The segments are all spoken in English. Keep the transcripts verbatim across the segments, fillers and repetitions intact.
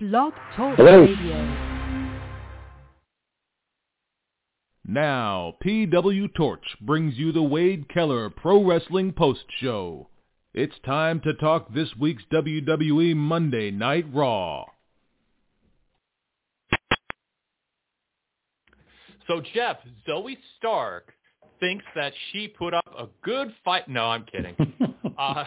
Blog Talk Hello. Radio. Now, P W Torch brings you the Wade Keller Pro Wrestling Post Show. It's time to talk this week's W W E Monday Night Raw. So, Jeff, Zoe Stark thinks that she put up a good fight. No, I'm kidding. uh,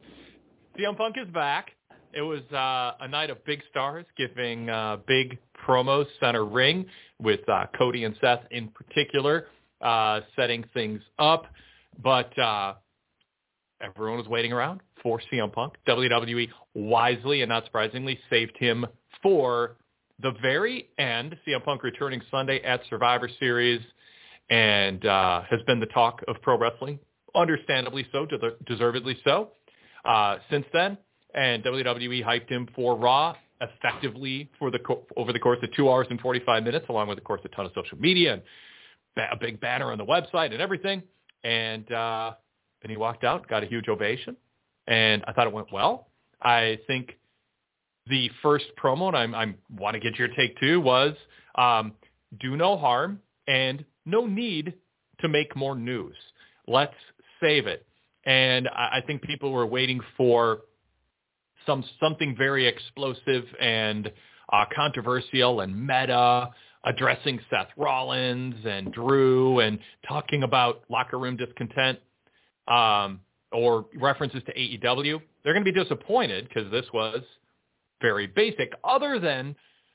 C M Punk is back. It was uh, a night of big stars giving uh, big promos center ring with uh, Cody and Seth in particular, uh, setting things up. But uh, everyone was waiting around for C M Punk. W W E wisely and not surprisingly saved him for the very end. C M Punk returning Sunday at Survivor Series and uh, has been the talk of pro wrestling, understandably so, de- deservedly so, uh, since then. And W W E hyped him for Raw effectively for the co- over the course of two hours and forty-five minutes, along with, of course, a ton of social media and ba- a big banner on the website and everything. And uh, and he walked out, got a huge ovation, and I thought it went well. I think the first promo, and I'm, I'm want to get your take too, was um, do no harm and no need to make more news. Let's save it. And I, I think people were waiting for some something very explosive and uh, controversial and meta, addressing Seth Rollins and Drew and talking about locker room discontent um, or references to A E W. They're going to be disappointed because this was very basic, other than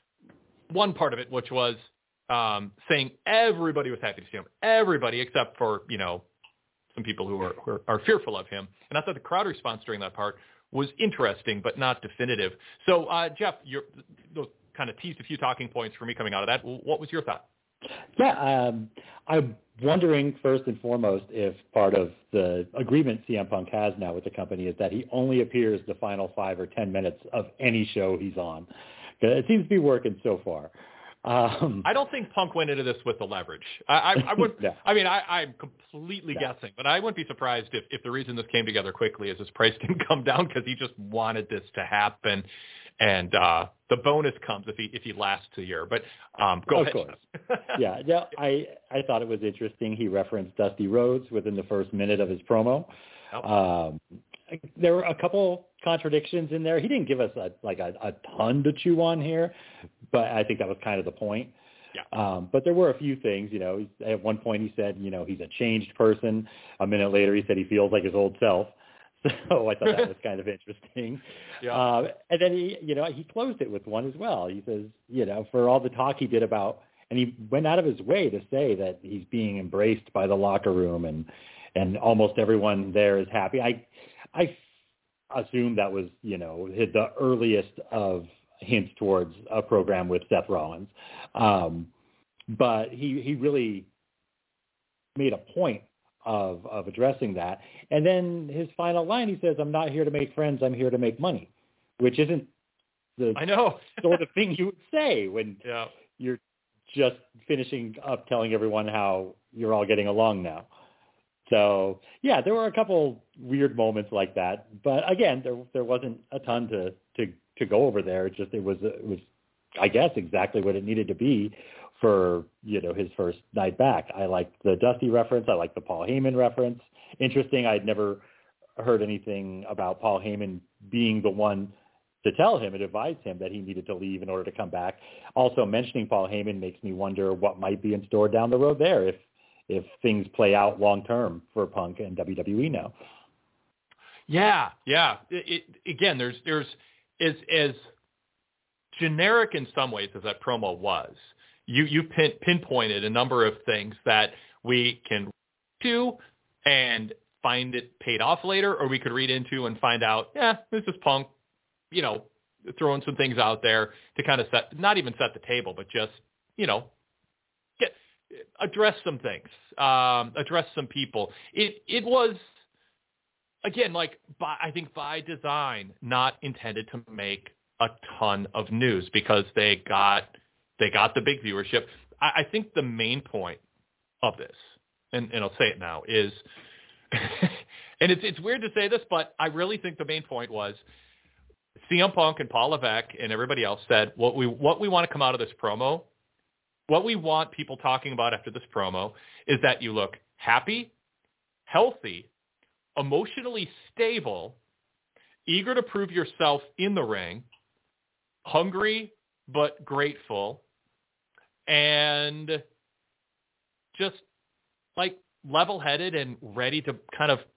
one part of it, which was um, saying everybody was happy to see him, everybody except for, you know, some people who are, who are, are fearful of him. And I thought the crowd response during that part was interesting, but not definitive. So, uh, Jeff, you kind of teased a few talking points for me coming out of that. What was your thought? Yeah, um, I'm wondering first and foremost if part of the agreement C M Punk has now with the company is that he only appears the final five or ten minutes of any show he's on. It seems to be working so far. Um, I don't think Punk went into this with the leverage. I, I, I would. no. I mean, I, I'm completely no. guessing, but I wouldn't be surprised if, if the reason this came together quickly is his price didn't come down because he just wanted this to happen, and uh, the bonus comes if he if he lasts a year. But um, go of ahead. Course. yeah, yeah. I I thought it was interesting. He referenced Dusty Rhodes within the first minute of his promo. Yep. Um, there were a couple contradictions in there. He didn't give us a, like a, a ton to chew on here, but I think that was kind of the point. Yeah. Um, but there were a few things, you know, at one point he said, you know, he's a changed person. A minute later he said he feels like his old self. So I thought that was kind of interesting. Yeah. Uh, and then he, you know, he closed it with one as well. He says, you know, for all the talk he did about, and he went out of his way to say that he's being embraced by the locker room and, and almost everyone there is happy. I, I assume that was, you know, the earliest of hints towards a program with Seth Rollins. Um, but he, he really made a point of, of addressing that. And then his final line, he says, I'm not here to make friends. I'm here to make money, which isn't the I know. sort of thing you would say when Yeah. you're just finishing up telling everyone how you're all getting along now. So, yeah, there were a couple weird moments like that. But, again, there there wasn't a ton to, to, to go over there. It just it was, it was, I guess, exactly what it needed to be for, you know, his first night back. I liked the Dusty reference. I liked the Paul Heyman reference. Interesting. I'd never heard anything about Paul Heyman being the one to tell him and advise him that he needed to leave in order to come back. Also, mentioning Paul Heyman makes me wonder what might be in store down the road there if, if things play out long-term for Punk and W W E now. Yeah, yeah. It, it, again, there's there's as as generic in some ways as that promo was. You you pin, pinpointed a number of things that we can do and find it paid off later, or we could read into and find out, yeah, this is Punk, you know, throwing some things out there to kind of set, not even set the table, but just, you know, get address some things, um, address some people. It it was, again, like, by, I think by design, not intended to make a ton of news because they got they got the big viewership. I, I think the main point of this, and, and I'll say it now, is, and it's it's weird to say this, but I really think the main point was C M Punk and Paul Levesque and everybody else said, what we what we want to come out of this promo, what we want people talking about after this promo is that you look happy, healthy, emotionally stable, eager to prove yourself in the ring, hungry but grateful, and just like level-headed and ready to kind of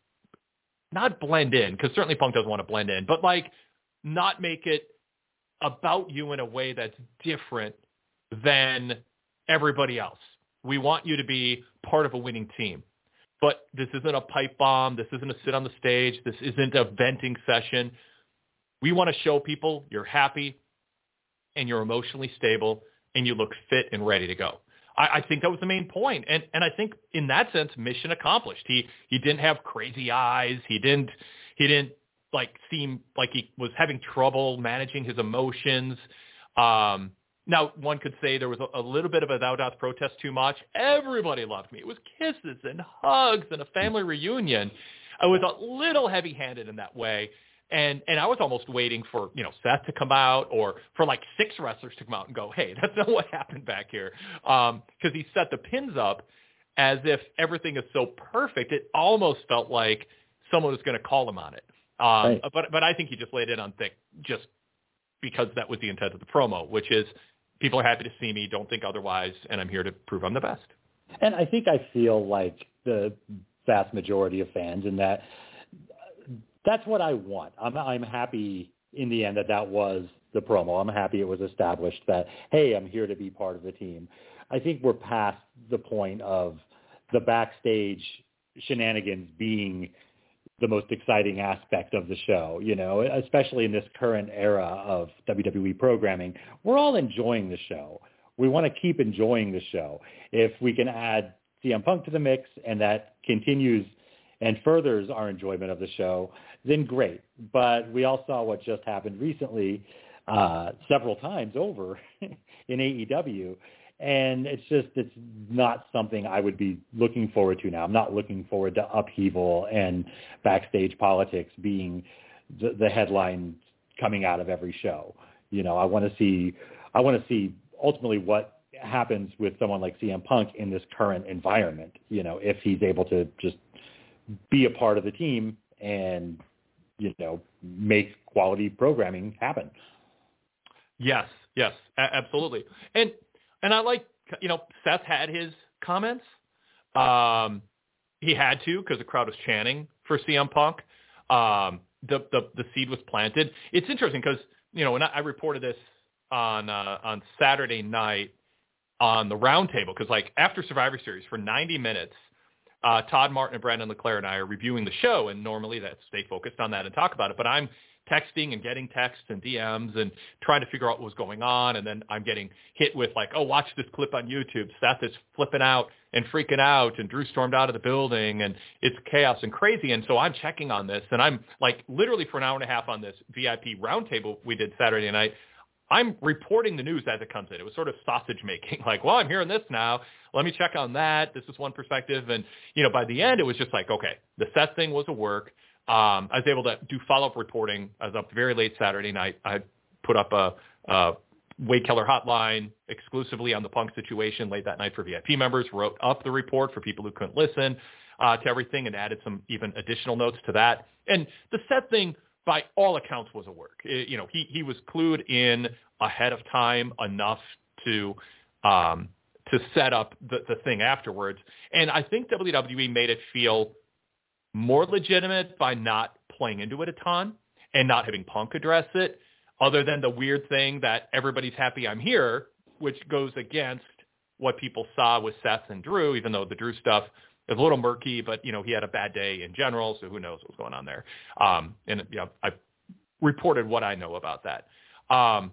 not blend in, because certainly Punk doesn't want to blend in, but like not make it about you in a way that's different than everybody else. We want you to be part of a winning team. But this isn't a pipe bomb. This isn't a sit on the stage. This isn't a venting session. We want to show people you're happy and you're emotionally stable and you look fit and ready to go. I, I think that was the main point. And and I think in that sense, mission accomplished. He he didn't have crazy eyes. He didn't he didn't like seem like he was having trouble managing his emotions. Um, now, one could say there was a, a little bit of a Thou Doth Protest too much. Everybody loved me. It was kisses and hugs and a family reunion. I was a little heavy-handed in that way. And and I was almost waiting for, you know, Seth to come out or for like six wrestlers to come out and go, hey, that's not what happened back here. Um, because he set the pins up as if everything is so perfect. It almost felt like someone was going to call him on it. Um, right. But but I think he just laid it on thick just because that was the intent of the promo, which is people are happy to see me, don't think otherwise, and I'm here to prove I'm the best. And I think I feel like the vast majority of fans in that that's what I want. I'm, I'm happy in the end that that was the promo. I'm happy it was established that, hey, I'm here to be part of the team. I think we're past the point of the backstage shenanigans being the most exciting aspect of the show, you know, especially in this current era of W W E programming. We're all enjoying the show. We want to keep enjoying the show. If we can add C M Punk to the mix and that continues and furthers our enjoyment of the show, then great. But we all saw what just happened recently uh, several times over in A E W. And it's just, it's not something I would be looking forward to now. I'm not looking forward to upheaval and backstage politics being the, the headline coming out of every show. You know, I want to see, I want to see ultimately what happens with someone like C M Punk in this current environment, you know, if he's able to just be a part of the team and, you know, make quality programming happen. Yes, yes, a- absolutely. And, And I like, you know, Seth had his comments. Um, he had to because the crowd was chanting for C M Punk. Um, the, the the seed was planted. It's interesting because, you know, when I, I reported this on uh, on Saturday night on the roundtable, because like after Survivor Series for ninety minutes, uh, Todd Martin and Brandon LeClaire and I are reviewing the show, and normally that's stay focused on that and talk about it. But I'm texting and getting texts and D Ms and trying to figure out what was going on. And then I'm getting hit with like, oh, watch this clip on YouTube. Seth is flipping out and freaking out and Drew stormed out of the building and it's chaos and crazy. And so I'm checking on this and I'm like literally for an hour and a half on this V I P roundtable we did Saturday night. I'm reporting the news as it comes in. It was sort of sausage making, like, well, I'm hearing this now. Let me check on that. This is one perspective. And, you know, by the end, it was just like, okay, the Seth thing was a work. Um, I was able to do follow-up reporting. I was up very late Saturday night. I put up a, a Wade Keller hotline exclusively on the Punk situation late that night for V I P members, wrote up the report for people who couldn't listen uh, to everything and added some even additional notes to that. And the Seth thing, by all accounts, was a work. It, you know, he, he was clued in ahead of time enough to um, to set up the, the thing afterwards. And I think W W E made it feel more legitimate by not playing into it a ton and not having Punk address it, other than the weird thing that everybody's happy I'm here, which goes against what people saw with Seth and Drew, even though the Drew stuff is a little murky, but, you know, he had a bad day in general, so who knows what's going on there. Um, and, you know, I reported what I know about that. Um,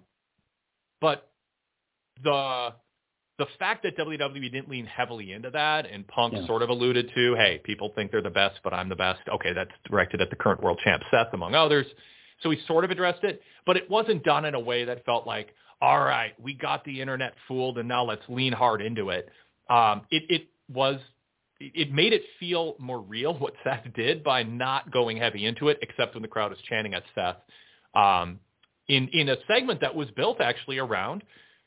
but the... The fact that W W E didn't lean heavily into that and Punk yeah. sort of alluded to, hey, people think they're the best, but I'm the best. Okay, that's directed at the current world champ, Seth, among others. So he sort of addressed it, but it wasn't done in a way that felt like, all right, we got the internet fooled and now let's lean hard into it. Um, it, it was, it made it feel more real what Seth did by not going heavy into it, except when the crowd was chanting at Seth. Um, in, in a segment that was built actually around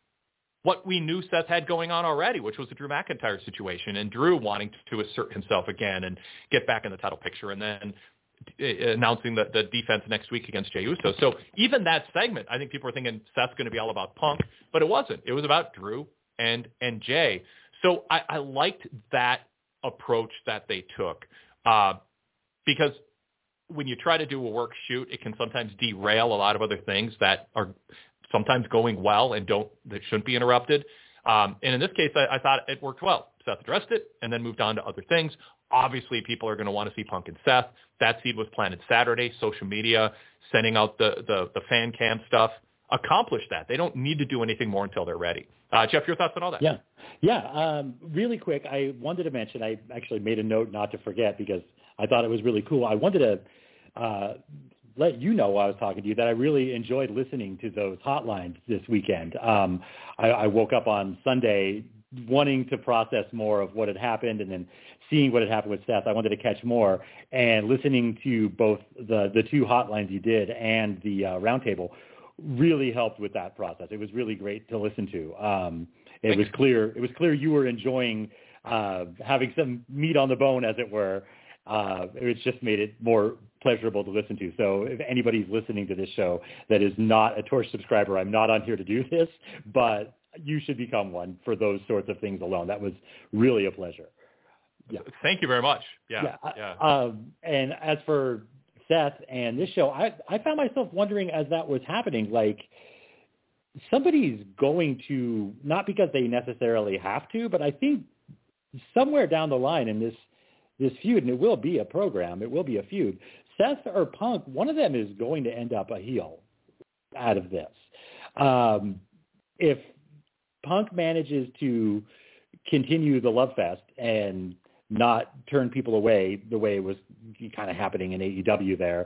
what we knew Seth had going on already, which was the Drew McIntyre situation and Drew wanting to assert himself again and get back in the title picture, and then announcing the, the defense next week against Jey Uso. So even that segment, I think people were thinking Seth's going to be all about Punk, but it wasn't. It was about Drew and and Jey. So I, I liked that approach that they took uh, because when you try to do a work shoot, it can sometimes derail a lot of other things that are sometimes going well and don't that shouldn't be interrupted. Um, and in this case, I, I thought it worked well. Seth addressed it and then moved on to other things. Obviously, people are going to want to see Punk and Seth. That seed was planted Saturday. Social media, sending out the, the, the fan cam stuff, accomplished that. They don't need to do anything more until they're ready. Uh, Jeff, your thoughts on all that? Yeah. Yeah. Um, really quick, I wanted to mention, I actually made a note not to forget because I thought it was really cool. I wanted to uh, let you know while I was talking to you that I really enjoyed listening to those hotlines this weekend. Um, I, I woke up on Sunday wanting to process more of what had happened and then seeing what had happened with Seth. I wanted to catch more, and listening to both the, the two hotlines you did and the uh, roundtable really helped with that process. It was really great to listen to. Um, it was clear, it was clear you were enjoying uh, having some meat on the bone, as it were. Uh, it just made it more pleasurable to listen to. So if anybody's listening to this show that is not a Torch subscriber, I'm not on here to do this, but you should become one for those sorts of things alone. That was really a pleasure. Yeah. Thank you very much. Yeah. Yeah. yeah. Um, and as for Seth and this show, I, I found myself wondering as that was happening, like somebody's going to, not because they necessarily have to, but I think somewhere down the line in this, this feud, and it will be a program, it will be a feud, Seth or Punk, one of them is going to end up a heel out of this. Um, if Punk manages to continue the love fest and not turn people away the way it was kind of happening in A E W there,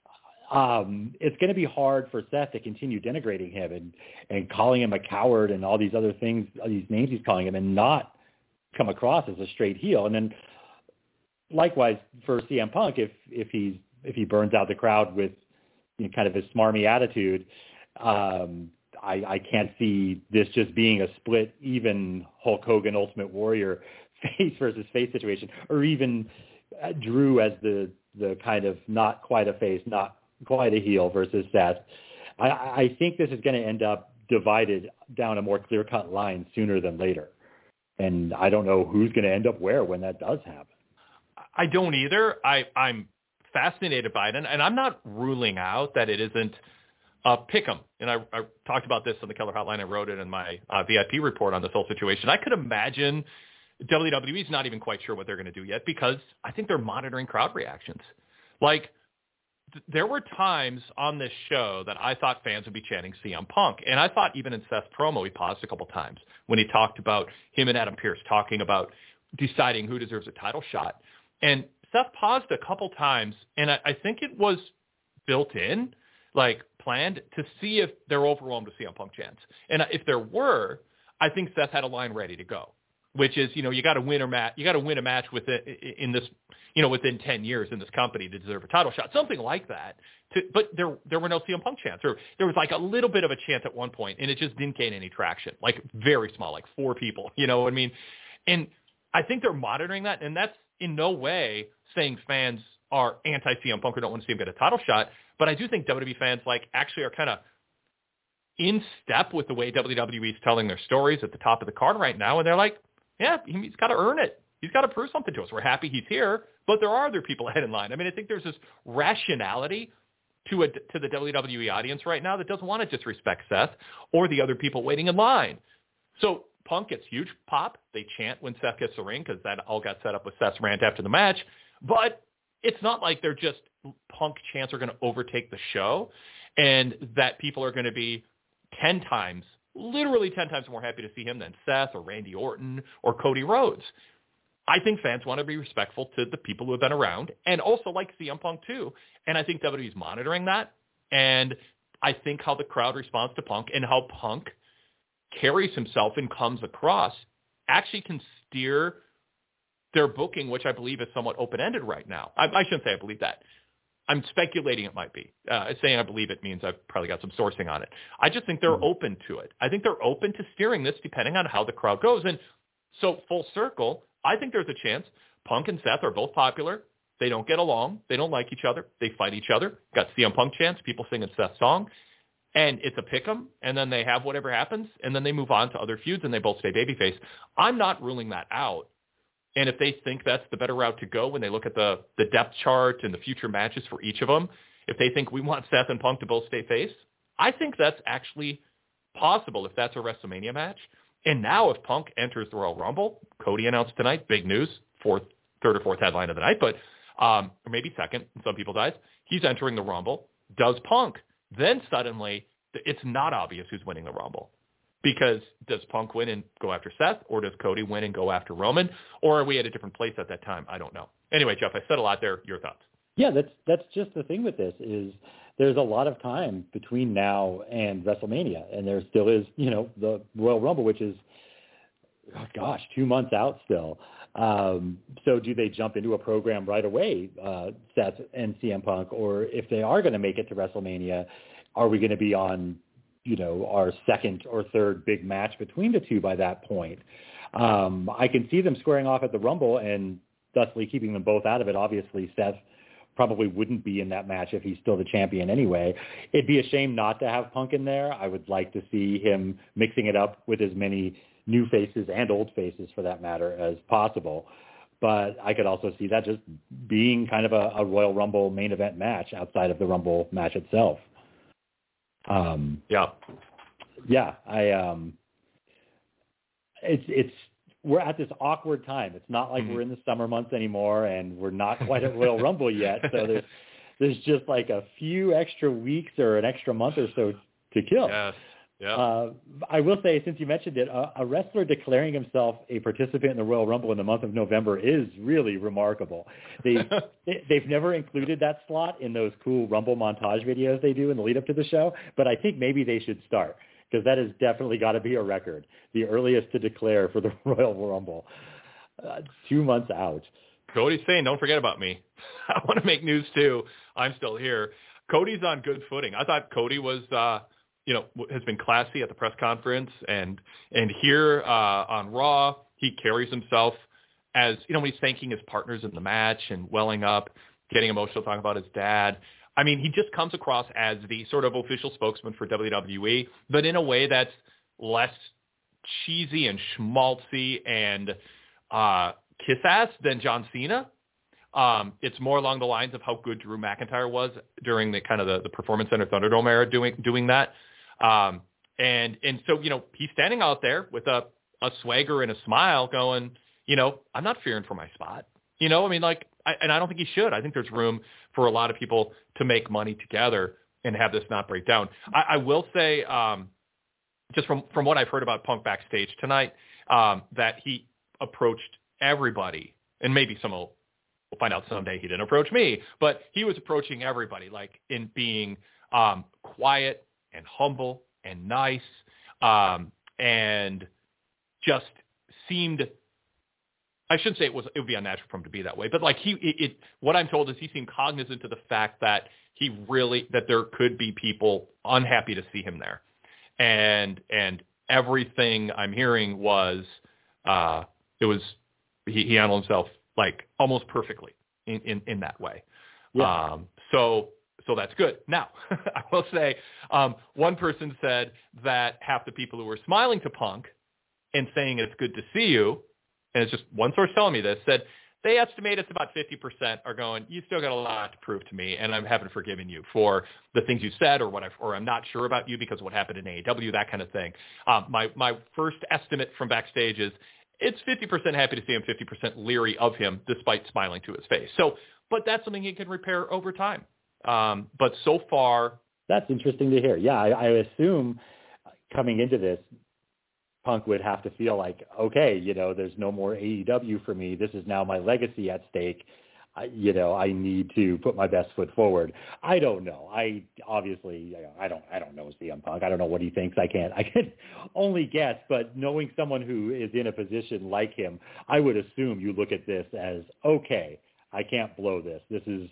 um, it's going to be hard for Seth to continue denigrating him and, and calling him a coward and all these other things, all these names he's calling him, and not come across as a straight heel. And then likewise for C M Punk, if, if he's, if he burns out the crowd with, you know, kind of his smarmy attitude, um, I, I can't see this just being a split, even Hulk Hogan Ultimate Warrior face versus face situation, or even uh, Drew as the, the kind of not quite a face, not quite a heel versus Seth. I, I think this is going to end up divided down a more clear-cut line sooner than later. And I don't know who's going to end up where when that does happen. I don't either. I, I'm fascinated by it, and, and I'm not ruling out that it isn't Uh, pick 'em. And I, I talked about this on the Keller Hotline. I wrote it in my uh, V I P report on this whole situation. I could imagine W W E's not even quite sure what they're going to do yet because I think they're monitoring crowd reactions. Like, th- there were times on this show that I thought fans would be chanting C M Punk. And I thought even in Seth's promo, he paused a couple times when he talked about him and Adam Pearce talking about deciding who deserves a title shot. And Seth paused a couple times, and I, I think it was built in, like planned, to see if they're overwhelmed with C M Punk chants. And if there were, I think Seth had a line ready to go, which is, you know, you got to win a match. You got to win a match within in this, you know, within ten years in this company to deserve a title shot, something like that. To, but there, there were no C M Punk chants, or there was like a little bit of a chant at one point, and it just didn't gain any traction, like very small, like four people. You know what I mean? And I think they're monitoring that, and that's in no way saying fans are anti-C M Punk or don't want to see him get a title shot. But I do think W W E fans like actually are kind of in step with the way W W E is telling their stories at the top of the card right now. And they're like, yeah, he's got to earn it. He's got to prove something to us. We're happy he's here, but there are other people ahead in line. I mean, I think there's this rationality to a, to the W W E audience right now that doesn't want to disrespect Seth or the other people waiting in line. So Punk gets huge pop. They chant when Seth gets the ring because that all got set up with Seth's rant after the match. But it's not like they're just Punk chants are going to overtake the show and that people are going to be ten times, literally ten times more happy to see him than Seth or Randy Orton or Cody Rhodes. I think fans want to be respectful to the people who have been around and also like C M Punk too. And I think W W E is monitoring that. And I think how the crowd responds to Punk and how Punk carries himself and comes across actually can steer their booking, which I believe is somewhat open-ended right now. I, I shouldn't say I believe that. I'm speculating it might be. Uh, saying I believe it means I've probably got some sourcing on it. I just think they're mm-hmm. open to it. I think they're open to steering this depending on how the crowd goes. And so full circle, I think there's a chance Punk and Seth are both popular. They don't get along. They don't like each other. They fight each other. Got C M Punk chants, people singing Seth's song. And it's a pick 'em, and then they have whatever happens, and then they move on to other feuds, and they both stay babyface. I'm not ruling that out. And if they think that's the better route to go when they look at the, the depth chart and the future matches for each of them, if they think we want Seth and Punk to both stay face, I think that's actually possible if that's a WrestleMania match. And now if Punk enters the Royal Rumble, Cody announced tonight, big news, fourth, third or fourth headline of the night, but um, or maybe second in some people's eyes, he's entering the Rumble. Does Punk? Then suddenly it's not obvious who's winning the Rumble. Because does Punk win and go after Seth, or does Cody win and go after Roman, or are we at a different place at that time? I don't know. Anyway, Jeff, I said a lot there. Your thoughts? Yeah, that's that's just the thing with this is there's a lot of time between now and WrestleMania, and there still is, you know, the Royal Rumble, which is, oh gosh, two months out still. Um, so do they jump into a program right away, uh, Seth and C M Punk, or if they are going to make it to WrestleMania, are we going to be on, you know, our second or third big match between the two by that point? Um, I can see them squaring off at the Rumble and thusly keeping them both out of it. Obviously, Seth probably wouldn't be in that match if he's still the champion anyway. It'd be a shame not to have Punk in there. I would like to see him mixing it up with as many new faces and old faces, for that matter, as possible. But I could also see that just being kind of a, a Royal Rumble main event match outside of the Rumble match itself. Um, yeah, yeah, I, um, it's, it's, we're at this awkward time. It's not like mm-hmm. we're in the summer months anymore and we're not quite at Royal Rumble yet. So there's, there's just like a few extra weeks or an extra month or so to kill. Yes. Yeah. Uh, I will say, since you mentioned it, a, a wrestler declaring himself a participant in the Royal Rumble in the month of November is really remarkable. They, they, they've never included that slot in those cool Rumble montage videos they do in the lead up to the show, but I think maybe they should start, because that has definitely got to be a record, the earliest to declare for the Royal Rumble. Uh, two months out. Cody's saying, don't forget about me. I want to make news too. I'm still here. Cody's on good footing. I thought Cody was... Uh, you know, has been classy at the press conference, and and here uh, on Raw, he carries himself as, you know, when he's thanking his partners in the match and welling up, getting emotional, talking about his dad. I mean, he just comes across as the sort of official spokesman for W W E, but in a way that's less cheesy and schmaltzy and uh, kiss-ass than John Cena. Um, it's more along the lines of how good Drew McIntyre was during the kind of the, the Performance Center Thunderdome era doing doing that. Um, and, and so, you know, he's standing out there with a, a swagger and a smile going, you know, I'm not fearing for my spot. You know, I mean, like, I, and I don't think he should. I think there's room for a lot of people to make money together and have this not break down. I, I will say, um, just from, from what I've heard about Punk backstage tonight, um, that he approached everybody, and maybe some will, we'll find out someday he didn't approach me, but he was approaching everybody, like in being um, quiet and humble and nice, um, and just seemed, I shouldn't say it was, it would be unnatural for him to be that way, but like he, it, it, what I'm told is he seemed cognizant of the fact that he really, that there could be people unhappy to see him there. And, and everything I'm hearing was, uh, it was, he, he handled himself like almost perfectly in, in, in that way. Yeah. Um, so, so that's good. Now, I will say, um, one person said that half the people who were smiling to Punk and saying it's good to see you, and it's just one source telling me this, said they estimate it's about fifty percent are going, you still got a lot to prove to me, and I haven't forgiven you for the things you said, or what I've, or I'm not sure about you because of what happened in A E W, that kind of thing. Um, my, my first estimate from backstage is it's fifty percent happy to see him, fifty percent leery of him, despite smiling to his face. So, but that's something he can repair over time. Um, but so far, that's interesting to hear. Yeah, I, I assume coming into this, Punk would have to feel like, okay, you know, there's no more A E W for me. This is now my legacy at stake. I, you know, I need to put my best foot forward. I don't know. I obviously, you know, I don't, I don't know C M Punk. I don't know what he thinks. I can't, I can only guess. But knowing someone who is in a position like him, I would assume you look at this as, okay, I can't blow this. This is,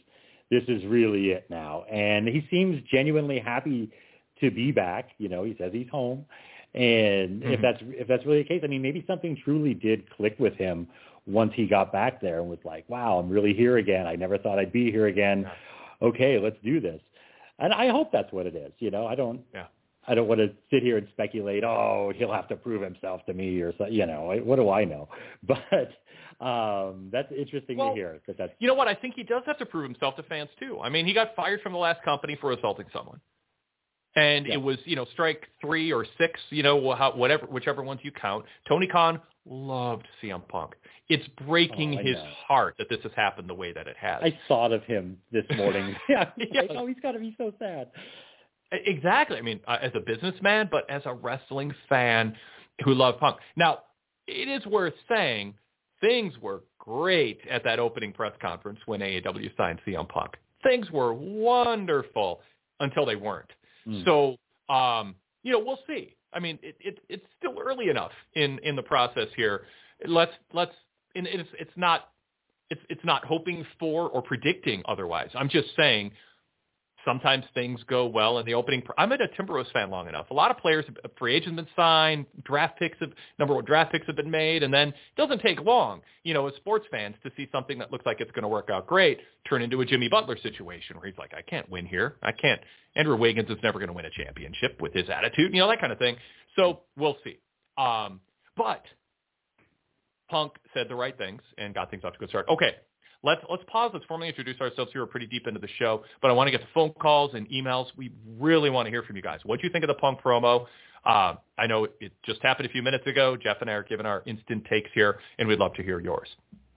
this is really it now. And he seems genuinely happy to be back. You know, he says he's home. And mm-hmm. if that's if that's really the case, I mean, maybe something truly did click with him once he got back there and was like, wow, I'm really here again. I never thought I'd be here again. Okay, let's do this. And I hope that's what it is. You know, I don't yeah. I don't want to sit here and speculate, oh, he'll have to prove himself to me or so, you know, what do I know? But um, that's interesting well, to hear. That that's, you know what? I think he does have to prove himself to fans too. I mean, he got fired from the last company for assaulting someone. And yeah. it was, you know, strike three or six, you know, how, whatever, whichever ones you count. Tony Khan loved C M Punk. It's breaking oh, his know. heart that this has happened the way that it has. I thought of him this morning. yeah, yeah. Like, oh, he's got to be so sad. Exactly. I mean, uh, as a businessman, but as a wrestling fan who loved Punk. Now, it is worth saying things were great at that opening press conference when A E W signed C M Punk. Things were wonderful until they weren't. Mm. So, um, you know, we'll see. I mean, it, it, it's still early enough in, in the process here. Let's let's. And it's it's not it's it's not hoping for or predicting otherwise. I'm just saying sometimes things go well in the opening. I'm a Timberwolves fan long enough. A lot of players, free agents have been signed, draft picks have number one draft picks have been made, and then it doesn't take long, you know, as sports fans to see something that looks like it's going to work out great turn into a Jimmy Butler situation where he's like, I can't win here. I can't. Andrew Wiggins is never going to win a championship with his attitude, you know, that kind of thing. So we'll see. Um, but Punk said the right things and got things off to a good start. Okay, let's let's pause. Let's formally introduce ourselves here. We're pretty deep into the show, but I want to get to phone calls and emails. We really want to hear from you guys. What do you think of the Punk promo? Uh, I know it just happened a few minutes ago. Jeff and I are giving our instant takes here, and we'd love to hear yours.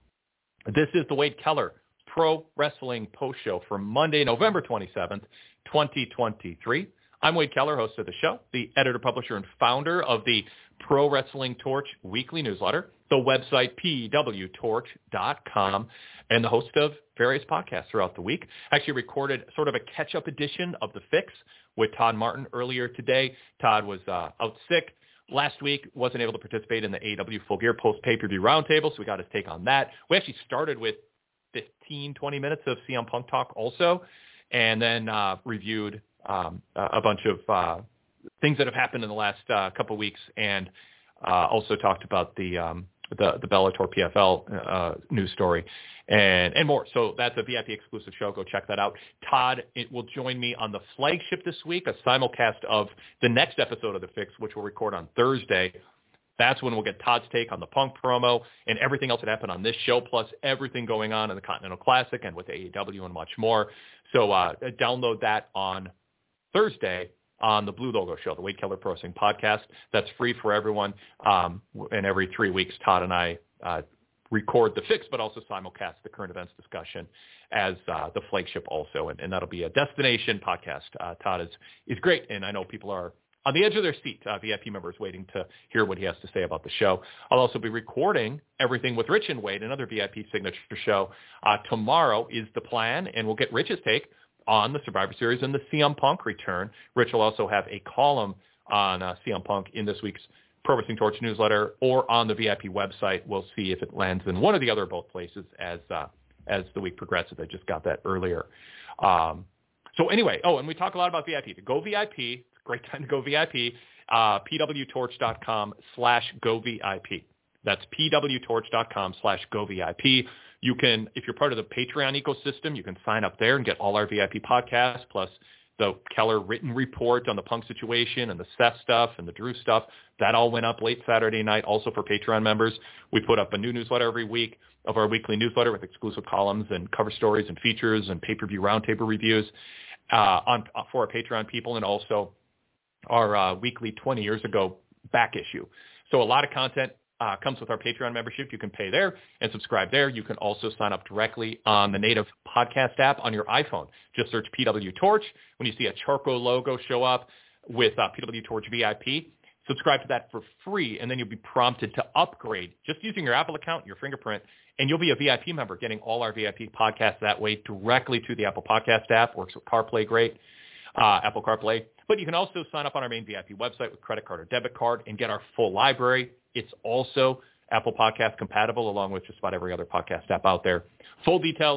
This is the Wade Keller Pro Wrestling Post Show for Monday, November twenty-seventh, twenty twenty-three. I'm Wade Keller, host of the show, the editor, publisher, and founder of the Pro Wrestling Torch weekly newsletter, the website p w torch dot com, and the host of various podcasts throughout the week. I actually recorded sort of a catch-up edition of The Fix with Todd Martin earlier today. Todd was uh, out sick last week, wasn't able to participate in the A E W Full Gear post pay-per-view roundtable, so we got his take on that. We actually started with fifteen, twenty minutes of C M Punk talk also, and then uh, reviewed um, a bunch of uh, things that have happened in the last uh, couple of weeks, and uh, also talked about the um, the, the Bellator P F L uh, news story and and more. So that's a V I P exclusive show. Go check that out. Todd it will join me on the flagship this week, a simulcast of the next episode of The Fix, which we'll record on Thursday. That's when we'll get Todd's take on the Punk promo and everything else that happened on this show, plus everything going on in the Continental Classic and with A E W and much more. So uh, download that on Thursday on the Blue Logo Show, the Wade Keller Pro Wrestling Podcast. That's free for everyone. Um, and every three weeks, Todd and I uh, record The Fix, but also simulcast the current events discussion as uh, the flagship also. And, and that'll be a destination podcast. Uh, Todd is, is great, and I know people are on the edge of their seat, uh, V I P members waiting to hear what he has to say about the show. I'll also be recording Everything with Rich and Wade, another V I P signature show. Uh, tomorrow is the plan, and we'll get Rich's take on the Survivor Series and the C M Punk return. Rich will also have a column on uh, C M Punk in this week's Pro Wrestling Torch newsletter or on the V I P website. We'll see if it lands in one or the other or both places as uh, as the week progresses. I just got that earlier. Um, so anyway, oh, and we talk a lot about V I P. To go V I P, it's a great time to go V I P, uh, p w torch dot com slash go V I P. That's p w torch dot com slash go V I P. You can, if you're part of the Patreon ecosystem, you can sign up there and get all our V I P podcasts, plus the Keller written report on the Punk situation and the Seth stuff and the Drew stuff. That all went up late Saturday night, also for Patreon members. We put up a new newsletter every week of our weekly newsletter with exclusive columns and cover stories and features and pay-per-view roundtable reviews uh, on for our Patreon people, and also our uh, weekly twenty years ago back issue. So a lot of content Uh, comes with our Patreon membership. You can pay there and subscribe there. You can also sign up directly on the native podcast app on your iPhone. Just search P W Torch. When you see a charcoal logo show up with uh, P W Torch V I P, subscribe to that for free, and then you'll be prompted to upgrade just using your Apple account, your fingerprint, and you'll be a V I P member, getting all our V I P podcasts that way directly to the Apple Podcast app. Works with CarPlay great, uh, Apple CarPlay. But you can also sign up on our main V I P website with credit card or debit card and get our full library. It's also Apple Podcast compatible, along with just about every other podcast app out there. Full details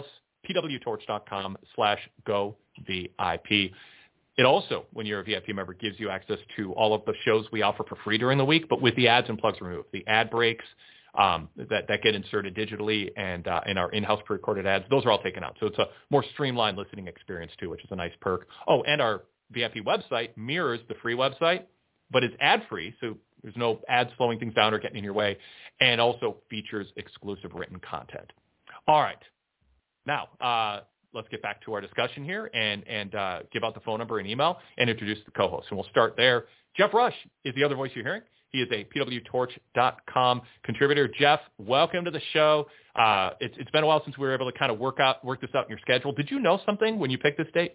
pwtorch.com slash go VIP. It also, when you're a V I P member, gives you access to all of the shows we offer for free during the week, but with the ads and plugs removed. The ad breaks um, that, that get inserted digitally and uh, in our in-house pre-recorded ads, those are all taken out. So it's a more streamlined listening experience too, which is a nice perk. Oh, and our V I P website mirrors the free website, but it's ad-free, so there's no ads slowing things down or getting in your way, and also features exclusive written content. All right. Now, uh, let's get back to our discussion here and, and uh, give out the phone number and email and introduce the co-host. And we'll start there. Jeff Rush is the other voice you're hearing. He is a P W torch dot com contributor. Jeff, welcome to the show. Uh, it's, it's been a while since we were able to kind of work out work this out in your schedule. Did you know something when you picked this date?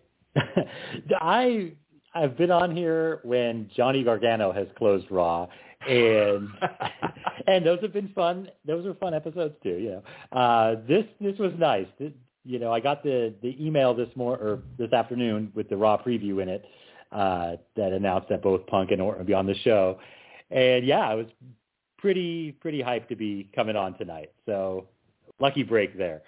I, I've been on here when Johnny Gargano has closed Raw, and and those have been fun. Those were fun episodes too. You know, uh, this this was nice. This, you know, I got the, the email this mor- or this afternoon with the Raw preview in it uh, that announced that both Punk and Orton would be on the show, and yeah, I was pretty pretty hyped to be coming on tonight. So lucky break there.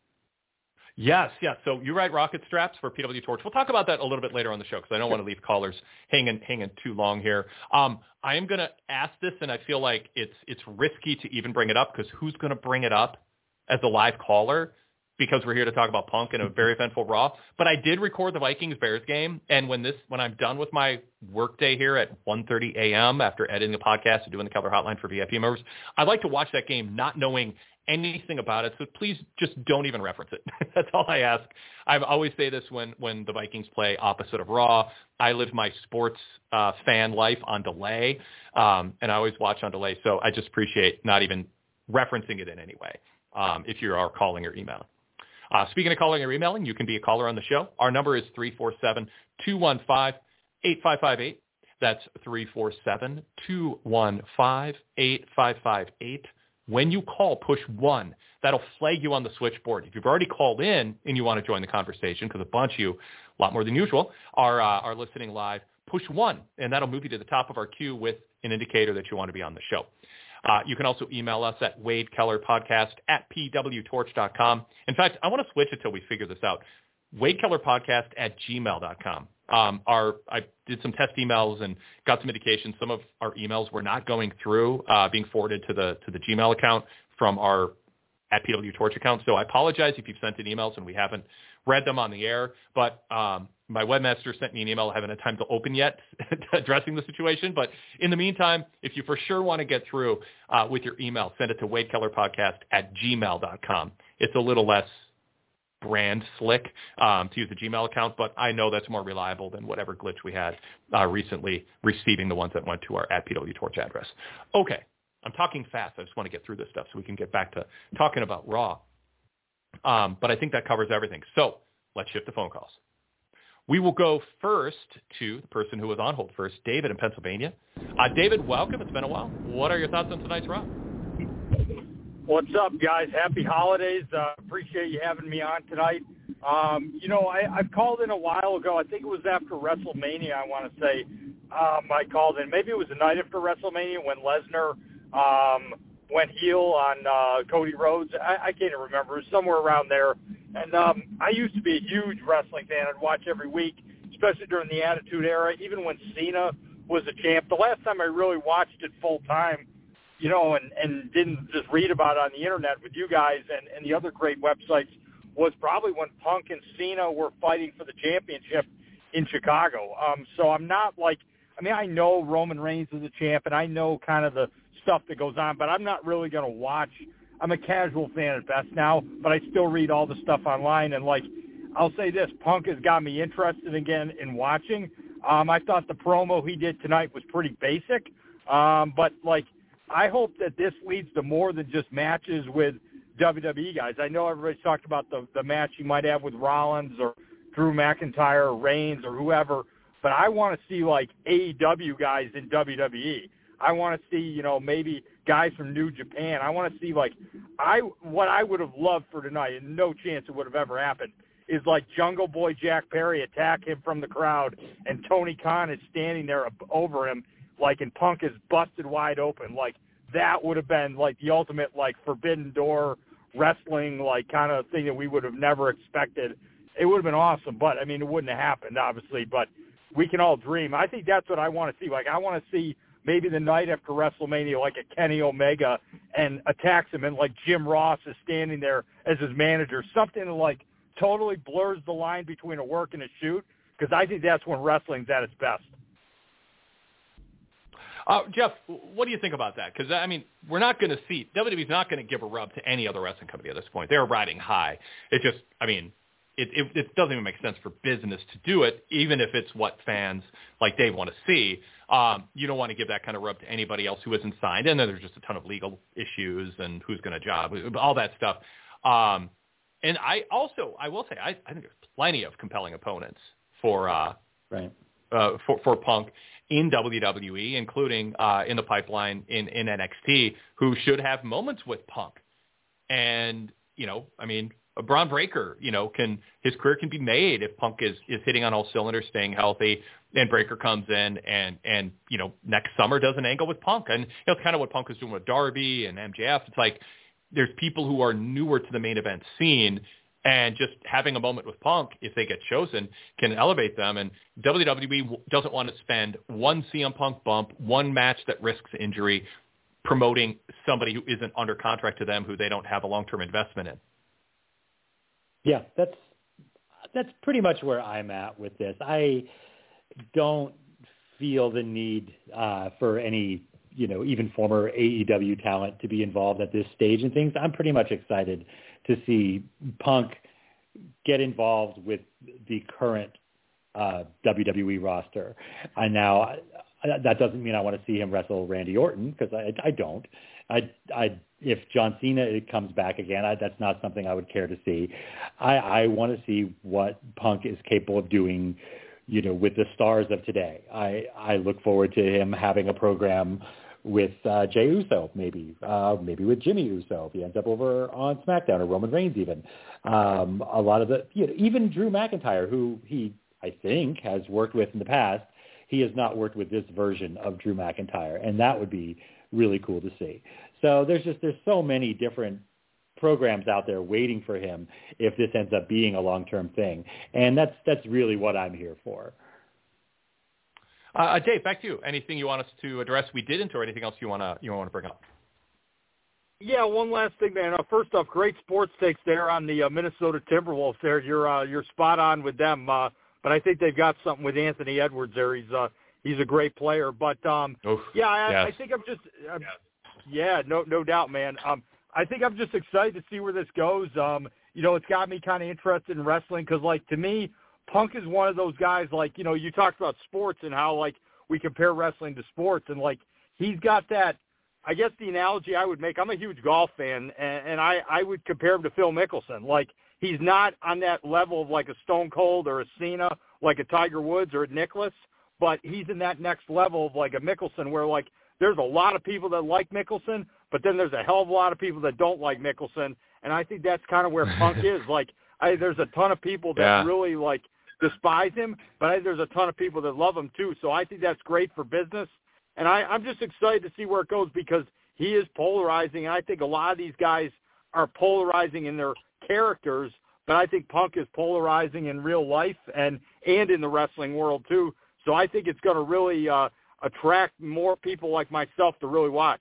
Yes, yes. So you write rocket straps for P W Torch. We'll talk about that a little bit later on the show because I don't want to leave callers hanging hanging too long here. Um, I am going to ask this, and I feel like it's it's risky to even bring it up because who's going to bring it up as a live caller? Because we're here to talk about Punk and a very eventful Raw. But I did record the Vikings-Bears game, and when this when I'm done with my workday here at one thirty a.m. after editing the podcast and doing the Keller Hotline for V I P members, I'd like to watch that game not knowing anything about it. So please just don't even reference it. That's all I ask. I always say this when, when the Vikings play opposite of Raw. I live my sports uh, fan life on delay, um, and I always watch on delay. So I just appreciate not even referencing it in any way um, if you are calling or emailing. Uh, speaking of calling or emailing, you can be a caller on the show. Our number is three four seven, two one five, eight five five eight. That's three four seven, two one five, eight five five eight. When you call, push one. That'll flag you on the switchboard. If you've already called in and you want to join the conversation, because a bunch of you, a lot more than usual, are uh, are listening live, push one, and that'll move you to the top of our queue with an indicator that you want to be on the show. Uh, you can also email us at Wade Keller Podcast at p w torch dot com. In fact, I want to switch it till we figure this out. Wade Keller Podcast at gmail dot com. Um, our I did some test emails and got some indications. Some of our emails were not going through, uh, being forwarded to the to the Gmail account from our at P W Torch account. So I apologize if you've sent in emails and we haven't read them on the air. But um, my webmaster sent me an email I haven't had time to open yet addressing the situation. But in the meantime, if you for sure want to get through uh, with your email, send it to Wade Keller Podcast at gmail dot com. It's a little less brand slick um, to use the Gmail account, but I know that's more reliable than whatever glitch we had uh, recently receiving the ones that went to our at P W Torch address. Okay, I'm talking fast. I just want to get through this stuff so we can get back to talking about Raw. Um, but I think that covers everything. So let's shift to phone calls. We will go first to the person who was on hold first, David in Pennsylvania. Uh, David, welcome. It's been a while. What are your thoughts on tonight's Raw? What's up, guys? Happy holidays. Uh, appreciate you having me on tonight. Um, you know, I, I've called in a while ago. I think it was after WrestleMania, I want to say. Um, I called in. Maybe it was the night after WrestleMania when Lesnar um, went heel on uh, Cody Rhodes. I, I can't even remember. It was somewhere around there. And um, I used to be a huge wrestling fan. I'd watch every week, especially during the Attitude Era, even when Cena was a champ. The last time I really watched it full time, you know, and, and didn't just read about it on the internet with you guys and, and the other great websites was probably when Punk and Cena were fighting for the championship in Chicago. Um, so I'm not like, I mean, I know Roman Reigns is a champ and I know kind of the stuff that goes on, but I'm not really going to watch. I'm a casual fan at best now, but I still read all the stuff online. And like, I'll say this, Punk has got me interested again in watching. Um, I thought the promo he did tonight was pretty basic. Um, but like, I hope that this leads to more than just matches with W W E guys. I know everybody's talked about the, the match you might have with Rollins or Drew McIntyre or Reigns or whoever, but I want to see, like, A E W guys in W W E. I want to see, you know, maybe guys from New Japan. I want to see, like, I what I would have loved for tonight, and no chance it would have ever happened, is, like, Jungle Boy Jack Perry attack him from the crowd, and Tony Khan is standing there over him, like, and Punk is busted wide open. Like, that would have been, like, the ultimate, like, Forbidden Door wrestling, like, kind of thing that we would have never expected. It would have been awesome, but, I mean, it wouldn't have happened, obviously, but we can all dream. I think that's what I want to see. Like, I want to see maybe the night after WrestleMania, like a Kenny Omega and attacks him, and, like, Jim Ross is standing there as his manager, something that, like, totally blurs the line between a work and a shoot, because I think that's when wrestling's at its best. Uh, Jeff, what do you think about that? Because, I mean, we're not going to see – W W E's not going to give a rub to any other wrestling company at this point. They're riding high. It just – I mean, it, it, it doesn't even make sense for business to do it, even if it's what fans like Dave want to see. Um, you don't want to give that kind of rub to anybody else who isn't signed. And then there's just a ton of legal issues and who's going to job, all that stuff. Um, and I also – I will say, I, I think there's plenty of compelling opponents for uh, right. uh, for, for Punk in W W E, including uh, in the pipeline in, in N X T, who should have moments with Punk. And, you know, I mean, Braun Breaker, you know, can his career can be made if Punk is, is hitting on all cylinders, staying healthy, and Breaker comes in and, and, you know, next summer does an angle with Punk. And, you know, it's kind of what Punk was doing with Darby and M J F. It's like there's people who are newer to the main event scene, and just having a moment with Punk, if they get chosen, can elevate them. And W W E doesn't want to spend one C M Punk bump, one match that risks injury, promoting somebody who isn't under contract to them, who they don't have a long-term investment in. Yeah, that's that's pretty much where I'm at with this. I don't feel the need uh, for any, you know, even former A E W talent to be involved at this stage and things. I'm pretty much excited to see Punk get involved with the current uh, W W E roster. And now I, that doesn't mean I want to see him wrestle Randy Orton, because I, I don't. I, I, if John Cena comes back again, I, that's not something I would care to see. I, I want to see what Punk is capable of doing, you know, with the stars of today. I, I look forward to him having a program with uh, Jey Uso, maybe, uh, maybe with Jimmy Uso if he ends up over on SmackDown, or Roman Reigns even. Um, a lot of the, you know, even Drew McIntyre, who he, I think, has worked with in the past, he has not worked with this version of Drew McIntyre, and that would be really cool to see. So there's just, there's so many different programs out there waiting for him if this ends up being a long-term thing. And that's, that's really what I'm here for. Uh, Dave, back to you. Anything you want us to address we didn't, or anything else you want to you want to bring up? Yeah, one last thing, man. Uh, first off, great sports takes there on the uh, Minnesota Timberwolves. There, you're uh, you're spot on with them. Uh, but I think they've got something with Anthony Edwards there. He's uh, he's a great player. But um, Oof, yeah, I, yes. I think I'm just uh, yeah, no no doubt, man. Um, I think I'm just excited to see where this goes. Um, you know, it's got me kind of interested in wrestling because, like, to me, Punk is one of those guys, like, you know, you talked about sports and how, like, we compare wrestling to sports, and, like, he's got that, I guess the analogy I would make, I'm a huge golf fan, and, and I, I would compare him to Phil Mickelson. Like, he's not on that level of, like, a Stone Cold or a Cena, like a Tiger Woods or a Nicklaus, but he's in that next level of, like, a Mickelson where, like, there's a lot of people that like Mickelson, but then there's a hell of a lot of people that don't like Mickelson, and I think that's kind of where Punk is. Like, I, there's a ton of people that yeah. really, like, despise him, but I think there's a ton of people that love him too. So I think that's great for business. And I, I'm just excited to see where it goes because he is polarizing. And I think a lot of these guys are polarizing in their characters, but I think Punk is polarizing in real life and, and in the wrestling world too. So I think it's going to really uh, attract more people like myself to really watch.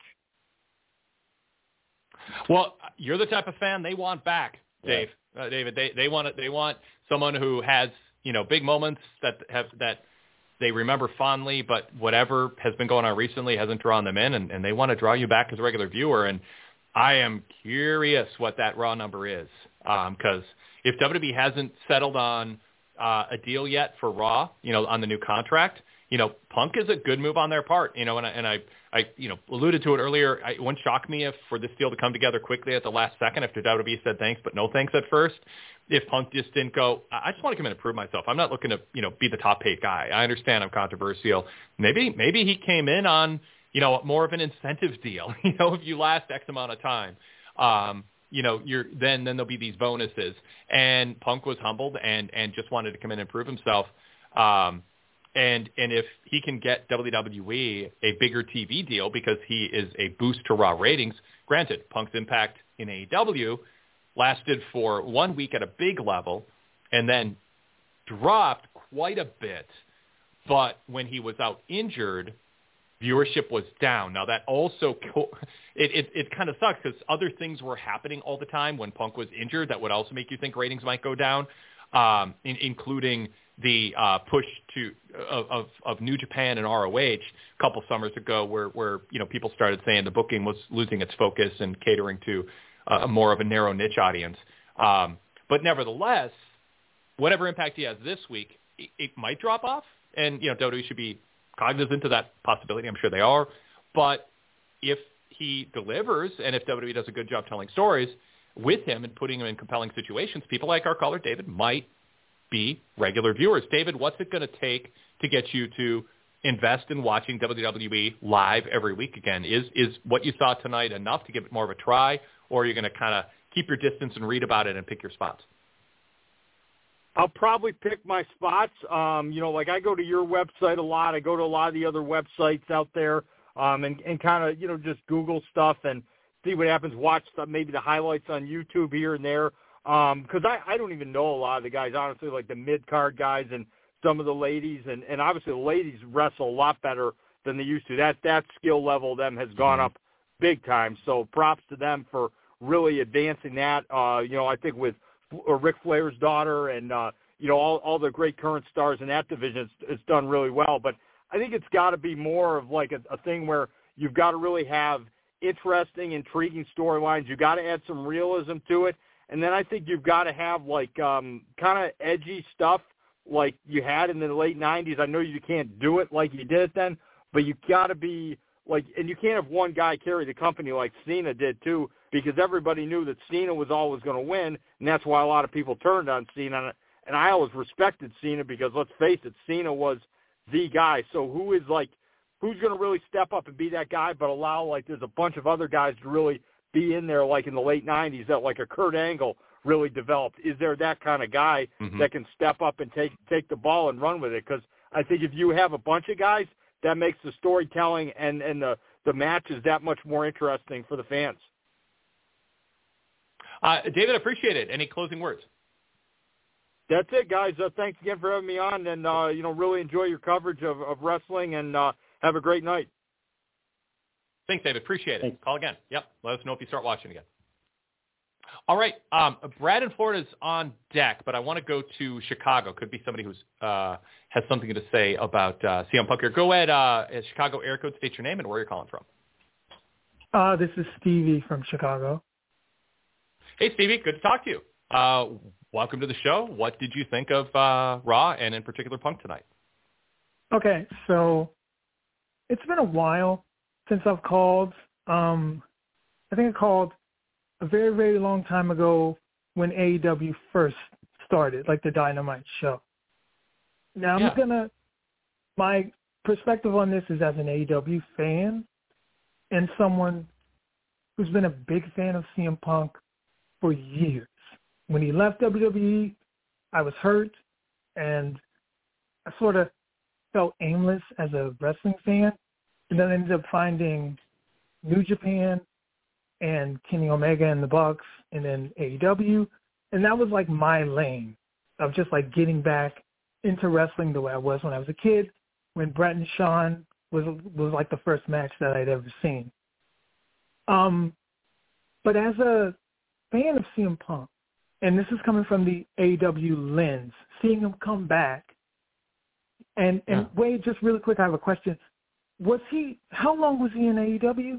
Well, you're the type of fan they want back, Dave. Uh, David, they they want they want someone who has, you know, big moments that have that they remember fondly, but whatever has been going on recently hasn't drawn them in, and, and they want to draw you back as a regular viewer. And I am curious what that Raw number is, because um, if W W E hasn't settled on uh, a deal yet for Raw, you know, on the new contract, you know, Punk is a good move on their part, you know, and I, and I, I you know, alluded to it earlier. I, it wouldn't shock me if for this deal to come together quickly at the last second after W W E said thanks, but no thanks at first. If Punk just didn't go, I just want to come in and prove myself. I'm not looking to, you know, be the top paid guy. I understand I'm controversial. Maybe, maybe he came in on, you know, more of an incentive deal. You know, if you last X amount of time, um, you know, you're then then there'll be these bonuses. And Punk was humbled and and just wanted to come in and prove himself. Um, and and if he can get W W E a bigger T V deal because he is a boost to Raw ratings, granted, Punk's impact in A E W lasted for one week at a big level and then dropped quite a bit. But when he was out injured, viewership was down. Now that also co- it it, it kind of sucks because other things were happening all the time when Punk was injured that would also make you think ratings might go down, um, in, including the uh, push to of, of of New Japan and R O H a couple summers ago, where where you know people started saying the booking was losing its focus and catering to uh, more of a narrow niche audience. Um, but nevertheless, whatever impact he has this week, it, it might drop off, and you know W W E should be cognizant of that possibility. I'm sure they are. But if he delivers and if W W E does a good job telling stories with him and putting him in compelling situations, people like our caller David might be regular viewers. David, what's it going to take to get you to invest in watching W W E live every week again? Is is what you saw tonight enough to give it more of a try, or are you going to kind of keep your distance and read about it and pick your spots? I'll probably pick my spots. Um, you know, like I go to your website a lot. I go to a lot of the other websites out there, um, and, and kind of, you know, just Google stuff and see what happens. Watch the, maybe the highlights on YouTube here and there. Um, cause I, I don't even know a lot of the guys, honestly, like the mid-card guys and some of the ladies. And, and obviously the ladies wrestle a lot better than they used to. That, that skill level of them has gone up big time. So props to them for really advancing that. Uh, you know, I think with Ric Flair's daughter and, uh, you know, all, all the great current stars in that division, it's, it's done really well. But I think it's got to be more of like a, a thing where you've got to really have interesting, intriguing storylines. You've got to add some realism to it. And then I think you've got to have like um, kind of edgy stuff like you had in the late nineties. I know you can't do it like you did it then, but you got to be like, and you can't have one guy carry the company like Cena did too, because everybody knew that Cena was always going to win, and that's why a lot of people turned on Cena. And I always respected Cena because, let's face it, Cena was the guy. So who is like, who's going to really step up and be that guy, but allow, like, there's a bunch of other guys to really be in there, like in the late nineties, that like a Kurt Angle really developed. Is there that kind of guy mm-hmm. that can step up and take take the ball and run with it? Because I think if you have a bunch of guys, that makes the storytelling and, and the, the matches that much more interesting for the fans. Uh, David, appreciate it. Any closing words? That's it, guys. Uh, thanks again for having me on, and uh, you know, really enjoy your coverage of, of wrestling, and uh, have a great night. Thanks, David. Appreciate it. Thanks. Call again. Yep. Let us know if you start watching again. All right. Um, Brad in Florida is on deck, but I want to go to Chicago. Could be somebody who's uh, has something to say about uh, C M Punk here. Go ahead, uh, Chicago area code, state your name and where you're calling from. Uh, this is Stevie from Chicago. Hey, Stevie. Good to talk to you. Uh, welcome to the show. What did you think of uh, Raw and in particular Punk tonight? Okay, so it's been a while since I've called. Um, I think I called a very, very long time ago when A E W first started, like the Dynamite show. Now, I'm yeah. going to, my perspective on this is as an A E W fan and someone who's been a big fan of C M Punk for years. When he left W W E, I was hurt, and I sort of felt aimless as a wrestling fan, and then I ended up finding New Japan and Kenny Omega and the Bucks, and then A E W, and that was like my lane of just like getting back into wrestling the way I was when I was a kid, when Bret and Shawn was was like the first match that I'd ever seen. Um, but as a fan of C M Punk, and this is coming from the A E W lens, seeing him come back, and and yeah. Wade, just really quick, I have a question. Was he? How long was he in A E W?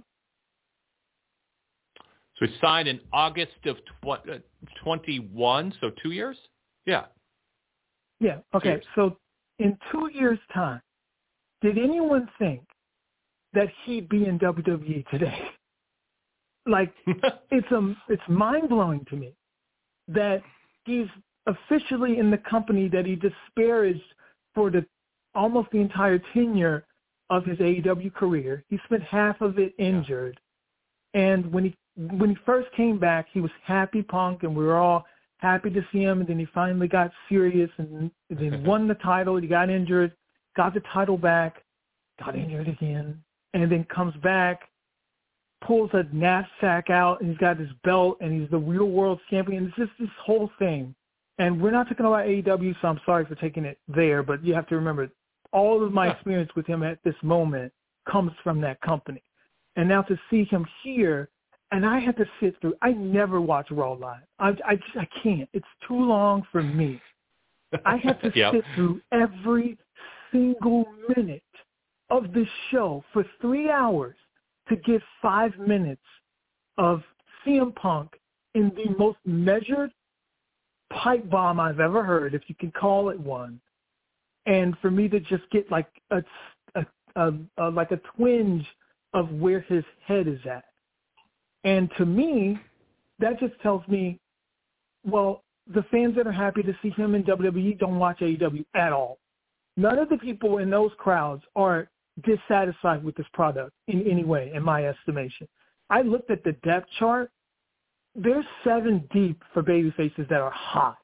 So he signed in August of twenty-one, so two years? Yeah. Yeah, okay. Years. So in two years' time, did anyone think that he'd be in W W E today? Like, it's a, it's mind-blowing to me that he's officially in the company that he disparaged for the almost the entire tenure of his A E W career. He spent half of it injured. Yeah. And when he when he first came back, he was happy Punk, and we were all happy to see him. And then he finally got serious and then won the title. He got injured, got the title back, got injured again, and then comes back, pulls a knapsack out and he's got his belt and he's the real world champion. It's just this whole thing. And we're not talking about A E W, so I'm sorry for taking it there, but you have to remember all of my experience with him at this moment comes from that company. And now to see him here, and I had to sit through, I never watch Raw Live. I, I, just, I can't. It's too long for me. I had to yep. sit through every single minute of this show for three hours to get five minutes of C M Punk in the most measured pipe bomb I've ever heard, if you can call it one. And for me to just get like a, a, a, a like a twinge of where his head is at. And to me, that just tells me, well, the fans that are happy to see him in W W E don't watch A E W at all. None of the people in those crowds are dissatisfied with this product in any way, in my estimation. I looked at the depth chart. There's seven deep for baby faces that are hot.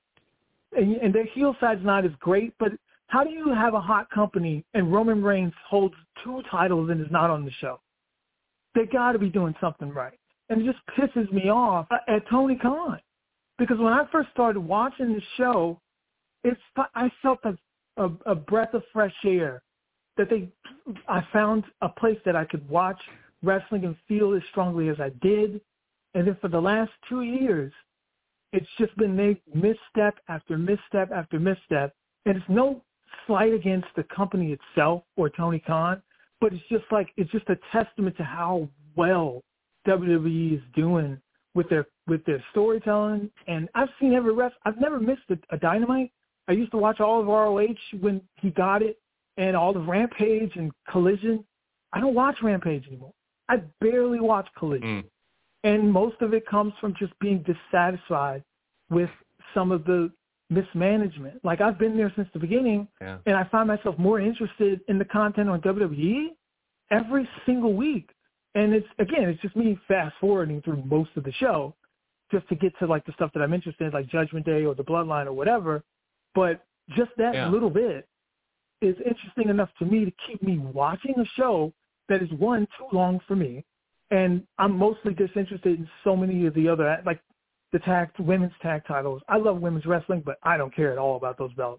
And, and their heel side's not as great, but how do you have a hot company and Roman Reigns holds two titles and is not on the show? They got to be doing something right. And it just pisses me off at Tony Khan. Because when I first started watching the show, it's I felt a, a, a breath of fresh air that they I found a place that I could watch wrestling and feel as strongly as I did. And then for the last two years, it's just been made misstep after misstep after misstep. And it's no slight against the company itself or Tony Khan, but it's just like it's just a testament to how well W W E is doing with their with their storytelling. And I've seen every rest. I've never missed a, a Dynamite. I used to watch all of R O H when he got it, and all of Rampage and Collision. I don't watch Rampage anymore. I barely watch Collision. Mm. And most of it comes from just being dissatisfied with some of the mismanagement. Like, I've been there since the beginning, yeah. and I find myself more interested in the content on W W E every single week. And it's, again, it's just me fast-forwarding through most of the show just to get to, like, the stuff that I'm interested in, like Judgment Day or The Bloodline or whatever. But just that yeah. little bit is interesting enough to me to keep me watching a show that is, one, too long for me, and I'm mostly disinterested in so many of the other, like the tag, women's tag titles. I love women's wrestling, but I don't care at all about those belts.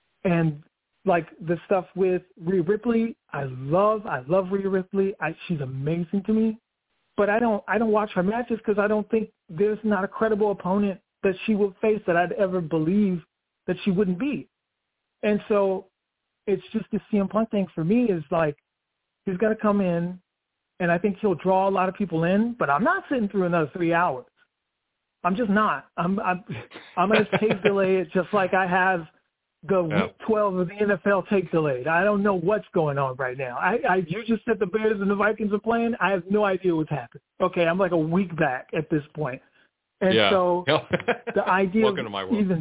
And like the stuff with Rhea Ripley, I love, I love Rhea Ripley. I, she's amazing to me, but I don't, I don't watch her matches because I don't think there's not a credible opponent that she would face that I'd ever believe that she wouldn't beat. And so it's just the C M Punk thing for me is like, he's got to come in, and I think he'll draw a lot of people in, but I'm not sitting through another three hours. I'm just not. I'm I'm, I'm going to tape delay it just like I have the yeah. week twelve of the N F L tape delayed. I don't know what's going on right now. I, I you just said the Bears and the Vikings are playing. I have no idea what's happened. Okay, I'm like a week back at this point. And yeah. so the idea Welcome of to my world. even,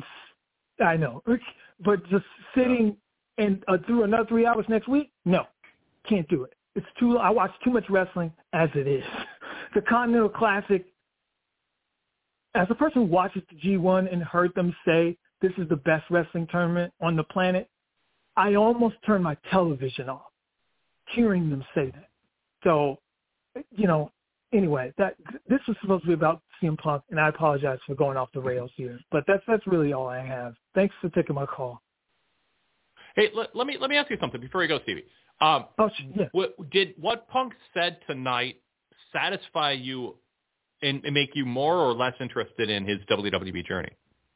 I know, but just sitting yeah. and uh, through another three hours next week, no, can't do it. It's too. I watch too much wrestling as it is. The Continental Classic, as a person who watches the G one and heard them say this is the best wrestling tournament on the planet, I almost turned my television off hearing them say that. So, you know, anyway, that this was supposed to be about C M Punk, and I apologize for going off the rails here. But that's that's really all I have. Thanks for taking my call. Hey, let, let me let me ask you something before you go, Stevie. Um, oh, yeah. what, did what Punk said tonight satisfy you and, and make you more or less interested in his W W E journey?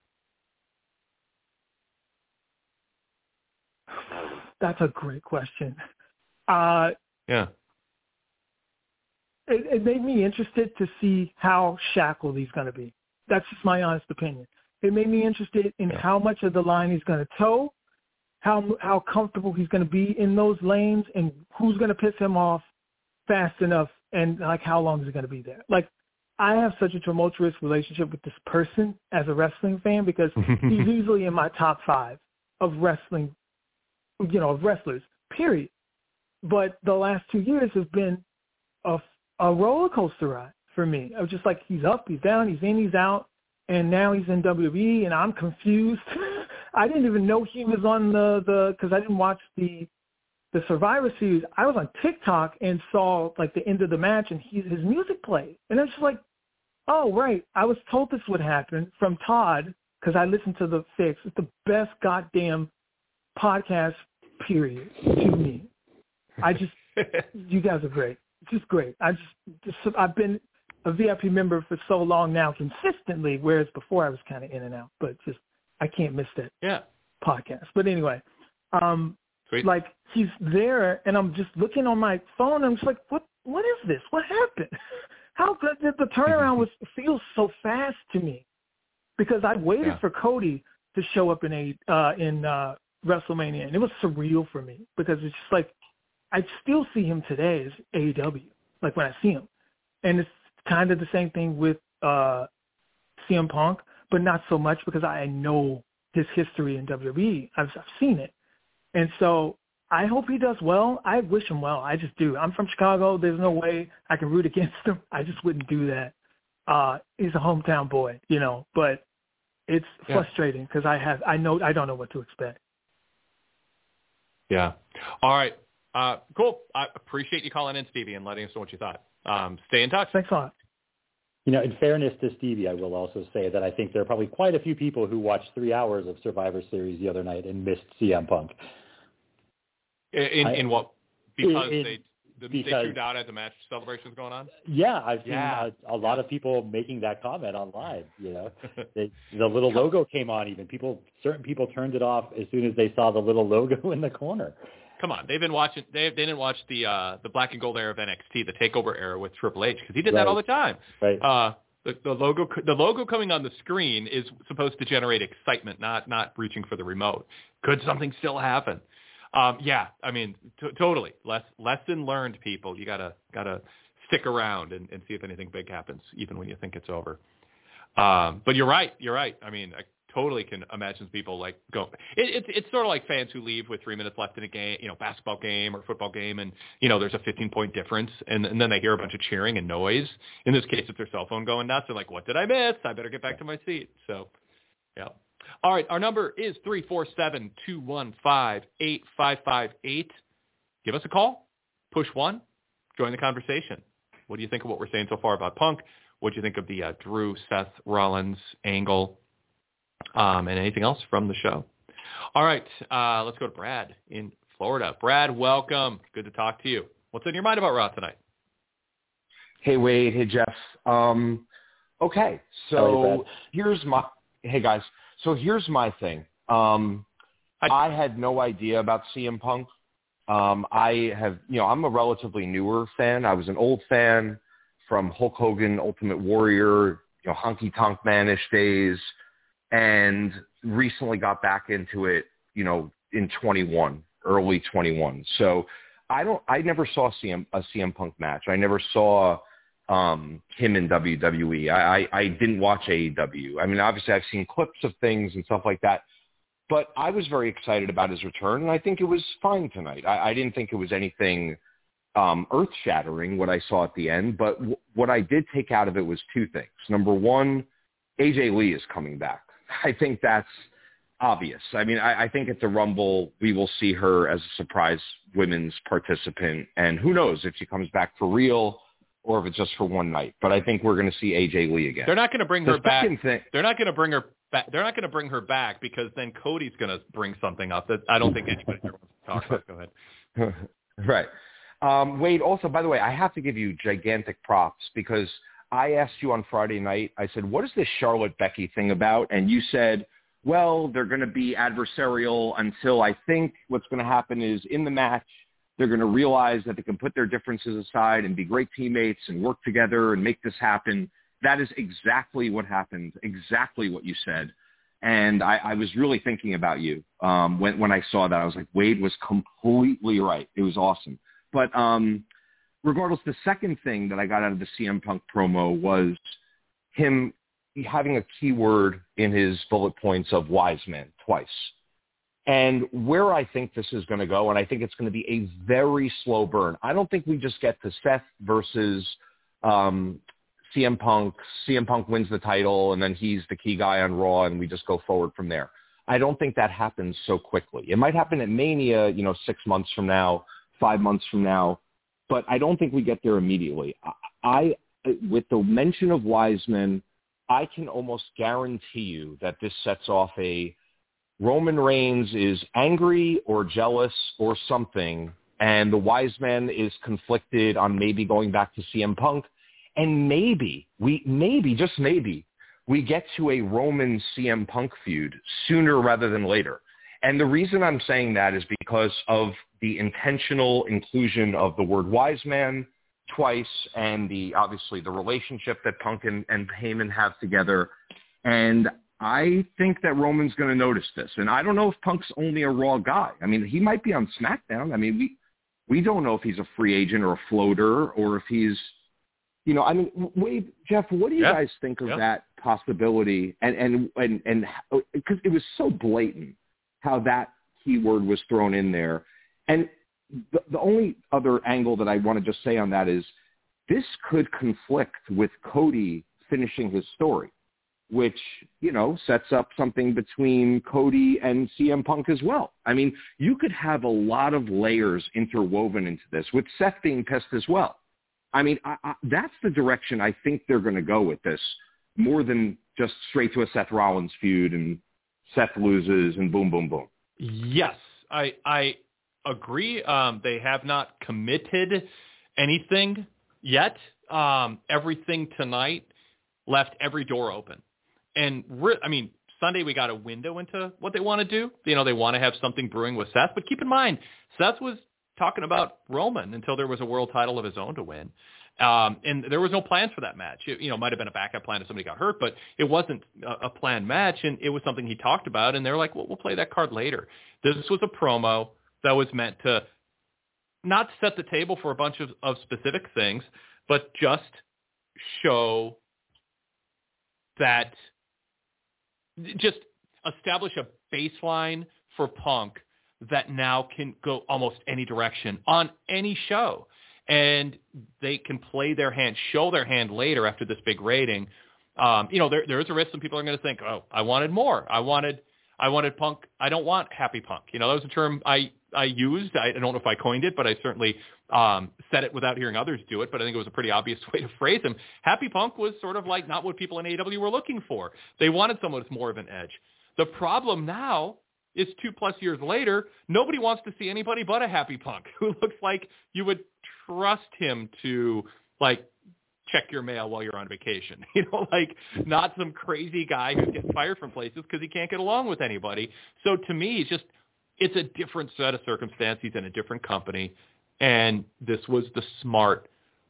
That's a great question. Uh, yeah. It, it made me interested to see how shackled he's going to be. That's just my honest opinion. It made me interested in yeah. how much of the line he's going to toe, how how comfortable he's going to be in those lanes, and who's going to piss him off fast enough, and like how long is he going to be there. Like, I have such a tumultuous relationship with this person as a wrestling fan because he's easily in my top five of wrestling, you know, of wrestlers, period. But the last two years have been a, a roller coaster ride for me. I was just like, he's up, he's down, he's in, he's out, and now he's in W W E, and I'm confused. I didn't even know he was on the, the – because I didn't watch the the Survivor Series, I was on TikTok and saw like the end of the match, and he, his music played, and it's just like, oh right, I was told this would happen from Todd because I listened to the Fix. It's the best goddamn podcast, period, to me. I just, you guys are great, just great. I just, just I've been a V I P member for so long now, consistently, whereas before I was kind of in and out, but just I can't miss that yeah. podcast. But anyway. Um, Sweet. Like he's there, and I'm just looking on my phone. And I'm just like, what? What is this? What happened? How good did the turnaround was feels so fast to me? Because I waited yeah. for Cody to show up in a uh, in uh, WrestleMania, and it was surreal for me because it's just like I still see him today as A E W, like when I see him, and it's kind of the same thing with uh, C M Punk, but not so much because I know his history in W W E. I've, I've seen it. And so I hope he does well. I wish him well. I just do. I'm from Chicago. There's no way I can root against him. I just wouldn't do that. Uh, he's a hometown boy, you know, but it's yeah. frustrating because I have, I know, I don't know what to expect. Yeah. All right. Uh, cool. I appreciate you calling in, Stevie, and letting us know what you thought. Um, stay in touch. Thanks a lot. You know, in fairness to Stevie, I will also say that I think there are probably quite a few people who watched three hours of Survivor Series the other night and missed C M Punk. In, I, in what? Because in, they the, because, they tuned out as the match celebration was going on? Yeah, I've seen yeah. a, a lot of people making that comment online, you know. they, the little logo came on even. People, certain people turned it off as soon as they saw the little logo in the corner. Come on, they've been watching. They they didn't watch the uh, the black and gold era of N X T, the Takeover era with Triple H, because he did right. that all the time. Right. Uh, the, the logo the logo coming on the screen is supposed to generate excitement, not not reaching for the remote. Could something still happen? Um, yeah, I mean, t- totally. Less, lesson learned, people. You gotta gotta stick around and, and see if anything big happens, even when you think it's over. Um, but you're right. You're right. I mean, I totally can imagine people like go. It, it's it's sort of like fans who leave with three minutes left in a game, you know, basketball game or football game, and you know, there's a fifteen point difference, and, and then they hear a bunch of cheering and noise. In this case, it's their cell phone going nuts. They're like, "What did I miss? I better get back to my seat." So, yeah. All right, our number is three four seven, two one five, eight five five eight. Give us a call. Push one. Join the conversation. What do you think of what we're saying so far about Punk? What do you think of the uh, Drew, Seth Rollins angle? Um, and anything else from the show? All right, uh, let's go to Brad in Florida. Brad, welcome. Good to talk to you. What's on your mind about Raw tonight? Hey, Wade. Hey, Jeff. Um, okay, so here's my – hey, guys. So here's my thing. Um, I had no idea about C M Punk. Um, I have, you know, I'm a relatively newer fan. I was an old fan from Hulk Hogan, Ultimate Warrior, you know, Honky Tonk Man-ish days, and recently got back into it, you know, in twenty-one, early twenty-one. So I don't, I never saw C M, a C M Punk match. I never saw um, him in W W E. I, I, I didn't watch A E W. I mean, obviously I've seen clips of things and stuff like that, but I was very excited about his return, and I think it was fine tonight. I, I didn't think it was anything um, earth-shattering, what I saw at the end, but w- what I did take out of it was two things. Number one, A J Lee is coming back. I think that's obvious. I mean, I, I think at the Rumble, we will see her as a surprise women's participant, and who knows if she comes back for real or if it's just for one night. But I think we're going to see A J Lee again. They're not going to bring the her back. Thing, they're not going to bring her back. They're not going to bring her back because then Cody's going to bring something up that I don't think anybody ever wants to talk about. Go ahead. Right. Um, Wade, also, by the way, I have to give you gigantic props because I asked you on Friday night, I said, what is this Charlotte Becky thing about? And you said, well, they're going to be adversarial until I think what's going to happen is in the match, they're going to realize that they can put their differences aside and be great teammates and work together and make this happen. That is exactly what happened, exactly what you said. And I, I was really thinking about you um, when, when I saw that. I was like, Wade was completely right. It was awesome. But um, regardless, the second thing that I got out of the C M Punk promo was him having a keyword in his bullet points of wise man twice. And where I think this is going to go, and I think it's going to be a very slow burn. I don't think we just get to Seth versus um, C M Punk. C M Punk wins the title, and then he's the key guy on Raw, and we just go forward from there. I don't think that happens so quickly. It might happen at Mania, you know, six months from now, five months from now, but I don't think we get there immediately. I, I with the mention of Wiseman, I can almost guarantee you that this sets off a Roman Reigns is angry or jealous or something, and the Wiseman is conflicted on maybe going back to C M Punk, and maybe, we maybe, just maybe, we get to a Roman C M Punk feud sooner rather than later. And the reason I'm saying that is because of the intentional inclusion of the word Wiseman twice and the obviously the relationship that Punk and, and Heyman have together. And I think that Roman's going to notice this. And I don't know if Punk's only a Raw guy. I mean, he might be on SmackDown. I mean, we we don't know if he's a free agent or a floater or if he's, you know, I mean, Wade, Jeff, what do you yeah. guys think of yeah. that possibility? And, and, and, and because it was so blatant how that keyword was thrown in there. And the, the only other angle that I want to just say on that is this could conflict with Cody finishing his story, which, you know, sets up something between Cody and C M Punk as well. I mean, you could have a lot of layers interwoven into this, with Seth being pissed as well. I mean, I, I, that's the direction I think they're going to go with this, more than just straight to a Seth Rollins feud and Seth loses and boom, boom, boom. Yes, I I agree. Um, they have not committed anything yet. Um, everything tonight left every door open. And, re- I mean, Sunday we got a window into what they want to do. You know, they want to have something brewing with Seth. But keep in mind, Seth was talking about Roman until there was a world title of his own to win. Um, and there was no plans for that match. It, you know, might have been a backup plan if somebody got hurt, but it wasn't a, a planned match, and it was something he talked about, and they're like, well, we'll play that card later. This was a promo that was meant to not set the table for a bunch of, of specific things, but just show that, just establish a baseline for Punk that now can go almost any direction on any show. And they can play their hand, show their hand later after this big rating. Um, you know, there there is a risk some people are going to think, oh, I wanted more. I wanted I wanted Punk. I don't want happy Punk. You know, that was a term I, I used. I don't know if I coined it, but I certainly um, said it without hearing others do it. But I think it was a pretty obvious way to phrase him. Happy Punk was sort of like not what people in A E W were looking for. They wanted someone with more of an edge. The problem now is two plus years later, nobody wants to see anybody but a happy Punk who looks like you would trust him to, like, check your mail while you're on vacation. You know, like, not some crazy guy who's getting fired from places because he can't get along with anybody. So to me, it's just, it's a different set of circumstances in a different company. And this was the smart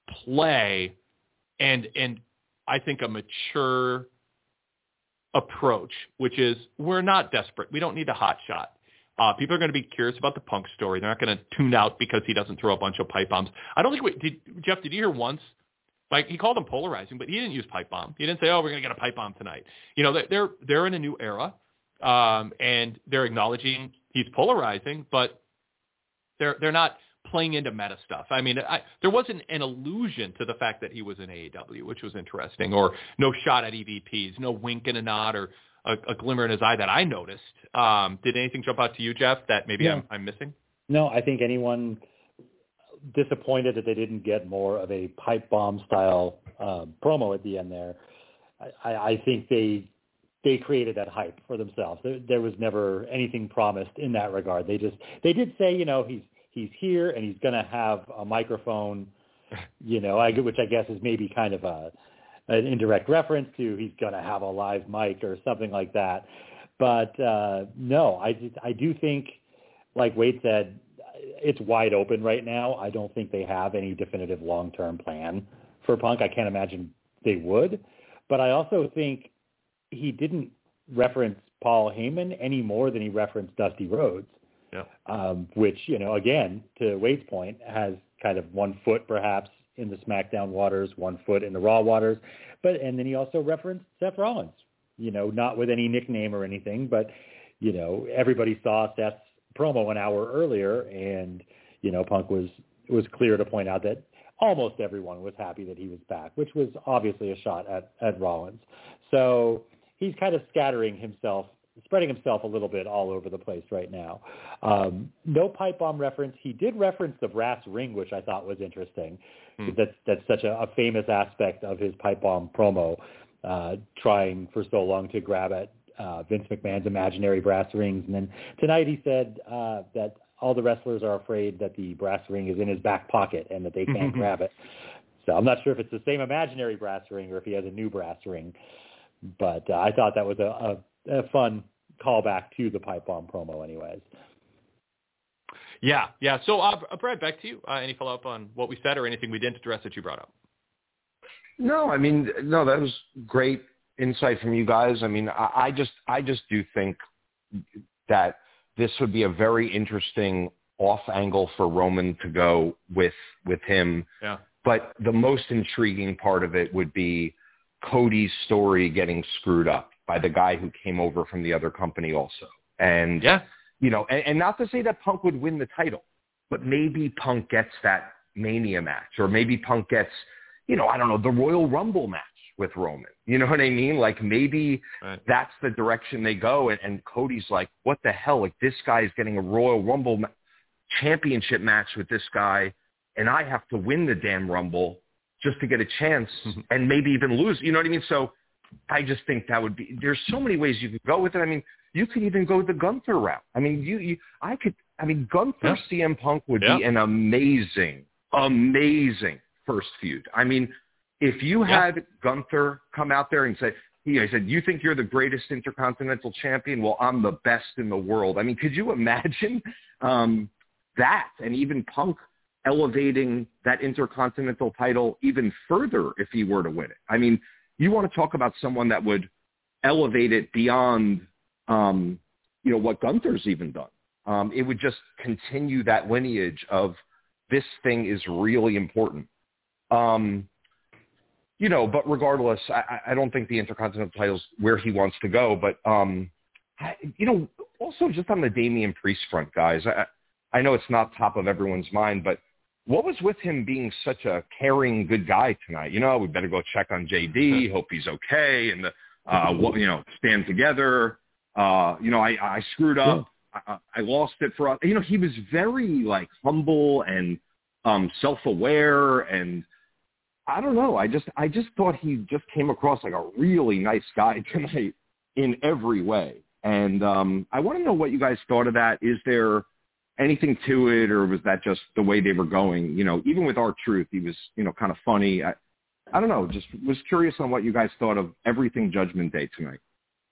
play and, and I think a mature approach, which is we're not desperate. We don't need a hot shot. Uh, people are going to be curious about the Punk story. They're not going to tune out because he doesn't throw a bunch of pipe bombs. I don't think we did. Jeff, did you hear once? Like, he called them polarizing, but he didn't use pipe bomb. He didn't say, "Oh, we're going to get a pipe bomb tonight." You know, they're they're in a new era, um, and they're acknowledging he's polarizing, but they're they're not playing into meta stuff. I mean, I, there wasn't an allusion to the fact that he was in A E W, which was interesting, or no shot at E V Ps, no wink and a nod, or a, a glimmer in his eye that I noticed. Um, did anything jump out to you, Jeff, that maybe yeah. I'm, I'm missing? No, I think anyone disappointed that they didn't get more of a pipe bomb style um, promo at the end there. I, I think they they created that hype for themselves. There, there was never anything promised in that regard. They just they did say, you know, he's he's here and he's going to have a microphone, you know, I, which I guess is maybe kind of a an indirect reference to he's going to have a live mic or something like that. But uh, no, I I do think, like Wade said, it's wide open right now. I don't think they have any definitive long-term plan for Punk. I can't imagine they would. But I also think he didn't reference Paul Heyman any more than he referenced Dusty Rhodes, yeah. um, which, you know, again, to Wade's point, has kind of one foot perhaps in the SmackDown waters, one foot in the Raw waters. But and then he also referenced Seth Rollins, you know, not with any nickname or anything, but, you know, everybody saw Seth's promo an hour earlier, and you know, Punk was it was clear to point out that almost everyone was happy that he was back, which was obviously a shot at at Rollins. So he's kind of scattering himself spreading himself a little bit all over the place right now. Um, no pipe bomb reference. He did reference the brass ring, which I thought was interesting. Hmm. That's that's such a, a famous aspect of his pipe bomb promo, uh, trying for so long to grab at uh, Vince McMahon's imaginary brass rings. And then tonight he said uh, that all the wrestlers are afraid that the brass ring is in his back pocket and that they can't grab it. So I'm not sure if it's the same imaginary brass ring or if he has a new brass ring. But uh, I thought that was a, a, a fun callback to the pipe bomb promo anyways. Yeah, yeah. So, uh, Brad, back to you. Uh, any follow-up on what we said or anything we didn't address that you brought up? No, I mean, no, that was great insight from you guys. I mean, I, I just I just do think that this would be a very interesting off angle for Roman to go with with him. Yeah. But the most intriguing part of it would be Cody's story getting screwed up by the guy who came over from the other company also. And, yeah. you know, and, and not to say that Punk would win the title, but maybe Punk gets that Mania match, or maybe Punk gets, you know, I don't know, the Royal Rumble match with Roman. You know what I mean? Like maybe right. that's the direction they go. And, and Cody's like, what the hell? Like this guy is getting a Royal Rumble ma- championship match with this guy, and I have to win the damn Rumble just to get a chance mm-hmm. and maybe even lose. You know what I mean? So I just think that would be – there's so many ways you could go with it. I mean, you could even go the Gunther route. I mean, you, you I could – I mean, Gunther yeah. C M Punk would yeah. be an amazing, amazing first feud. I mean, if you yeah. had Gunther come out there and say – he said, you think you're the greatest Intercontinental Champion? Well, I'm the best in the world. I mean, could you imagine um, that? And even Punk – elevating that Intercontinental title even further if he were to win it. I mean, you want to talk about someone that would elevate it beyond, um, you know, what Gunther's even done. Um, it would just continue that lineage of this thing is really important. Um, you know, but regardless, I, I don't think the Intercontinental title's where he wants to go. But, um, I, you know, also just on the Damian Priest front, guys, I, I know it's not top of everyone's mind, but what was with him being such a caring, good guy tonight? You know, we better go check on J D, hope he's okay, and, uh, what, you know, stand together. Uh, you know, I, I screwed up. I, I lost it for us. You know, he was very, like, humble and um, self-aware, and I don't know. I just I just thought he just came across like a really nice guy tonight in every way. And um, I want to know what you guys thought of that. Is there anything to it, or was that just the way they were going? You know, even with R-Truth, he was, you know, kind of funny. I, I don't know. Just was curious on what you guys thought of everything Judgment Day tonight.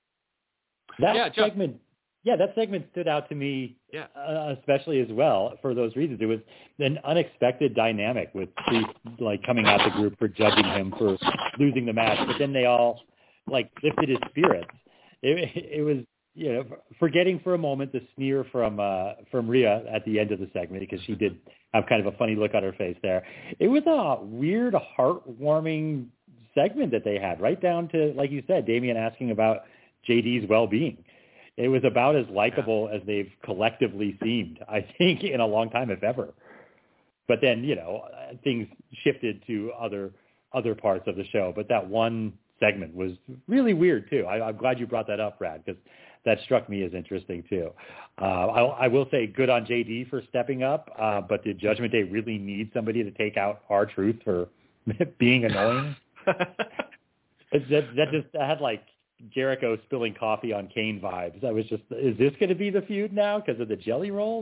That yeah, segment, yeah, that segment stood out to me, yeah. uh, especially as well for those reasons. It was an unexpected dynamic with Priest, like, coming at the group for judging him for losing the match, but then they all, like, lifted his spirits. It, it was, you know, forgetting for a moment the sneer from uh, from Rhea at the end of the segment, because she did have kind of a funny look on her face there. It was a weird, heartwarming segment that they had, right down to, like you said, Damian asking about J D's well-being. It was about as likable as they've collectively seemed, I think, in a long time, if ever. But then, you know, things shifted to other other parts of the show. But that one segment was really weird, too. I, I'm glad you brought that up, Brad, because that struck me as interesting, too. Uh, I, I will say good on J D for stepping up, uh, but did Judgment Day really need somebody to take out R-Truth for being annoying? that, that just I had, like, Jericho spilling coffee on Kane vibes. I was just, is this going to be the feud now because of the jelly rolls?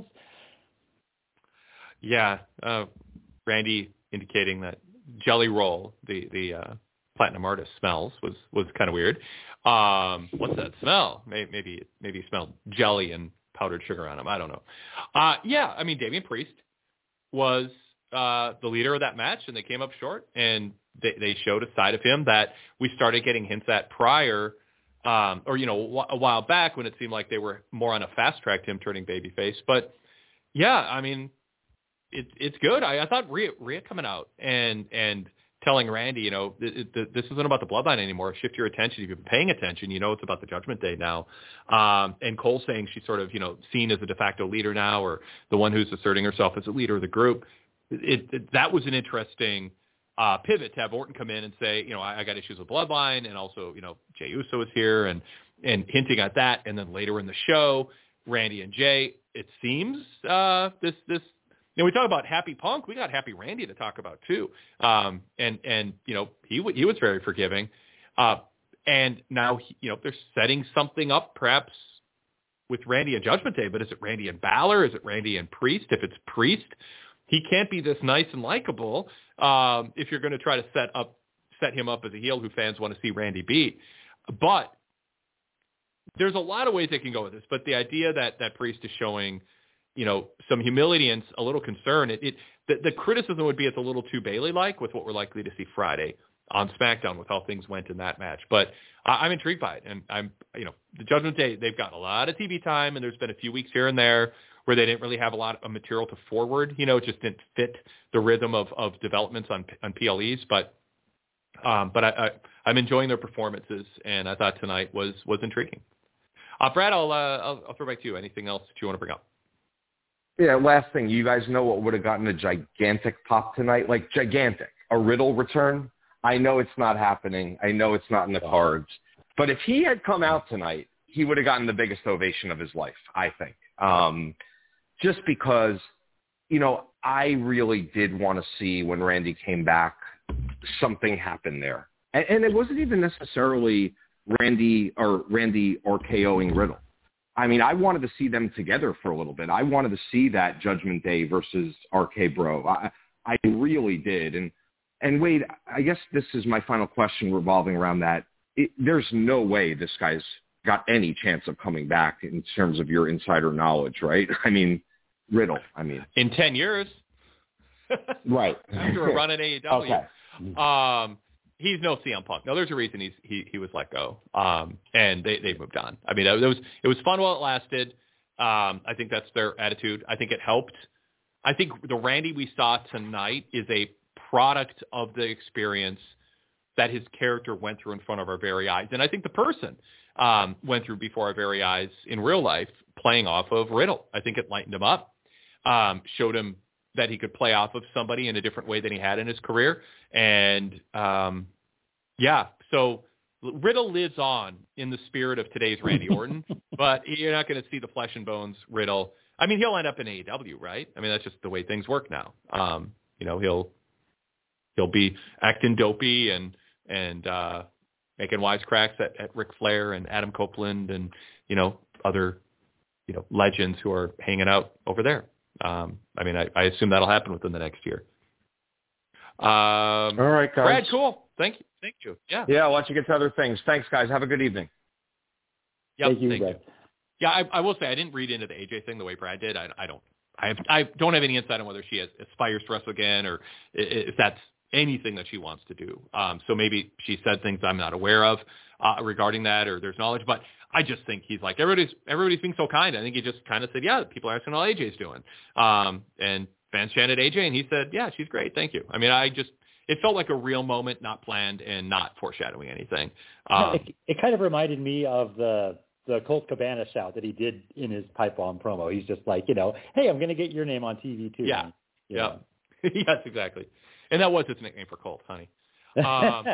Yeah. Uh, Randy indicating that jelly roll, the, the uh, Platinum Artist smells, was, was kind of weird. Um, what's that smell? Maybe, maybe, maybe he smelled jelly and powdered sugar on him. I don't know. Uh, yeah. I mean, Damian Priest was uh, the leader of that match, and they came up short, and they, they showed a side of him that we started getting hints at prior, Um, or, you know, a while back when it seemed like they were more on a fast track to him turning babyface. But, yeah, I mean, it, it's good. I, I thought Rhea, Rhea coming out and and telling Randy, you know, th- th- this isn't about the bloodline anymore. Shift your attention. If you've been paying attention, you know it's about the Judgment Day now. Um, and Cole saying she's sort of, you know, seen as a de facto leader now, or the one who's asserting herself as a leader of the group. It, it, that was an interesting uh, pivot to have Orton come in and say, you know, I, I got issues with Bloodline, and also, you know, Jey Uso is here, and and hinting at that, and then later in the show, Randy and Jay. It seems uh, this this. You know, we talk about Happy Punk. We got Happy Randy to talk about too, um, and and you know he he was very forgiving, uh, and now he, you know they're setting something up perhaps with Randy and Judgment Day. But is it Randy and Balor? Is it Randy and Priest? If it's Priest, he can't be this nice and likable um, if you're going to try to set up set him up as a heel who fans want to see Randy beat. But there's a lot of ways they can go with this. But the idea that that Priest is showing, you know, some humility and a little concern. It, it the, the criticism would be it's a little too Bayley-like with what we're likely to see Friday on SmackDown with how things went in that match. But I, I'm intrigued by it, and I'm, you know, the Judgment Day, they've gotten a lot of T V time, and there's been a few weeks here and there where they didn't really have a lot of material to forward. You know, it just didn't fit the rhythm of, of developments on on P L Es. But um, but I, I, I'm enjoying their performances, and I thought tonight was was intriguing. Uh, Brad, I'll, uh, I'll I'll throw back to you. Anything else that you want to bring up? Yeah, last thing. You guys know what would have gotten a gigantic pop tonight? Like, gigantic. A Riddle return? I know it's not happening. I know it's not in the cards. But if he had come out tonight, he would have gotten the biggest ovation of his life, I think. Um, just because, you know, I really did want to see when Randy came back, something happened there. And, and it wasn't even necessarily Randy or Randy RKOing Riddle. I mean, I wanted to see them together for a little bit. I wanted to see that Judgment Day versus R K Bro. I, I really did. And, and Wade, I guess this is my final question revolving around that. It, there's no way this guy's got any chance of coming back in terms of your insider knowledge, right? I mean, Riddle, I mean. In ten years. Right. After a run at A E W. Okay. Um, he's no C M Punk. No, there's a reason he's he he was let go. Um, and they they moved on. I mean, it was it was fun while it lasted. Um, I think that's their attitude. I think it helped. I think the Randy we saw tonight is a product of the experience that his character went through in front of our very eyes, and I think the person um, went through before our very eyes in real life, playing off of Riddle. I think it lightened him up, um, showed him that he could play off of somebody in a different way than he had in his career. And, um, yeah, so Riddle lives on in the spirit of today's Randy Orton, but you're not going to see the flesh and bones Riddle. I mean, he'll end up in A E W, right? I mean, that's just the way things work now. Um, you know, he'll, he'll be acting dopey and, and, uh, making wisecracks at, at Ric Flair and Adam Copeland and, you know, other, you know, legends who are hanging out over there. Um, I mean, I, I assume that'll happen within the next year. Um, All right, guys. Brad, cool. Thank you. Thank you. Yeah. Yeah, I'll let you get to other things. Thanks, guys. Have a good evening. Yep, thank you, thank Brad. you. Yeah, I, I will say I didn't read into the A J thing the way Brad did. I, I don't. I have, I don't have any insight on whether she has, aspires to wrestle again or if that's anything that she wants to do. Um, so maybe she said things I'm not aware of uh, regarding that, or there's knowledge. But I just think he's like, everybody's everybody's being so kind. I think he just kind of said, yeah, people are asking how A J's doing. Um, and fans chanted A J, and he said, yeah, she's great. Thank you. I mean, I just, it felt like a real moment, not planned and not foreshadowing anything. Um, it, it kind of reminded me of the the Colt Cabana shout that he did in his pipe bomb promo. He's just like, you know, hey, I'm going to get your name on T V too. Yeah. And, yeah. Yes, exactly. And that was his nickname for Colt, honey. Um,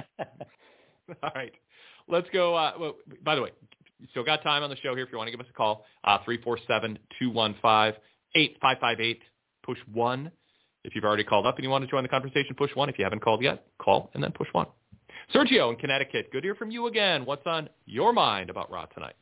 all right. Let's go. Uh, well, by the way, you still got time on the show here if you want to give us a call. Uh, three four seven, two one five, eight five five eight. Push one. If you've already called up and you want to join the conversation, push one. If you haven't called yet, call and then push one. Sergio in Connecticut, good to hear from you again. What's on your mind about Raw tonight?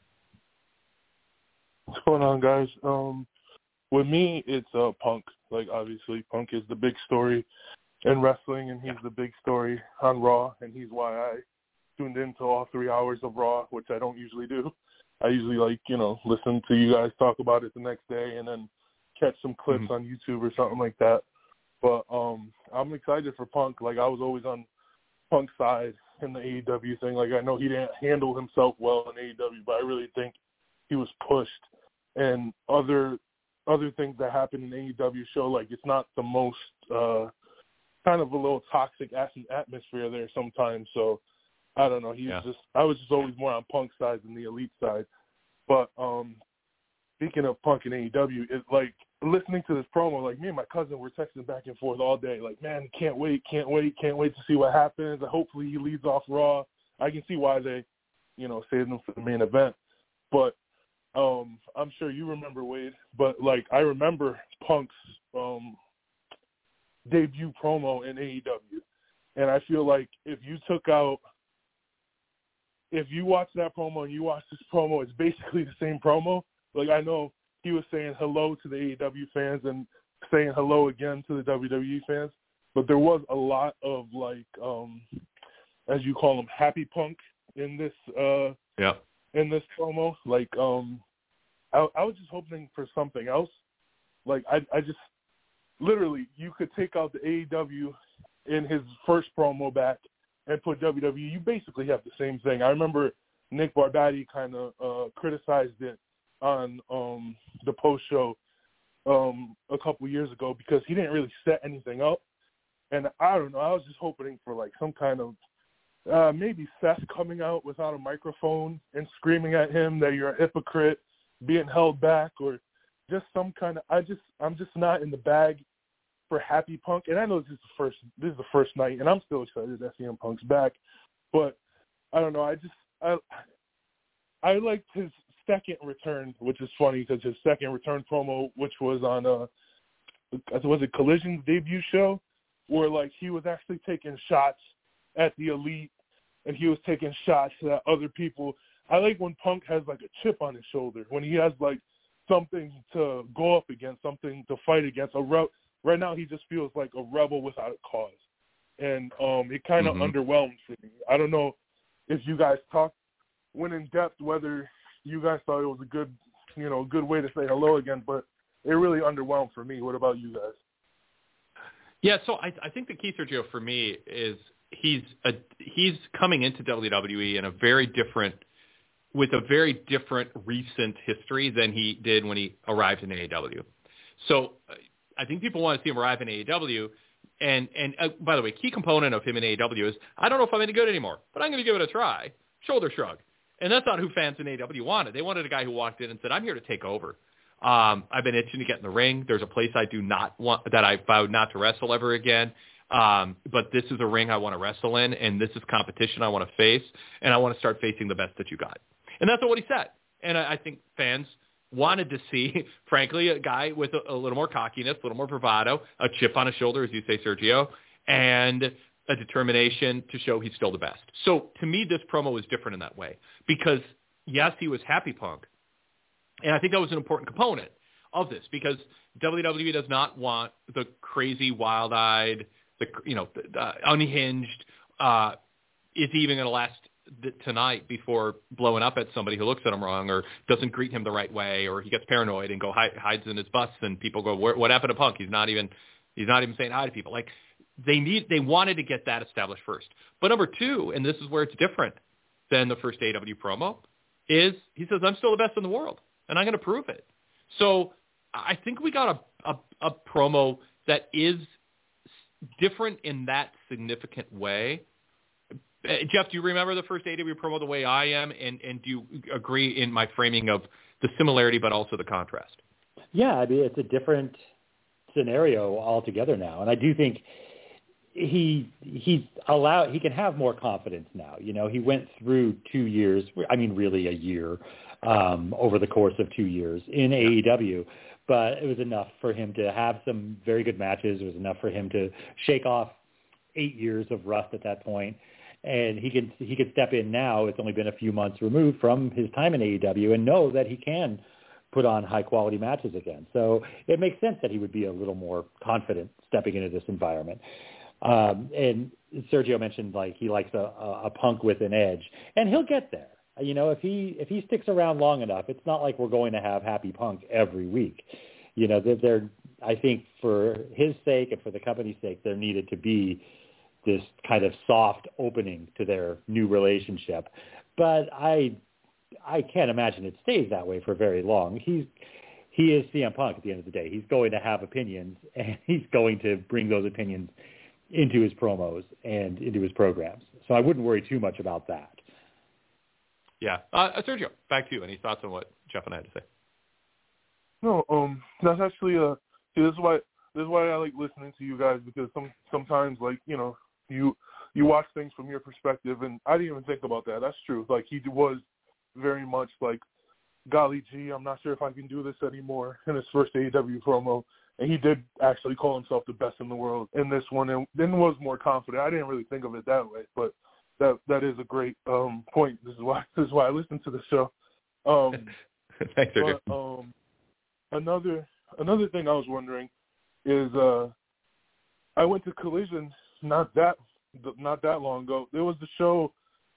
What's going on, guys? Um, with me, it's uh, Punk. Like, obviously, Punk is the big story in wrestling, and he's the big story on Raw, and he's why I tuned into all three hours of Raw, which I don't usually do. I usually, like, you know, listen to you guys talk about it the next day and then catch some clips mm-hmm. on YouTube or something like that. But um, I'm excited for Punk. Like, I was always on Punk's side in the A E W thing. Like, I know he didn't handle himself well in A E W, but I really think he was pushed. And other other things that happen in A E W show, like, it's not the most uh, kind of a little toxic atmosphere there sometimes. So, I don't know. He's yeah. just I was just always more on Punk's side than the Elite side. But um, speaking of Punk and A E W, it's like listening to this promo, like me and my cousin were texting back and forth all day, like, man, can't wait, can't wait, can't wait to see what happens. Hopefully he leads off Raw. I can see why they, you know, saved him for the main event. But um, I'm sure you remember, Wade, but, like, I remember Punk's um, debut promo in A E W. And I feel like if you took out, if you watch that promo and you watch this promo, it's basically the same promo. Like, I know he was saying hello to the A E W fans and saying hello again to the W W E fans, but there was a lot of, like, um, as you call them, happy Punk in this uh, yeah. in this promo. Like, um, I, I was just hoping for something else. Like, I, I just, literally, you could take out the A E W in his first promo back and put W W E. You basically have the same thing. I remember Nick Barbatti kind of uh, criticized it on um, the post show um, a couple years ago because he didn't really set anything up. And I don't know, I was just hoping for like some kind of uh, maybe Seth coming out without a microphone and screaming at him that you're a hypocrite, being held back, or just some kind of. I just I'm just not in the bag for Happy Punk. And I know this is the first this is the first night, and I'm still excited that C M Punk's back. But I don't know, I just I I liked his second return, which is funny because his second return promo, which was on uh was it Collision's debut show, where like he was actually taking shots at the Elite and he was taking shots at other people. I like when Punk has like a chip on his shoulder, when he has like something to go up against, something to fight against. A re- right now he just feels like a rebel without a cause, and um it kind of mm-hmm. underwhelmed for me. I don't know if you guys talked went in depth whether you guys thought it was a good, you know, good way to say hello again, but it really underwhelmed for me. What about you guys? Yeah, so I, I think the key, Sergio, for me is he's a, he's coming into W W E in a very different, with a very different recent history than he did when he arrived in A E W. So I think people want to see him arrive in A E W. And, and uh, by the way, key component of him in A E W is, I don't know if I'm any good anymore, but I'm going to give it a try. Shoulder shrug. And that's not who fans in A E W wanted. They wanted a guy who walked in and said, I'm here to take over. Um, I've been itching to get in the ring. There's a place I do not want, that I vowed not to wrestle ever again. Um, but this is a ring I want to wrestle in, and this is competition I want to face, and I want to start facing the best that you got. And that's what he said. And I, I think fans wanted to see, frankly, a guy with a, a little more cockiness, a little more bravado, a chip on his shoulder, as you say, Sergio, and a determination to show he's still the best. So to me, this promo was different in that way because, yes, he was Happy Punk. And I think that was an important component of this because W W E does not want the crazy, wild-eyed, the you know, uh, unhinged, uh, is he even going to last th- tonight before blowing up at somebody who looks at him wrong or doesn't greet him the right way, or he gets paranoid and go hi- hides in his bus and people go, what happened to Punk? He's not even he's not even saying hi to people. Like they need they wanted to get that established first. But number two, and this is where it's different than the first A E W promo, is he says, I'm still the best in the world. And I'm going to prove it. So I think we got a, a, a promo that is different in that significant way. Uh, Jeff, do you remember the first A E W promo the way I am? And, and do you agree in my framing of the similarity but also the contrast? Yeah, I mean, it's a different scenario altogether now. And I do think he he's allowed, he can have more confidence now. You know, he went through two years, I mean, really a year, um, over the course of two years in A E W, but it was enough for him to have some very good matches. It was enough for him to shake off eight years of rust at that point. And he can, he can step in now. It's only been a few months removed from his time in A E W and know that he can put on high quality matches again. So it makes sense that he would be a little more confident stepping into this environment. Um, and Sergio mentioned like he likes a, a, a Punk with an edge, and he'll get there. You know, if he if he sticks around long enough, it's not like we're going to have Happy Punk every week. You know, they're, they're I think for his sake and for the company's sake, there needed to be this kind of soft opening to their new relationship. But I I can't imagine it stays that way for very long. He's he is C M Punk at the end of the day. He's going to have opinions, and he's going to bring those opinions into his promos and into his programs. So I wouldn't worry too much about that. Yeah. Uh, Sergio, back to you. Any thoughts on what Jeff and I had to say? No, um, that's actually uh, see, this is why this is why I like listening to you guys, because some sometimes like you know you you watch things from your perspective, and I didn't even think about that. That's true. Like he was very much like, golly gee, I'm not sure if I can do this anymore in his first A E W promo, and he did actually call himself the best in the world in this one, and then was more confident. I didn't really think of it that way, but that that is a great um, point. This is why this is why I listen to the show. Um, Thanks, but, um, Another another thing I was wondering is uh, I went to Collision not that not that long ago. There was the show.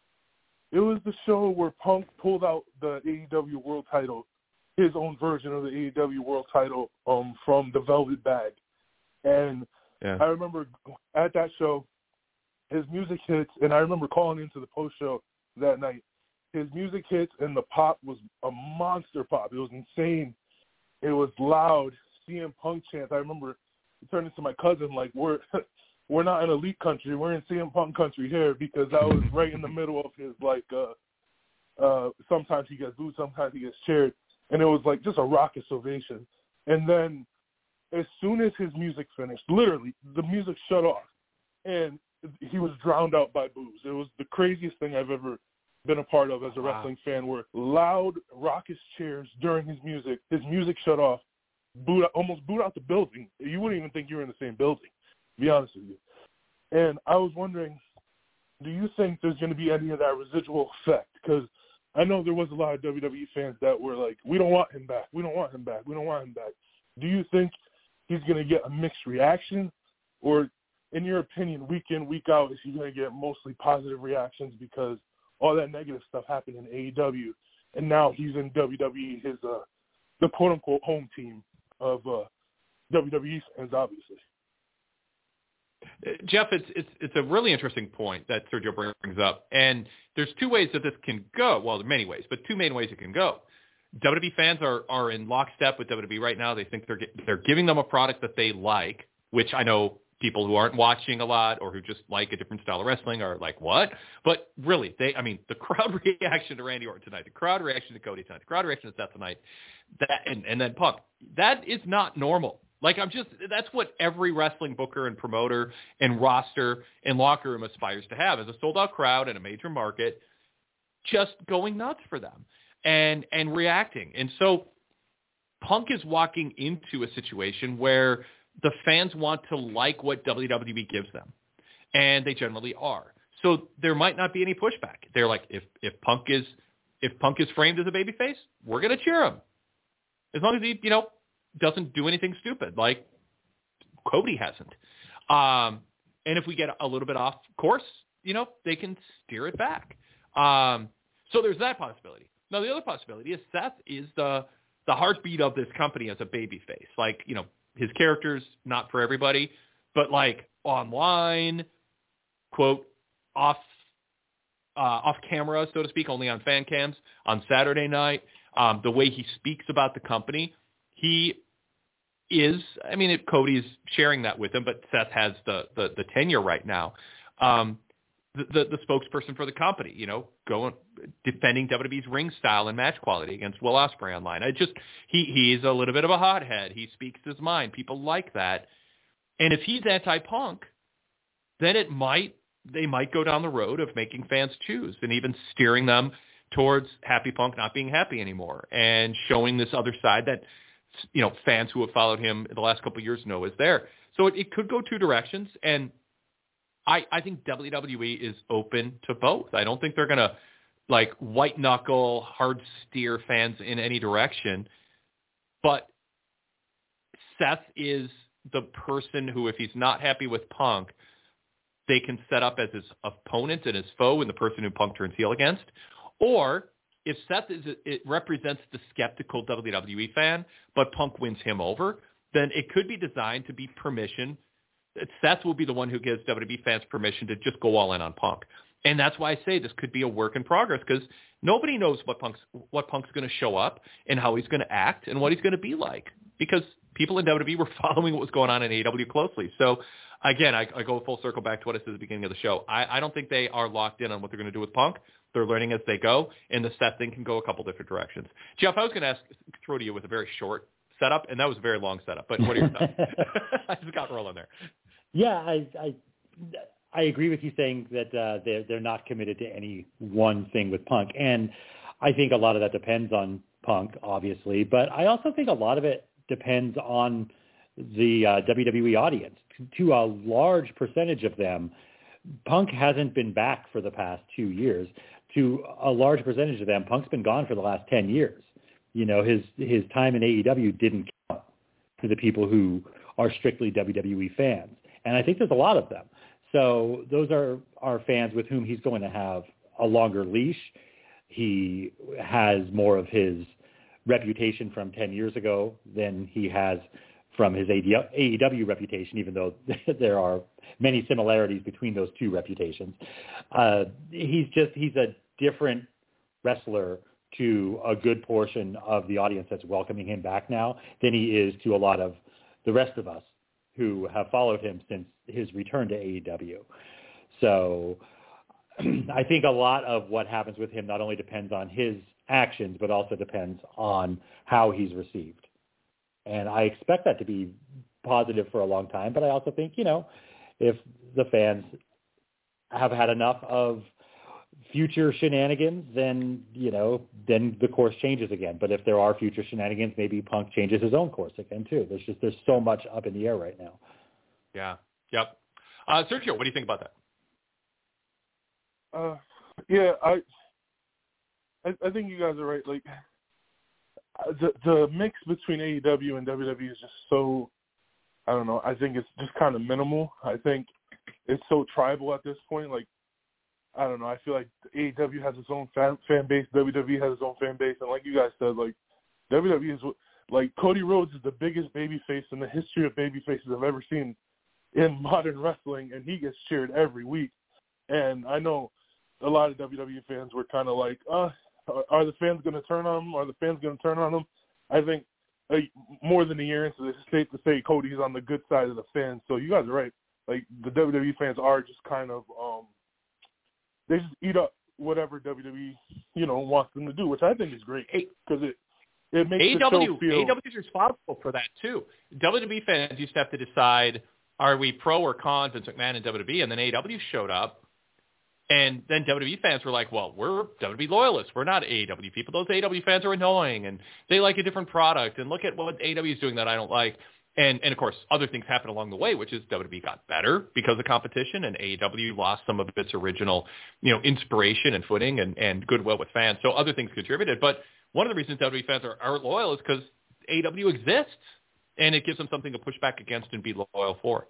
It was the show where Punk pulled out the A E W World Title, his own version of the A E W World Title, um, from the Velvet Bag, and yeah. I remember at that show, his music hits, and I remember calling into the post show that night. His music hits, and the pop was a monster pop. It was insane. It was loud, C M Punk chants. I remember turning to my cousin like, we're we're not in elite country, we're in C M Punk country here, because that was right in the middle of his like. Uh, uh, sometimes he gets booed, sometimes he gets cheered, and it was like just a raucous ovation. And then, as soon as his music finished, literally the music shut off, and he was drowned out by boos. It was the craziest thing I've ever been a part of as a wrestling wow. fan, where loud, raucous cheers during his music, his music shut off, booed, almost booed out the building. You wouldn't even think you were in the same building, to be honest with you. And I was wondering, do you think there's going to be any of that residual effect? Because I know there was a lot of W W E fans that were like, we don't want him back, we don't want him back, we don't want him back. Do you think he's going to get a mixed reaction? Or, in your opinion, week in, week out, is he going to get mostly positive reactions because all that negative stuff happened in A E W, and now he's in W W E, his uh, the quote-unquote home team of uh, W W E fans, obviously. Jeff, it's it's it's a really interesting point that Sergio brings up, and there's two ways that this can go. Well, there are many ways, but two main ways it can go. W W E fans are are in lockstep with W W E right now. They think they're they're giving them a product that they like, which I know people who aren't watching a lot or who just like a different style of wrestling are like, what? But really, they, I mean, the crowd reaction to Randy Orton tonight, the crowd reaction to Cody tonight, the crowd reaction to Seth tonight, that, and, and then Punk, that is not normal. Like, I'm just, that's what every wrestling booker and promoter and roster and locker room aspires to have, is a sold-out crowd in a major market just going nuts for them and, and reacting. And so Punk is walking into a situation where the fans want to like what W W E gives them, and they generally are. So there might not be any pushback. They're like, if if Punk is if Punk is framed as a babyface, we're going to cheer him, as long as he, you know, doesn't do anything stupid like Cody hasn't. Um, and if we get a little bit off course, you know, they can steer it back. Um, so there's that possibility. Now the other possibility is Seth is the the heartbeat of this company as a babyface. Like, you know, his character's not for everybody, but like online, quote, off uh, off camera, so to speak, only on fan cams on Saturday night, um, the way he speaks about the company, he is, I mean, it, Cody's sharing that with him, but Seth has the, the, the tenure right now. Um, the, the, the spokesperson for the company, you know, going, defending W W E's ring style and match quality against Will Ospreay online. I just, he, he's a little bit of a hothead. He speaks his mind. People like that. And if he's anti-Punk, then it might, they might go down the road of making fans choose and even steering them towards Happy Punk not being happy anymore and showing this other side that, you know, fans who have followed him in the last couple of years know is there. So it, it could go two directions. And I, I think W W E is open to both. I don't think they're going to, like, white-knuckle, hard steer fans in any direction. But Seth is the person who, if he's not happy with Punk, they can set up as his opponent and his foe and the person who Punk turns heel against. Or if Seth is, it represents the skeptical W W E fan, but Punk wins him over, then it could be designed to be permission. Seth will be the one who gives W W E fans permission to just go all in on Punk. And that's why I say this could be a work in progress, because nobody knows what Punk's, what Punk's going to show up and how he's going to act and what he's going to be like, because people in W W E were following what was going on in A E W closely. So, again, I, I go full circle back to what I said at the beginning of the show. I, I don't think they are locked in on what they're going to do with Punk. They're learning as they go, and the Seth thing can go a couple different directions. Jeff, I was going to ask, throw to you with a very short setup, and that was a very long setup. But what are your thoughts? I just got rolling there. Yeah, I, I I agree with you saying that uh, they're they're not committed to any one thing with Punk, and I think a lot of that depends on Punk, obviously, but I also think a lot of it depends on the uh, W W E audience. To a large percentage of them, Punk hasn't been back for the past two years. To a large percentage of them, Punk's been gone for the last ten years. You know, his his time in A E W didn't count to the people who are strictly W W E fans. And I think there's a lot of them. So those are, are fans with whom he's going to have a longer leash. He has more of his reputation from ten years ago than he has from his A E W reputation, even though there are many similarities between those two reputations. Uh, he's just, he's a different wrestler to a good portion of the audience that's welcoming him back now than he is to a lot of the rest of us who have followed him since his return to A E W. So I think a lot of what happens with him not only depends on his actions, but also depends on how he's received. And I expect that to be positive for a long time, but I also think, you know, if the fans have had enough of future shenanigans, then, you know, then the course changes again. But if there are future shenanigans, maybe Punk changes his own course again, too. There's just, there's so much up in the air right now. Yeah. Yep. Uh, Sergio, what do you think about that? Uh, yeah, I, I, I think you guys are right. Like, the the mix between A E W and W W E is just so, I don't know, I think it's just kind of minimal. I think it's so tribal at this point. Like, I don't know, I feel like A E W has its own fan, fan base, W W E has its own fan base, and like you guys said, like, W W E is, like, Cody Rhodes is the biggest babyface in the history of babyfaces I've ever seen in modern wrestling, and he gets cheered every week. And I know a lot of W W E fans were kind of like, uh, are the fans going to turn on him? Are the fans going to turn on him? I think uh, more than a year into this, it's safe to say Cody's on the good side of the fans. So you guys are right. Like, the W W E fans are just kind of, um, they just eat up whatever W W E, you know, wants them to do, which I think is great because it, it makes A E W, the show feel... A E W is responsible for that, too. W W E fans used to have to decide, are we pro or con Vince McMahon and W W E? And then A E W showed up. And then W W E fans were like, well, we're W W E loyalists. We're not A E W people. Those A E W fans are annoying, and they like a different product. And look at what A E W is doing that I don't like. And, and of course, other things happened along the way, which is W W E got better because of competition, and A E W lost some of its original, you know, inspiration and footing and, and goodwill with fans. So other things contributed. But one of the reasons W W E fans are, are loyal is because A E W exists, and it gives them something to push back against and be loyal for.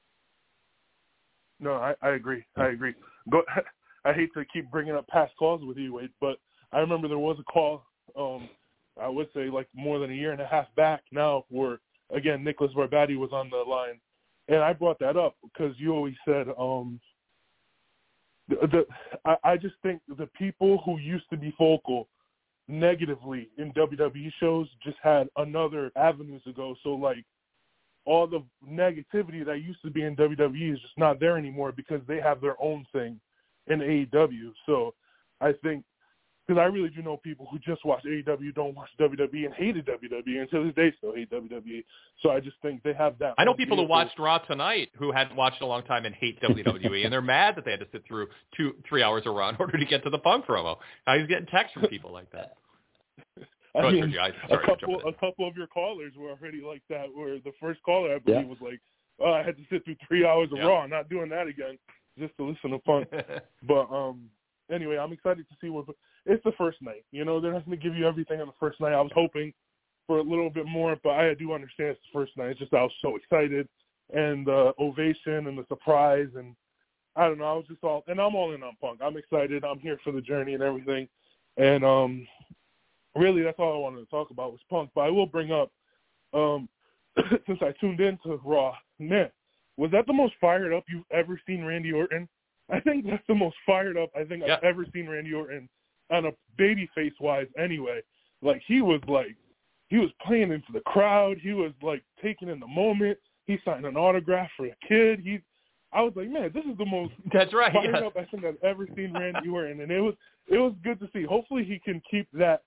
No, I, I agree. I agree. Go, I hate to keep bringing up past calls with you, Wade, but I remember there was a call, um, I would say like more than a year and a half back now, where, again, Nicholas Barbati was on the line. And I brought that up because you always said, um, the, the I, I just think the people who used to be vocal negatively in W W E shows just had another avenue to go. So, like, all the negativity that used to be in W W E is just not there anymore because they have their own thing in A E W. So I think, because I really do know people who just watch A E W, don't watch W W E, and hated W W E, and to this day still hate W W E. So I just think they have that. I know people who watched Raw tonight who hadn't watched in a long time and hate W W E, and they're mad that they had to sit through two, three hours of Raw in order to get to the Punk promo. I was getting texts from people like that. I Go mean, ahead, Sergio. I, a couple, a couple of your callers were already like that. Where the first caller, I believe, yeah. was like, "Oh, I had to sit through three hours of yeah. Raw. I'm not doing that again, just to listen to Punk." But um, anyway, I'm excited to see what. It's the first night. You know, they're not going to give you everything on the first night. I was hoping for a little bit more, but I do understand it's the first night. It's just I was so excited, and the ovation and the surprise, and I don't know. I was just all, and I'm all in on Punk. I'm excited. I'm here for the journey and everything, and um. Really, that's all I wanted to talk about was Punk. But I will bring up, um, since I tuned into Raw, man, was that the most fired up you've ever seen Randy Orton? I think that's the most fired up I think yeah. I've ever seen Randy Orton on a babyface-wise anyway. Like, he was, like, he was playing into the crowd. He was, like, taking in the moment. He signed an autograph for a kid. He, I was like, man, this is the most that's right, fired yes. up I think I've ever seen Randy Orton. And it was, it was good to see. Hopefully he can keep that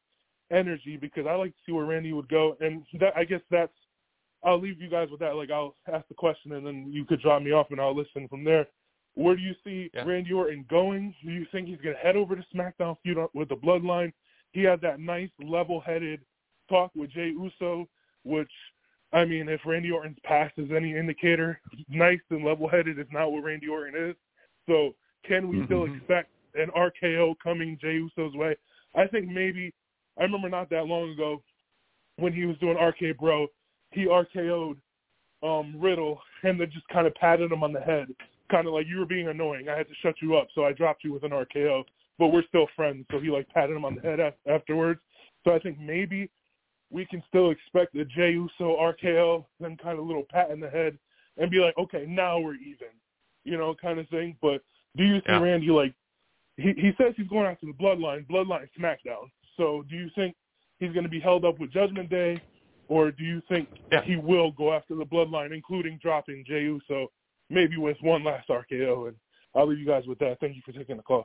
energy because I like to see where Randy would go. And that, I guess that's, I'll leave you guys with that. Like, I'll ask the question and then you could drop me off and I'll listen from there. Where do you see yeah. Randy Orton going? Do you think he's going to head over to SmackDown feud with the Bloodline? He had that nice level-headed talk with Jey Uso, which, I mean, if Randy Orton's past is any indicator, nice and level-headed is not what Randy Orton is. So can we mm-hmm. still expect an R K O coming Jey Uso's way? I think maybe, I remember not that long ago when he was doing R K Bro, he R K O'd um, Riddle and then just kind of patted him on the head, kind of like, you were being annoying. I had to shut you up, so I dropped you with an R K O. But we're still friends, so he, like, patted him on the head afterwards. So I think maybe we can still expect a Jey Uso R K O, then kind of a little pat in the head, and be like, okay, now we're even, you know, kind of thing. But do you see yeah. Randy, like, he, he says he's going after the Bloodline, Bloodline SmackDown. So do you think he's going to be held up with Judgment Day, or do you think yeah. he will go after the Bloodline, including dropping Jey Uso, maybe with one last R K O? And I'll leave you guys with that. Thank you for taking the call.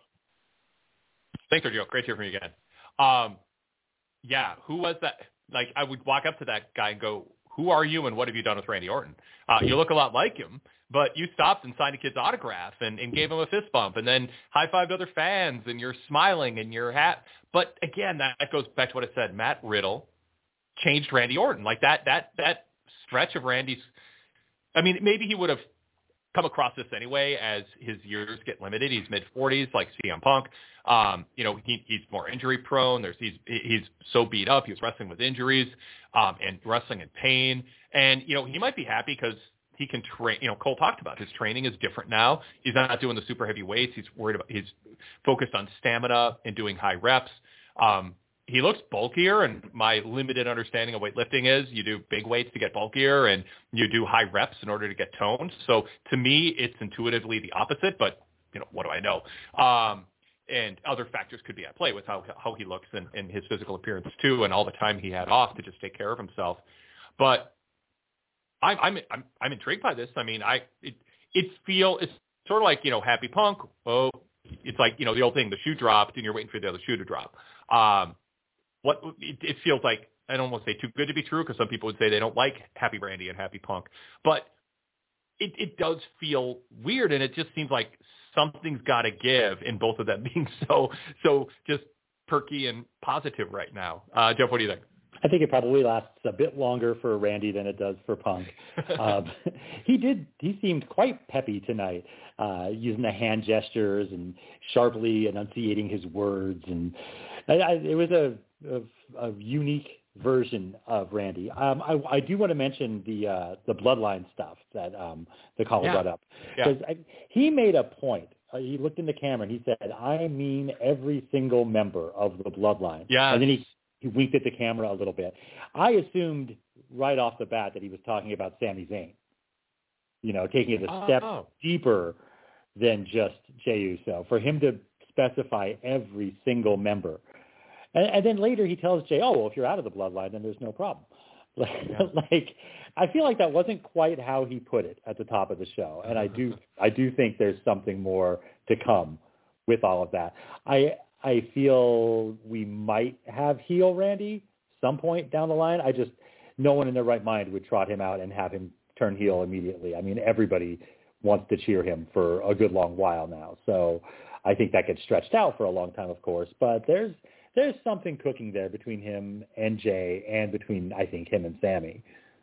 Thanks, Sergio. Great to hear from you again. Um, yeah, who was that? Like, I would walk up to that guy and go, who are you and what have you done with Randy Orton? Uh, you look a lot like him, but you stopped and signed a kid's autograph and, and gave him a fist bump and then high-fived other fans and you're smiling and you're hat. But, again, that, that goes back to what I said. Matt Riddle changed Randy Orton. Like, that, that, that stretch of Randy's – I mean, maybe he would have come across this anyway as his years get limited. He's mid forties, like C M Punk. Um, you know, he, he's more injury prone. There's he's he's so beat up. He was wrestling with injuries um, and wrestling in pain. And you know, he might be happy because he can train. You know, Cole talked about his training is different now. He's not doing the super heavy weights. He's worried about. He's focused on stamina and doing high reps. Um, He looks bulkier, and my limited understanding of weightlifting is you do big weights to get bulkier and you do high reps in order to get toned. So to me, it's intuitively the opposite, but, you know, what do I know? Um, and other factors could be at play with how how he looks and, and his physical appearance, too, and all the time he had off to just take care of himself. But I'm I'm I'm, I'm intrigued by this. I mean, I it, it feel it's sort of like, you know, Happy Punk. Oh, it's like, you know, the old thing, the shoe dropped, and you're waiting for the other shoe to drop. Um What it, it feels like, I don't want to say too good to be true because some people would say they don't like Happy Randy and Happy Punk, but it, it does feel weird, and it just seems like something's got to give in both of them being so so just perky and positive right now. Uh, Jeff, what do you think? I think it probably lasts a bit longer for Randy than it does for Punk. um, he did. He seemed quite peppy tonight, uh, using the hand gestures and sharply enunciating his words, and I, I, it was a, a, a unique version of Randy. Um, I, I do want to mention the uh, the Bloodline stuff that um, the caller yeah. brought up, because yeah. he made a point. Uh, he looked in the camera and he said, "I mean every single member of the Bloodline." Yeah, and then he. He winked at the camera a little bit. I assumed right off the bat that he was talking about Sami Zayn, you know, taking it a oh, step oh. deeper than just Jey Uso, for him to specify every single member. And, and then later he tells Jey, oh, well, if you're out of the Bloodline, then there's no problem. Like, yeah. like, I feel like that wasn't quite how he put it at the top of the show. And I do, I do think there's something more to come with all of that. I, I feel we might have heel Randy some point down the line. I just, no one in their right mind would trot him out and have him turn heel immediately. I mean, everybody wants to cheer him for a good long while now. So I think that gets stretched out for a long time, of course. But there's there's something cooking there between him and Jey, and between, I think, him and Sami.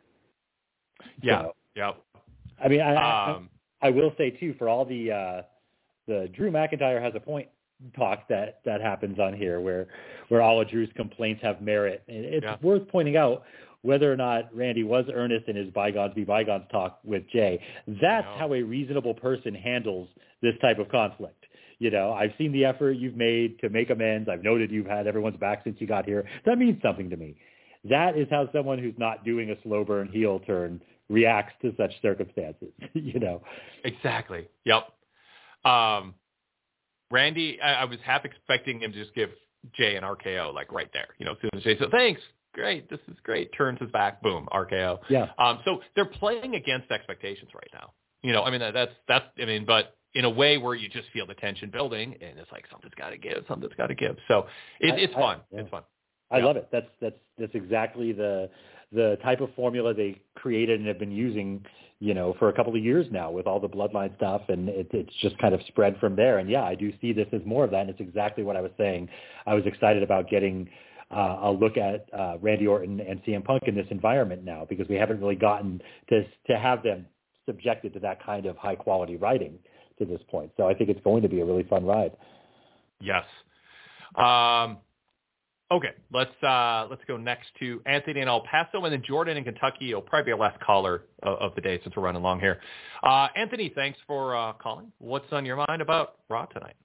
Yeah, so, yeah. I mean, I, um, I, I will say, too, for all the uh, the Drew McIntyre has a point talk that that happens on here, where where all of Drew's complaints have merit. It's yeah. worth pointing out whether or not Randy was earnest in his bygones be bygones talk with Jey. That's how a reasonable person handles this type of conflict. You know, I've seen the effort you've made to make amends. I've noted you've had everyone's back since you got here. That means something to me. That is how someone who's not doing a slow burn heel turn reacts to such circumstances. You know, exactly. Yep. Um, Randy, I, I was half expecting him to just give Jey an R K O, like right there. You know, as soon as Jey said, thanks, great, this is great, turns his back, boom, R K O. Yeah. Um, so they're playing against expectations right now. You know, I mean, that's, that's, I mean, but in a way where you just feel the tension building, and it's like, something's got to give, something's got to give. So it, I, it's I, fun. yeah. It's fun. I yeah. love it. That's that's that's exactly the the type of formula they created and have been using, you know, for a couple of years now with all the bloodline stuff, and it, it's just kind of spread from there. And yeah, I do see this as more of that, and it's exactly what I was saying. I was excited about getting uh, a look at uh, Randy Orton and C M Punk in this environment now, because we haven't really gotten to to have them subjected to that kind of high quality writing to this point. So I think it's going to be a really fun ride. Yes. Um, Okay, let's uh, let's go next to Anthony in El Paso, and then Jordan in Kentucky. He'll probably be our last caller of, of the day since we're running long here. Uh, Anthony, thanks for uh, calling. What's on your mind about Raw tonight?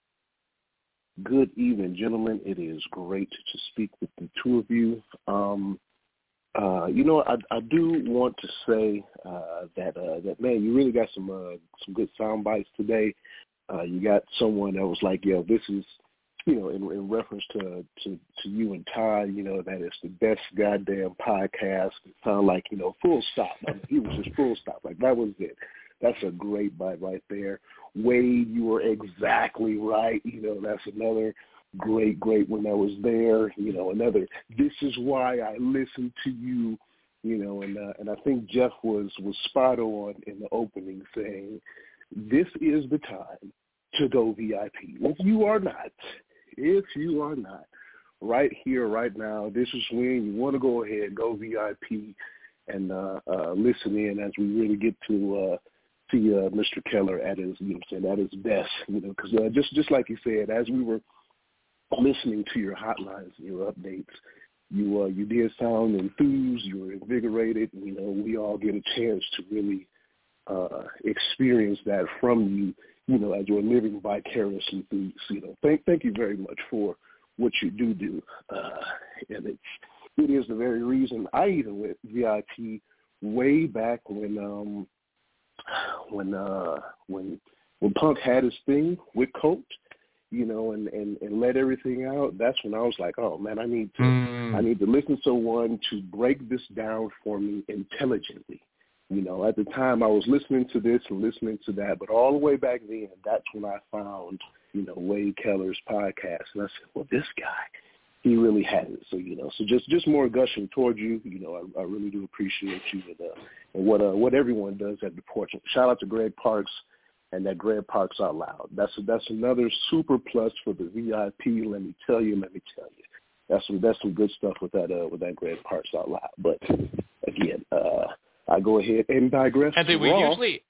Good evening, gentlemen. It is great to speak with the two of you. Um, uh, you know, I, I do want to say uh, that uh, that man, you really got some uh, some good sound bites today. Uh, you got someone that was like, "Yo, this is." You know, in, in reference to, to, to you and Todd, you know, that it's the best goddamn podcast. It sounded like, you know, full stop. I mean, he was just full stop. Like, that was it. That's a great bite right there. Wade, you were exactly right. You know, that's another great, great one that was there. You know, another, this is why I listen to you, you know, and uh, and I think Jeff was, was spot on in the opening saying, this is the time to go V I P. If you are not, If you are not, right here, right now, this is when you want to go ahead, go V I P, and uh, uh, listen in as we really get to uh, see uh, Mister Keller at his, you know, what I'm saying, at his best. You know, because uh, just just like you said, as we were listening to your hotlines, your updates, you uh, you did sound enthused, you were invigorated. You know, we all get a chance to really uh, experience that from you. You know, as you're living vicariously through, you know, thank thank you very much for what you do do, uh, and it's it is the very reason I even went V I P way back when um when uh when when Punk had his thing with Colt, you know, and, and, and let everything out. That's when I was like, oh man, I need to mm. I need to listen to someone to break this down for me intelligently. You know, at the time I was listening to this and listening to that, but all the way back then, that's when I found, you know, Wade Keller's podcast. And I said, well, this guy, he really had it. So, you know, so just, just more gushing towards you. You know, I, I really do appreciate you and, uh, and what uh, what everyone does at the porch. Shout out to Greg Parks and that Greg Parks Out Loud. That's that's another super plus for the V I P. Let me tell you, let me tell you. That's some, that's some good stuff with that, uh, with that Greg Parks Out Loud. But, again, uh, I go ahead and digress. Anthony, we Raw. usually,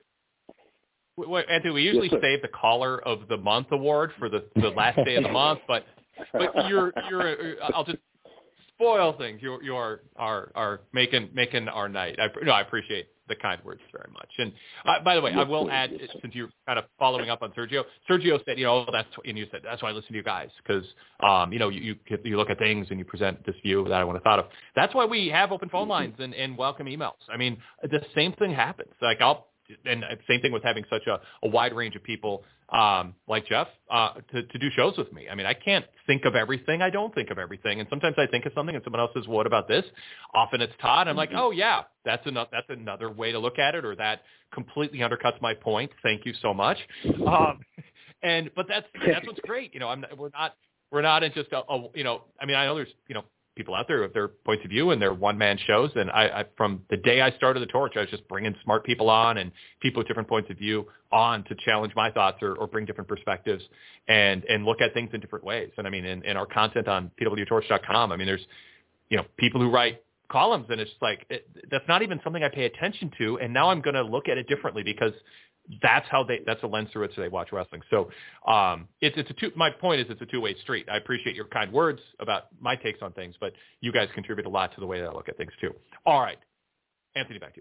wait, Anthony, we usually yes, save the Caller of the Month award for the, the last day of the month, but but you're you're I'll just spoil things. You you are are are making making our night. I, no, I appreciate the kind words very much. And uh, by the way, yes, I will sir, add, yes, since you're kind of following up on Sergio, Sergio said, you know, that's, and you said, that's why I listen to you guys, because, um, you know, you, you you look at things and you present this view that I would have thought of. That's why we have open phone lines and, and welcome emails. I mean, the same thing happens. Like I'll, and same thing with having such a, a wide range of people um, like Jeff uh, to, to do shows with me. I mean, I can't think of everything. I don't think of everything. And sometimes I think of something and someone else says, well, what about this? Often it's Todd. I'm like, oh, yeah, that's, another, that's another way to look at it, or that completely undercuts my point. Thank you so much. Um, and but that's that's what's great. You know, I'm, we're not we're not in just a, a, you know, I mean, I know there's, you know, people out there with their points of view and their one-man shows. And I, I, from the day I started the Torch, I was just bringing smart people on and people with different points of view on to challenge my thoughts or, or bring different perspectives and, and look at things in different ways. And I mean, in, in our content on P W torch dot com, I mean, there's, you know, people who write columns and it's like, it, that's not even something I pay attention to. And now I'm going to look at it differently because that's how they, that's a lens through which they watch wrestling. So um, it's, it's a two, my point is it's a two-way street. I appreciate your kind words about my takes on things, but you guys contribute a lot to the way that I look at things too. All right. Anthony, back to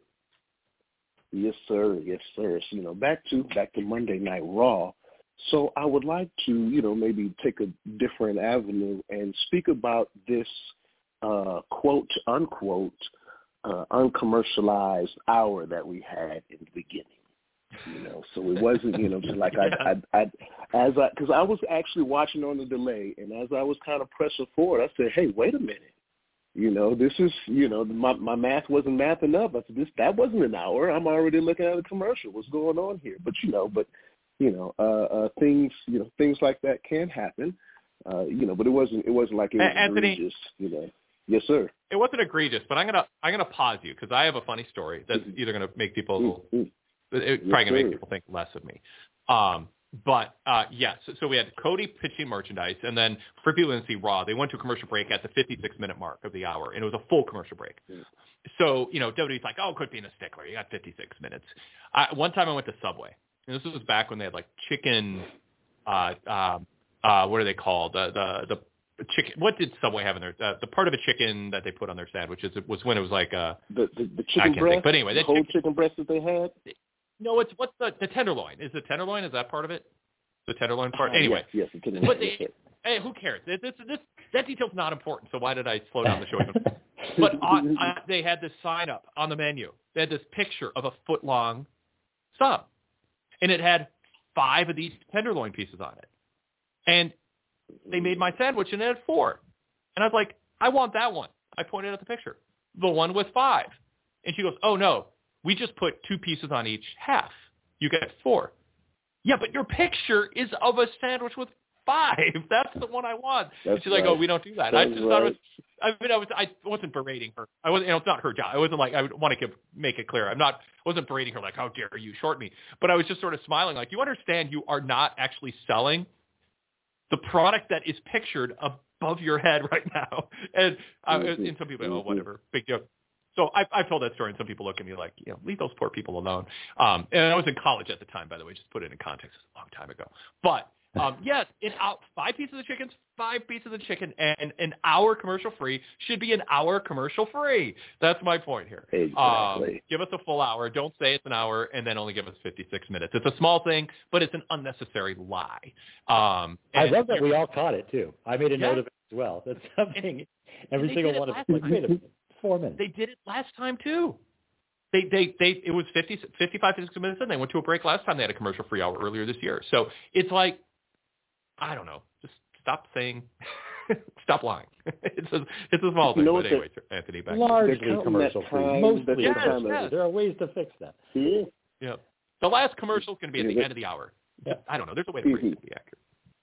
you. Yes, sir. Yes, sir. So, you know, back to, back to Monday Night Raw. So I would like to, you know, maybe take a different avenue and speak about this uh, quote, unquote, uh, uncommercialized hour that we had in the beginning. You know, so it wasn't, you know, just like I, I, I, as I, because I was actually watching on the delay, and as I was kind of pressing forward, I said, hey, wait a minute. You know, this is, you know, my my math wasn't mathing up. I said, this, that wasn't an hour. I'm already looking at a commercial. What's going on here? But, you know, but, you know, uh, uh, things, you know, things like that can happen. Uh, you know, but it wasn't it wasn't like it was Anthony, egregious, you know. Yes, sir. It wasn't egregious, but I'm gonna I'm gonna pause you because I have a funny story that's mm-hmm. either gonna make people mm-hmm. it's yes, probably gonna sir. make people think less of me. Um, but uh, yes, yeah, so, so we had Cody pitching merchandise, and then for people who didn't see Raw, they went to a commercial break at the fifty-six minute mark of the hour, and it was a full commercial break. Mm-hmm. So you know, W W E's like, oh, quit being a stickler. You got fifty-six minutes. I, one time I went to Subway, and this was back when they had like chicken. Uh, uh, uh, what are they called? The the the chicken. What did Subway have in there? Uh, the part of a chicken that they put on their sandwiches. It was when it was like uh the the, the chicken breast. Think. But anyway, the whole chicken, chicken breast that they had. No, it's what's the the tenderloin? Is the tenderloin? Is that part of it? The tenderloin part. Uh, anyway, yes, yes, the tenderloin. But they, hey, who cares? This this this that detail's not important. So why did I slow down the show? But on, uh, they had this sign up on the menu. They had this picture of a foot long sub, and it had five of these tenderloin pieces on it. And they made my sandwich and it had four. And I was like, I want that one. I pointed at the picture. The one with five. And she goes, oh, no, we just put two pieces on each half. You get four. Yeah, but your picture is of a sandwich with five. That's the one I want. That's and she's right. like, oh, we don't do that. That's I just right. thought it was, I mean, I, was, I wasn't berating her. I wasn't, you know, it's not her job. I wasn't like, I would want to give, make it clear. I'm not, I wasn't berating her like, how dare you short me. But I was just sort of smiling like, you understand you are not actually selling the product that is pictured above your head right now. And, uh, mm-hmm. and some people, mm-hmm. oh, whatever, big deal. So I, I've told that story, and some people look at me like, you know, leave those poor people alone. Um, and I was in college at the time, by the way, just put it in context. It's a long time ago. But, um, yes, in out five pieces of chicken, five pieces of chicken, and an hour commercial-free should be an hour commercial-free. That's my point here. Exactly. Um, give us a full hour. Don't say it's an hour, and then only give us fifty-six minutes. It's a small thing, but it's an unnecessary lie. Um, I love that we all caught it, too. I made a yeah. note of it as well. That's something and, every and single one of us. Wait a minute. Four minutes. They did it last time, too. They, they, they, it was fifty, fifty-five, fifty-six minutes in. They went to a break last time. They had a commercial-free hour earlier this year. So it's like, I don't know. Just stop saying, stop lying. It's a, it's a small thing. You know but anyway, the, Anthony, back largely to commercial-free. Mostly yes, commercial. yes. There are ways to fix that. Yeah. Yeah. The last commercial is going to be at yeah, the end of the hour. Yeah. I don't know. There's a way to phrase it to be accurate.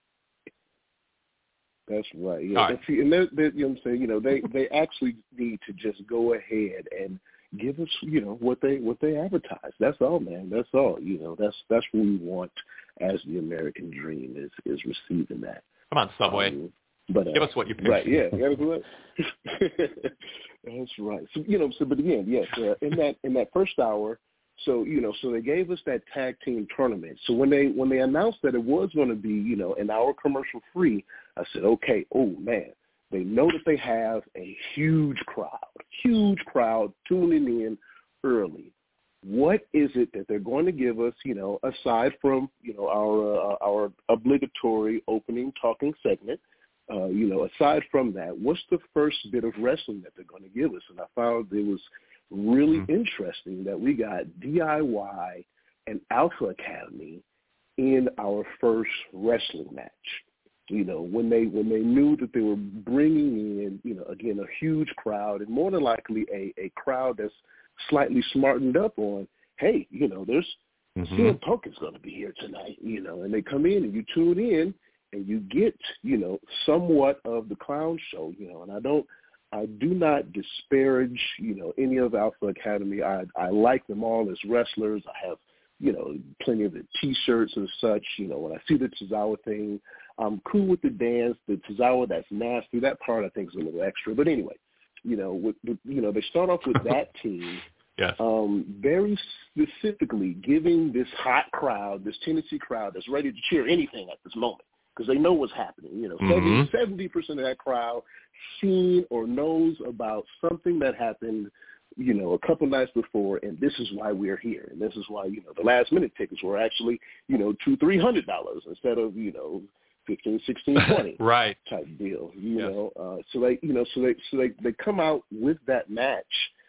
That's right. Yeah. Right. And, see, and they're, they're, you know what I'm saying? You know, they, they actually need to just go ahead and give us, you know, what they what they advertise. That's all, man. That's all. You know, that's that's what we want as the American dream is is receiving that. Come on, Subway. Um, but uh, give us what you picture. Right. Yeah. That's right. That's right. So you know. So, but again, yes. Uh, in that in that first hour. So, you know, so they gave us that tag team tournament. So when they when they announced that it was going to be, you know, an hour commercial free, I said, okay, oh, man, they know that they have a huge crowd, huge crowd tuning in early. What is it that they're going to give us, you know, aside from, you know, our uh, our obligatory opening talking segment, uh, you know, aside from that, what's the first bit of wrestling that they're going to give us? And I found it was really mm-hmm. interesting that we got D I Y and Alpha Academy in our first wrestling match. You know, when they when they knew that they were bringing in, you know, again, a huge crowd and more than likely a, a crowd that's slightly smartened up on, hey, you know, there's mm-hmm. C M Punk is going to be here tonight, you know, and they come in and you tune in and you get, you know, somewhat of the clown show, you know, and I don't, I do not disparage, you know, any of Alpha Academy. I I like them all as wrestlers. I have, you know, plenty of the T-shirts and such. You know, when I see the Tozawa thing, I'm cool with the dance. The Tozawa that's nasty, that part I think is a little extra. But anyway, you know, with, with you know, they start off with that team. Yes. Um, very specifically giving this hot crowd, this Tennessee crowd that's ready to cheer anything at this moment because they know what's happening. You know, mm-hmm. seventy percent of that crowd seen or knows about something that happened, you know, a couple nights before, and this is why we're here. And this is why, you know, the last minute tickets were actually, you know, two, three hundred dollars instead of, you know, fifteen, sixteen, twenty right type deal. You yes. know, uh, so they, you know, so they, so they, they come out with that match,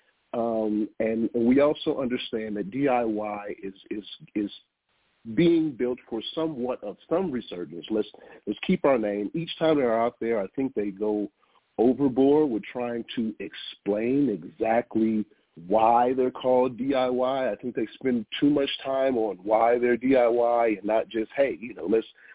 um, and, and we also understand that D I Y is is is being built for somewhat of some resurgence. Let's let's keep our name. Each time they're out there, I think they go overboard with trying to explain exactly why they're called D I Y. I think they spend too much time on why they're D I Y and not just, hey, you know, let's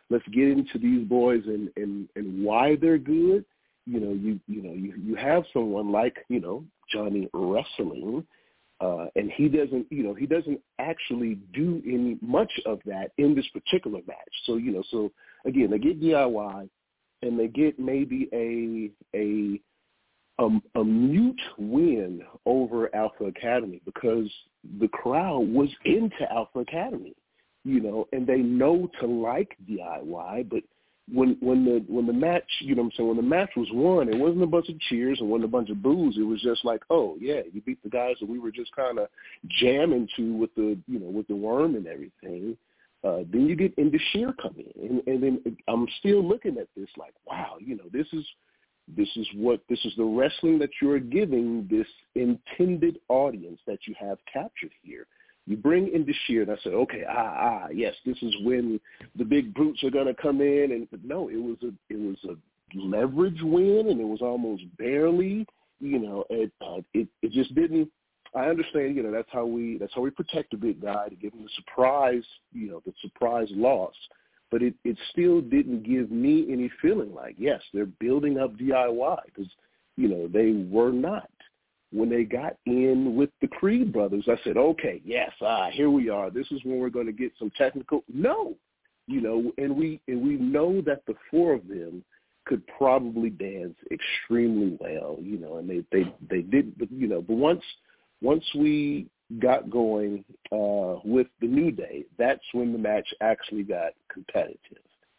let's get into these boys and, and, and why they're good. You know, you you know, you, you have someone like, you know, Johnny Wrestling, uh, and he doesn't, you know, he doesn't actually do any much of that in this particular match. So, you know, so again, they get D I Y and they get maybe a a a, a mute win over Alpha Academy because the crowd was into Alpha Academy, you know, and they know to like D I Y, but when when the when the match, you know what I'm saying, when the match was won, it wasn't a bunch of cheers and wasn't a bunch of boos. It was just like, oh yeah, you beat the guys that we were just kind of jamming to with the, you know, with the worm and everything. Uh, then you get Indus Sher come in, and, and then I'm still looking at this like, wow, you know, this is this is what this is the wrestling that you're giving this intended audience that you have captured here. You bring Indus Sher, and I said, okay, ah, ah, yes, this is when the big brutes are going to come in. And but no, it was a it was a leverage win, and it was almost barely, you know, it uh, it, it just didn't. I understand, you know, that's how we that's how we protect the big guy, to give him the surprise, you know, the surprise loss. But it, it still didn't give me any feeling like, yes, they're building up D I Y, because, you know, they were not. When they got in with the Creed brothers, I said, okay, yes, ah, here we are. This is when we're going to get some technical. No, you know, and we and we know that the four of them could probably dance extremely well, you know, and they they they did, but you know, but once once we got going uh, with the New Day, that's when the match actually got competitive,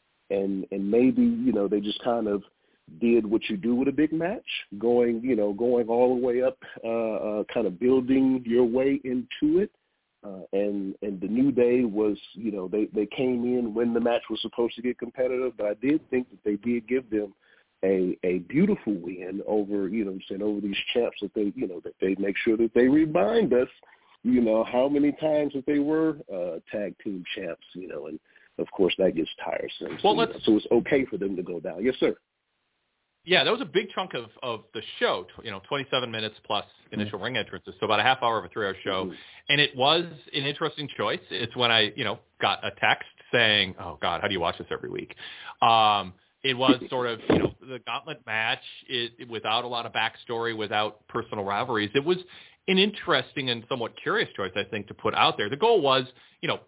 and and maybe, you know, they just kind of did what you do with a big match, going, you know, going all the way up, uh, uh, kind of building your way into it. Uh, and, and the New Day was, you know, they, they came in when the match was supposed to get competitive, but I did think that they did give them a, a beautiful win over, you know what I'm saying, over these champs that they, you know, that they make sure that they remind us, you know, how many times that they were uh, tag team champs, you know, and of course that gets tiresome. So, Well, you know, so it's okay for them to go down. Yes, sir. Yeah, that was a big chunk of, of the show, you know, twenty-seven minutes plus initial mm-hmm. ring entrances, so about a half hour of a three-hour show. Mm-hmm. And it was an interesting choice. It's when I, you know, got a text saying, oh, God, how do you watch this every week? Um, it was sort of, you know, the gauntlet match it, it, without a lot of backstory, without personal rivalries. It was an interesting and somewhat curious choice, I think, to put out there. The goal was, you know,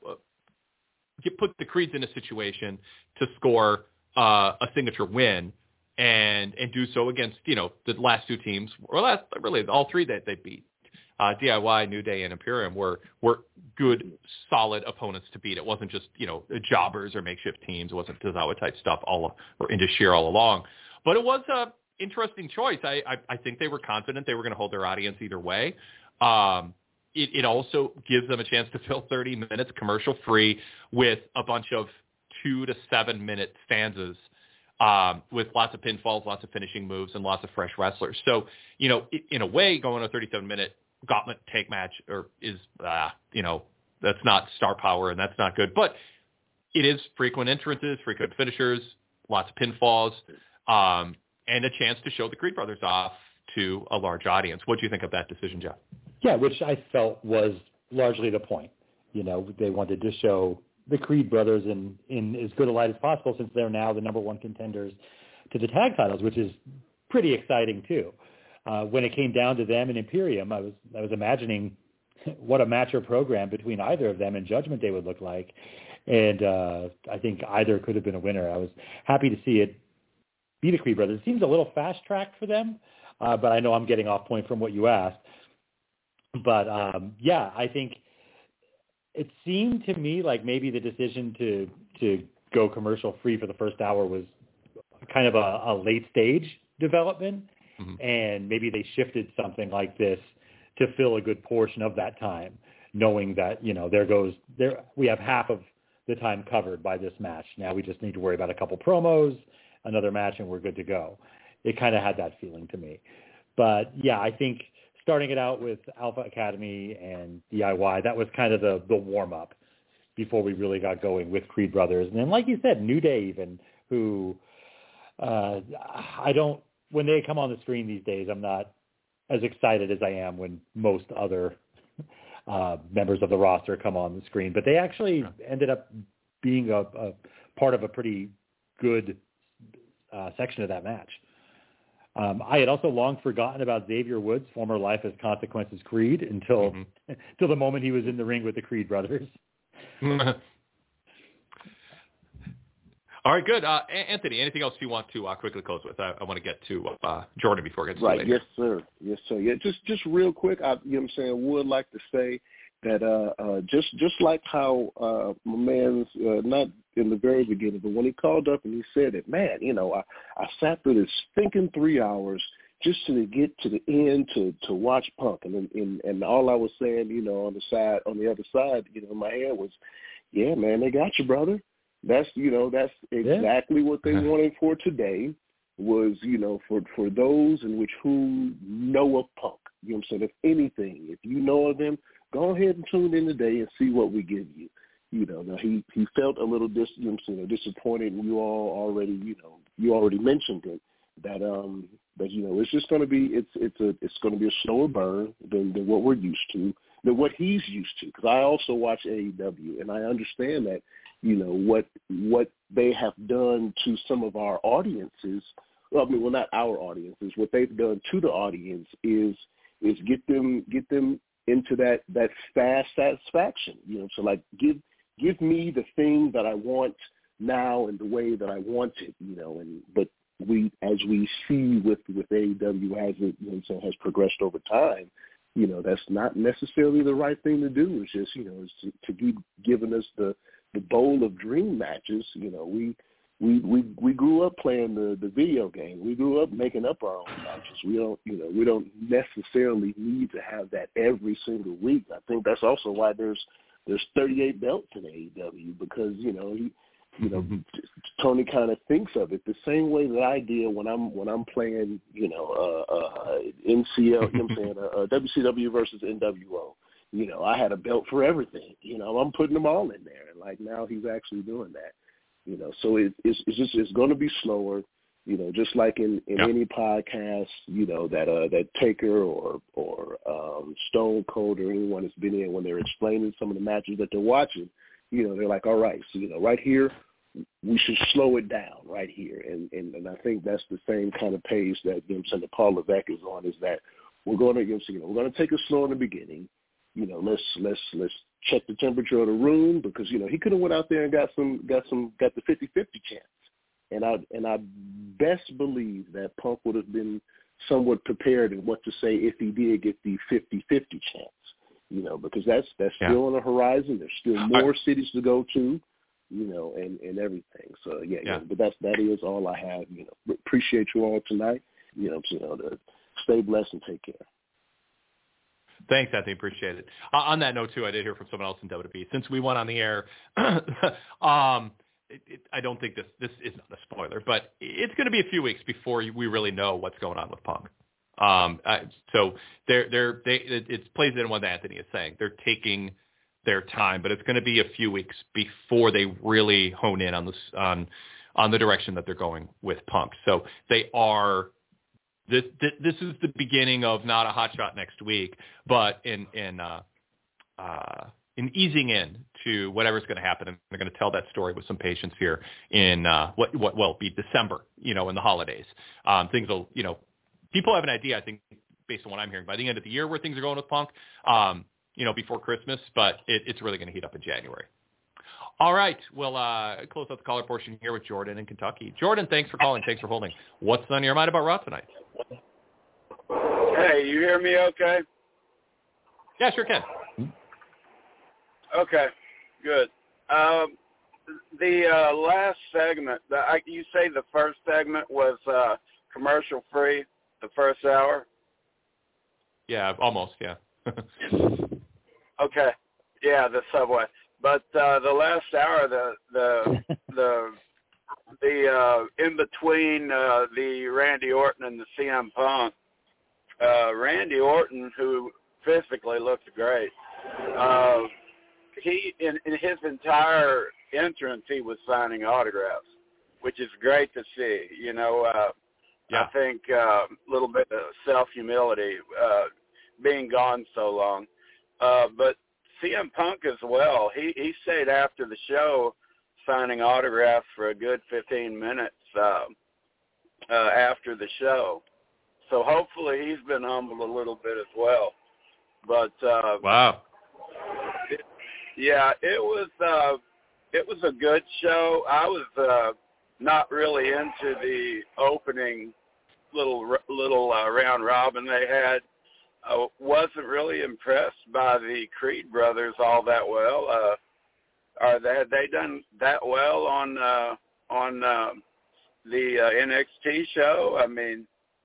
get, put the Creeds in a situation to score uh, a signature win, and and do so against, you know, the last two teams, or last really all three that they beat. Uh, D I Y, New Day, and Imperium were were good, solid opponents to beat. It wasn't just, you know, jobbers or makeshift teams. It wasn't Tozawa type stuff all or Indus Sher all along. But it was a interesting choice. I I, I think they were confident they were going to hold their audience either way. Um, it, it also gives them a chance to fill thirty minutes commercial free with a bunch of two to seven minute stanzas. Um, with lots of pinfalls, lots of finishing moves, and lots of fresh wrestlers. So, you know, in a way, going a thirty-seven minute gauntlet take match or is, uh, you know, that's not star power and that's not good. But it is frequent entrances, frequent finishers, lots of pinfalls, um, and a chance to show the Creed brothers off to a large audience. What do you think of that decision, Jeff? Yeah, which I felt was largely the point. You know, they wanted to show the Creed brothers in, in as good a light as possible, since they're now the number one contenders to the tag titles, which is pretty exciting too. Uh, when it came down to them and Imperium, I was I was imagining what a match or program between either of them and Judgment Day would look like, and uh, I think either could have been a winner. I was happy to see it be the Creed brothers. It seems a little fast tracked for them, uh, but I know I'm getting off point from what you asked. But um, yeah, I think. It seemed to me like maybe the decision to to go commercial free for the first hour was kind of a, a late stage development, mm-hmm. and maybe they shifted something like this to fill a good portion of that time, knowing that, you know, there goes there we have half of the time covered by this match. Now we just need to worry about a couple promos, another match, and we're good to go. It kind of had that feeling to me. But yeah, I think starting it out with Alpha Academy and D I Y, that was kind of the, the warm-up before we really got going with Creed Brothers. And then, like you said, New Day even, who uh, I don't, when they come on the screen these days, I'm not as excited as I am when most other uh, members of the roster come on the screen. But they actually ended up being a, a part of a pretty good uh, section of that match. Um, I had also long forgotten about Xavier Woods' former Life as Consequences Creed until mm-hmm. until the moment he was in the ring with the Creed brothers. All right, good. Uh, Anthony, anything else you want to uh, quickly close with? I, I want to get to uh, Jordan before I get to Right, later. yes, sir. Yes, sir. Yeah, just just real quick, I, you know what I'm saying, would like to say that uh, uh, just just like how uh, my man's, uh, not in the very beginning, but when he called up and he said it, man, you know, I, I sat through this thinking three hours just to get to the end to, to watch Punk. And, and and all I was saying, you know, on the side, on the other side, you know, in my head was, yeah, man, they got you, brother. That's, you know, that's exactly yeah. what they wanted for today was, you know, for, for those in which who know of Punk. You know what I'm saying? If anything, if you know of them, go ahead and tune in today and see what we give you. You know, now he, he felt a little dis, you know, you know, disappointed, and you all already, you know, you already mentioned it, that, um, that, you know, it's just going to be, it's, it's a, it's going to be a slower burn than, than what we're used to, than what he's used to. Because I also watch A E W, and I understand that, you know, what what they have done to some of our audiences, well, I mean, well, not our audiences, what they've done to the audience is is get them get them into that, that fast satisfaction, you know, so like give give me the thing that I want now and the way that I want it, you know, and but we, as we see with, with A E W as it, you know, so has progressed over time, you know, that's not necessarily the right thing to do. It's just, you know, it's to, to keep giving us the, the bowl of dream matches. You know, we we we we grew up playing the, the video game. We grew up making up our own matches. We don't, you know, we don't necessarily need to have that every single week. I think that's also why there's there's thirty-eight belts in A E W, because, you know, he, you know, Tony kind of thinks of it the same way that I did when I'm when I'm playing, you know, uh, uh, N C L, you know what I'm saying, uh, uh, W C W versus N W O. You know, I had a belt for everything. You know, I'm putting them all in there. And, like, now he's actually doing that. You know, so it, it's, it's just it's going to be slower. You know, just like in, in yeah. any podcast, you know, that uh, that Taker or or um, Stone Cold or anyone that's been in, when they're explaining some of the matches that they're watching, you know, they're like, all right, so, you know, right here, we should slow it down right here. And, and, and I think that's the same kind of pace that, you know, Senator Paul Levesque is on, is that we're going to, you know, we're going to take it slow in the beginning. You know, let's let's let's check the temperature of the room, because, you know, he could have went out there and got some got some got the fifty-fifty chance. And I and I best believe that Punk would have been somewhat prepared in what to say if he did get the fifty-fifty chance. You know, because that's that's yeah. still on the horizon. There's still more I, cities to go to, you know, and, and everything. So yeah, yeah. yeah, but that's that is all I have. You know, appreciate you all tonight. You know, you know, to stay blessed and take care. Thanks, Anthony. Appreciate it. Uh, on that note, too, I did hear from someone else in W W E. Since we went on the air, um, it, it, I don't think this this is not a spoiler, but it's going to be a few weeks before we really know what's going on with Punk. Um, uh, so they're they're they it, it plays in what Anthony is saying. They're taking their time, but it's going to be a few weeks before they really hone in on this on on the direction that they're going with Punk. So they are. This this is the beginning of not a hot shot next week, but in in uh, uh, in easing in to whatever's going to happen, and they're going to tell that story with some patience here in uh, what what will be December, you know, in the holidays. Um, things will, you know, people have an idea, I think, based on what I'm hearing, by the end of the year where things are going with Punk, um, you know, before Christmas, but it, it's really going to heat up in January. All right, we'll uh, close out the caller portion here with Jordan in Kentucky. Jordan, thanks for calling. Thanks for holding. What's on your mind about Raw tonight? Hey, you hear me okay? Yeah, sure can. Okay, good. Um, the uh, last segment, the, I, you say the first segment was uh, commercial-free, the first hour? Yeah, almost, yeah. Okay, yeah, the subway. But uh, the last hour, the the the the uh, in between uh, the Randy Orton and the C M Punk, uh, Randy Orton, who physically looked great, uh, he in, in his entire entrance he was signing autographs, which is great to see. You know, uh, yeah. I think a uh, little bit of self humility uh, being gone so long, uh, but. C M Punk as well. He he said after the show signing autographs for a good fifteen minutes uh, uh, after the show. So hopefully he's been humbled a little bit as well. But uh, wow, it, yeah, it was uh, it was a good show. I was uh, not really into the opening little little uh, round robin they had. I wasn't really impressed by the Creed brothers all that well. Uh, are they had they done that well on uh, on uh, the uh, N X T show? I mean.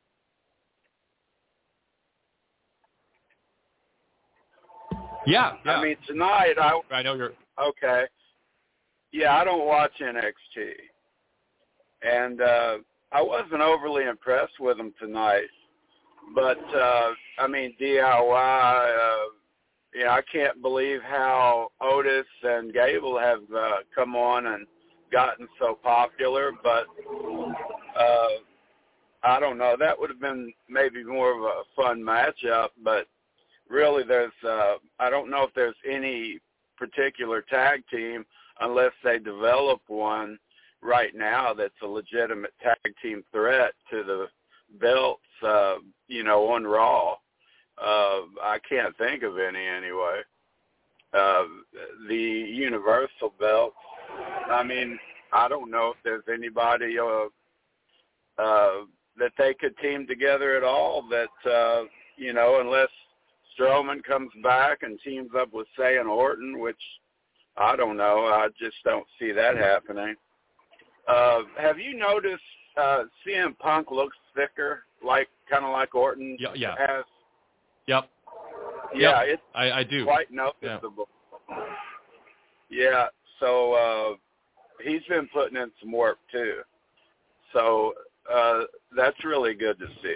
Yeah, yeah. I mean, tonight I I know you're okay. Yeah, I don't watch N X T, and uh, I wasn't overly impressed with them tonight. But uh, I mean, D I Y. Uh, you know, I can't believe how Otis and Gable have uh, come on and gotten so popular. But uh, I don't know. That would have been maybe more of a fun matchup, but. Really, there's uh, I don't know if there's any particular tag team unless they develop one right now that's a legitimate tag team threat to the belts, uh, you know, on Raw. Uh, I can't think of any anyway. Uh, the Universal belts, I mean, I don't know if there's anybody uh, uh, that they could team together at all that, uh, you know, unless Strowman comes back and teams up with Say and Orton, which I don't know. I just don't see that happening. Uh, have you noticed uh, C M Punk looks thicker, like kind of like Orton yeah, yeah. has? Yep. Yeah, yep. it's I, I do. quite noticeable. Yeah, yeah so uh, he's been putting in some work too. So uh, that's really good to see.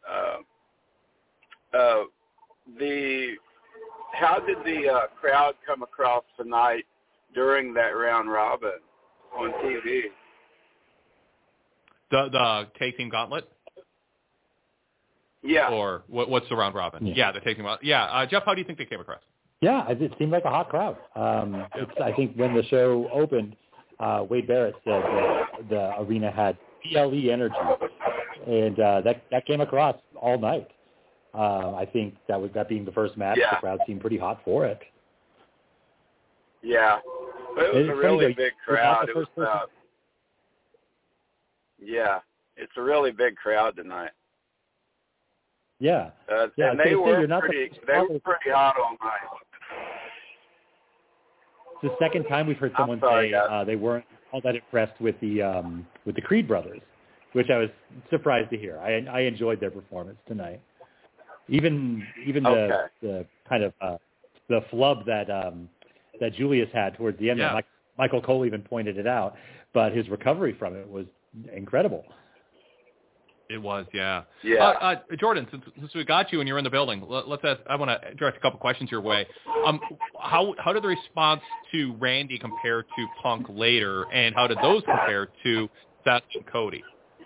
Uh, uh, The how did the uh, crowd come across tonight during that round robin on T V? The the tag team gauntlet. Yeah. Or what, what's the round robin? Yeah, yeah the tag team gauntlet. Yeah, uh, Jeff, how do you think they came across? Yeah, it seemed like a hot crowd. Um, it's, I think when the show opened, uh, Wade Barrett said that the arena had P L E energy, and uh, that that came across all night. Uh, I think that was that being the first match, yeah. the crowd seemed pretty hot for it. Yeah, but it was it's a really though, big crowd. It was, uh, yeah, it's a really big crowd tonight. Yeah, uh, yeah. And they were say, you're not pretty. the They were pretty hot all night. It's the second time we've heard someone sorry, say uh, they weren't all that impressed with the um, with the Creed brothers, which I was surprised to hear. I I enjoyed their performance tonight. Even even the okay. the kind of uh, the flub that um, that Julius had towards the end. Yeah. Mike, Michael Cole even pointed it out, but his recovery from it was incredible. It was, yeah. Yeah. Uh, uh, Jordan, since, since we got you and you're in the building, let, let's ask, I want to direct a couple questions your way. Um, how how did the response to Randy compare to Punk later, and how did those compare to Seth and Cody?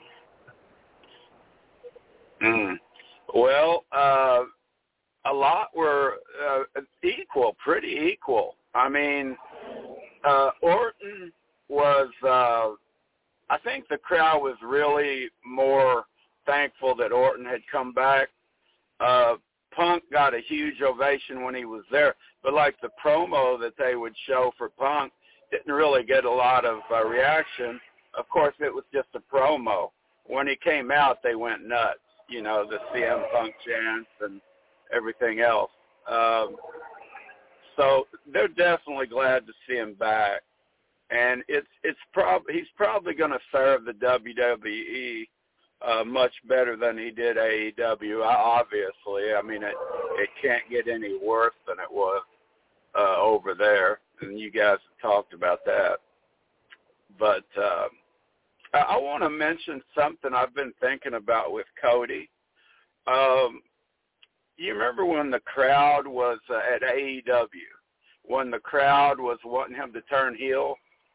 Mm. Well, uh, a lot were uh, equal, pretty equal. I mean, uh, Orton was, uh, I think the crowd was really more thankful that Orton had come back. Uh, Punk got a huge ovation when he was there, but like the promo that they would show for Punk didn't really get a lot of uh, reaction. Of course, it was just a promo. When he came out, they went nuts. You know, the C M Punk chants and everything else. Um, so they're definitely glad to see him back, and it's it's prob he's probably going to serve the W W E uh, much better than he did A E W. Obviously, I mean it it can't get any worse than it was uh, over there, and you guys have talked about that. But uh, I, I want to mention something I've been thinking about with Cody. Um, you remember when the crowd was uh, at A E W, when the crowd was wanting him to turn heel,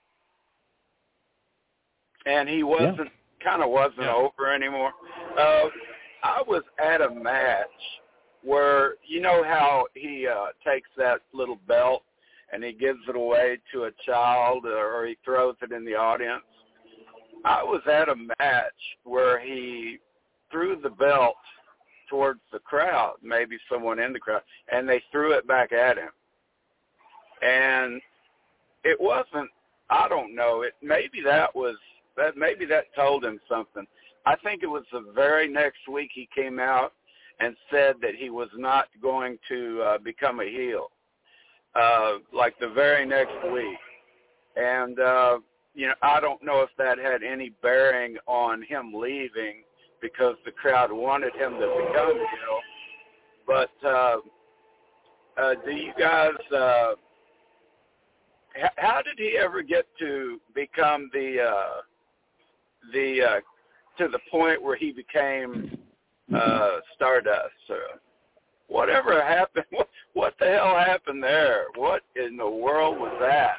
and he wasn't, yeah. kind of wasn't yeah. over anymore. Uh, I was at a match where, you know how he uh, takes that little belt and he gives it away to a child or he throws it in the audience. I was at a match where he threw the belt towards the crowd, maybe someone in the crowd, and they threw it back at him. And it wasn't, I don't know, it maybe that was, that maybe that told him something. I think it was the very next week he came out and said that he was not going to uh, become a heel, uh, like the very next week. And, uh, you know, I don't know if that had any bearing on him leaving because the crowd wanted him to become a heel. But uh, uh, do you guys, uh, h- how did he ever get to become the, uh, the uh, to the point where he became uh, Stardust? Uh, whatever happened, what, what the hell happened there? What in the world was that?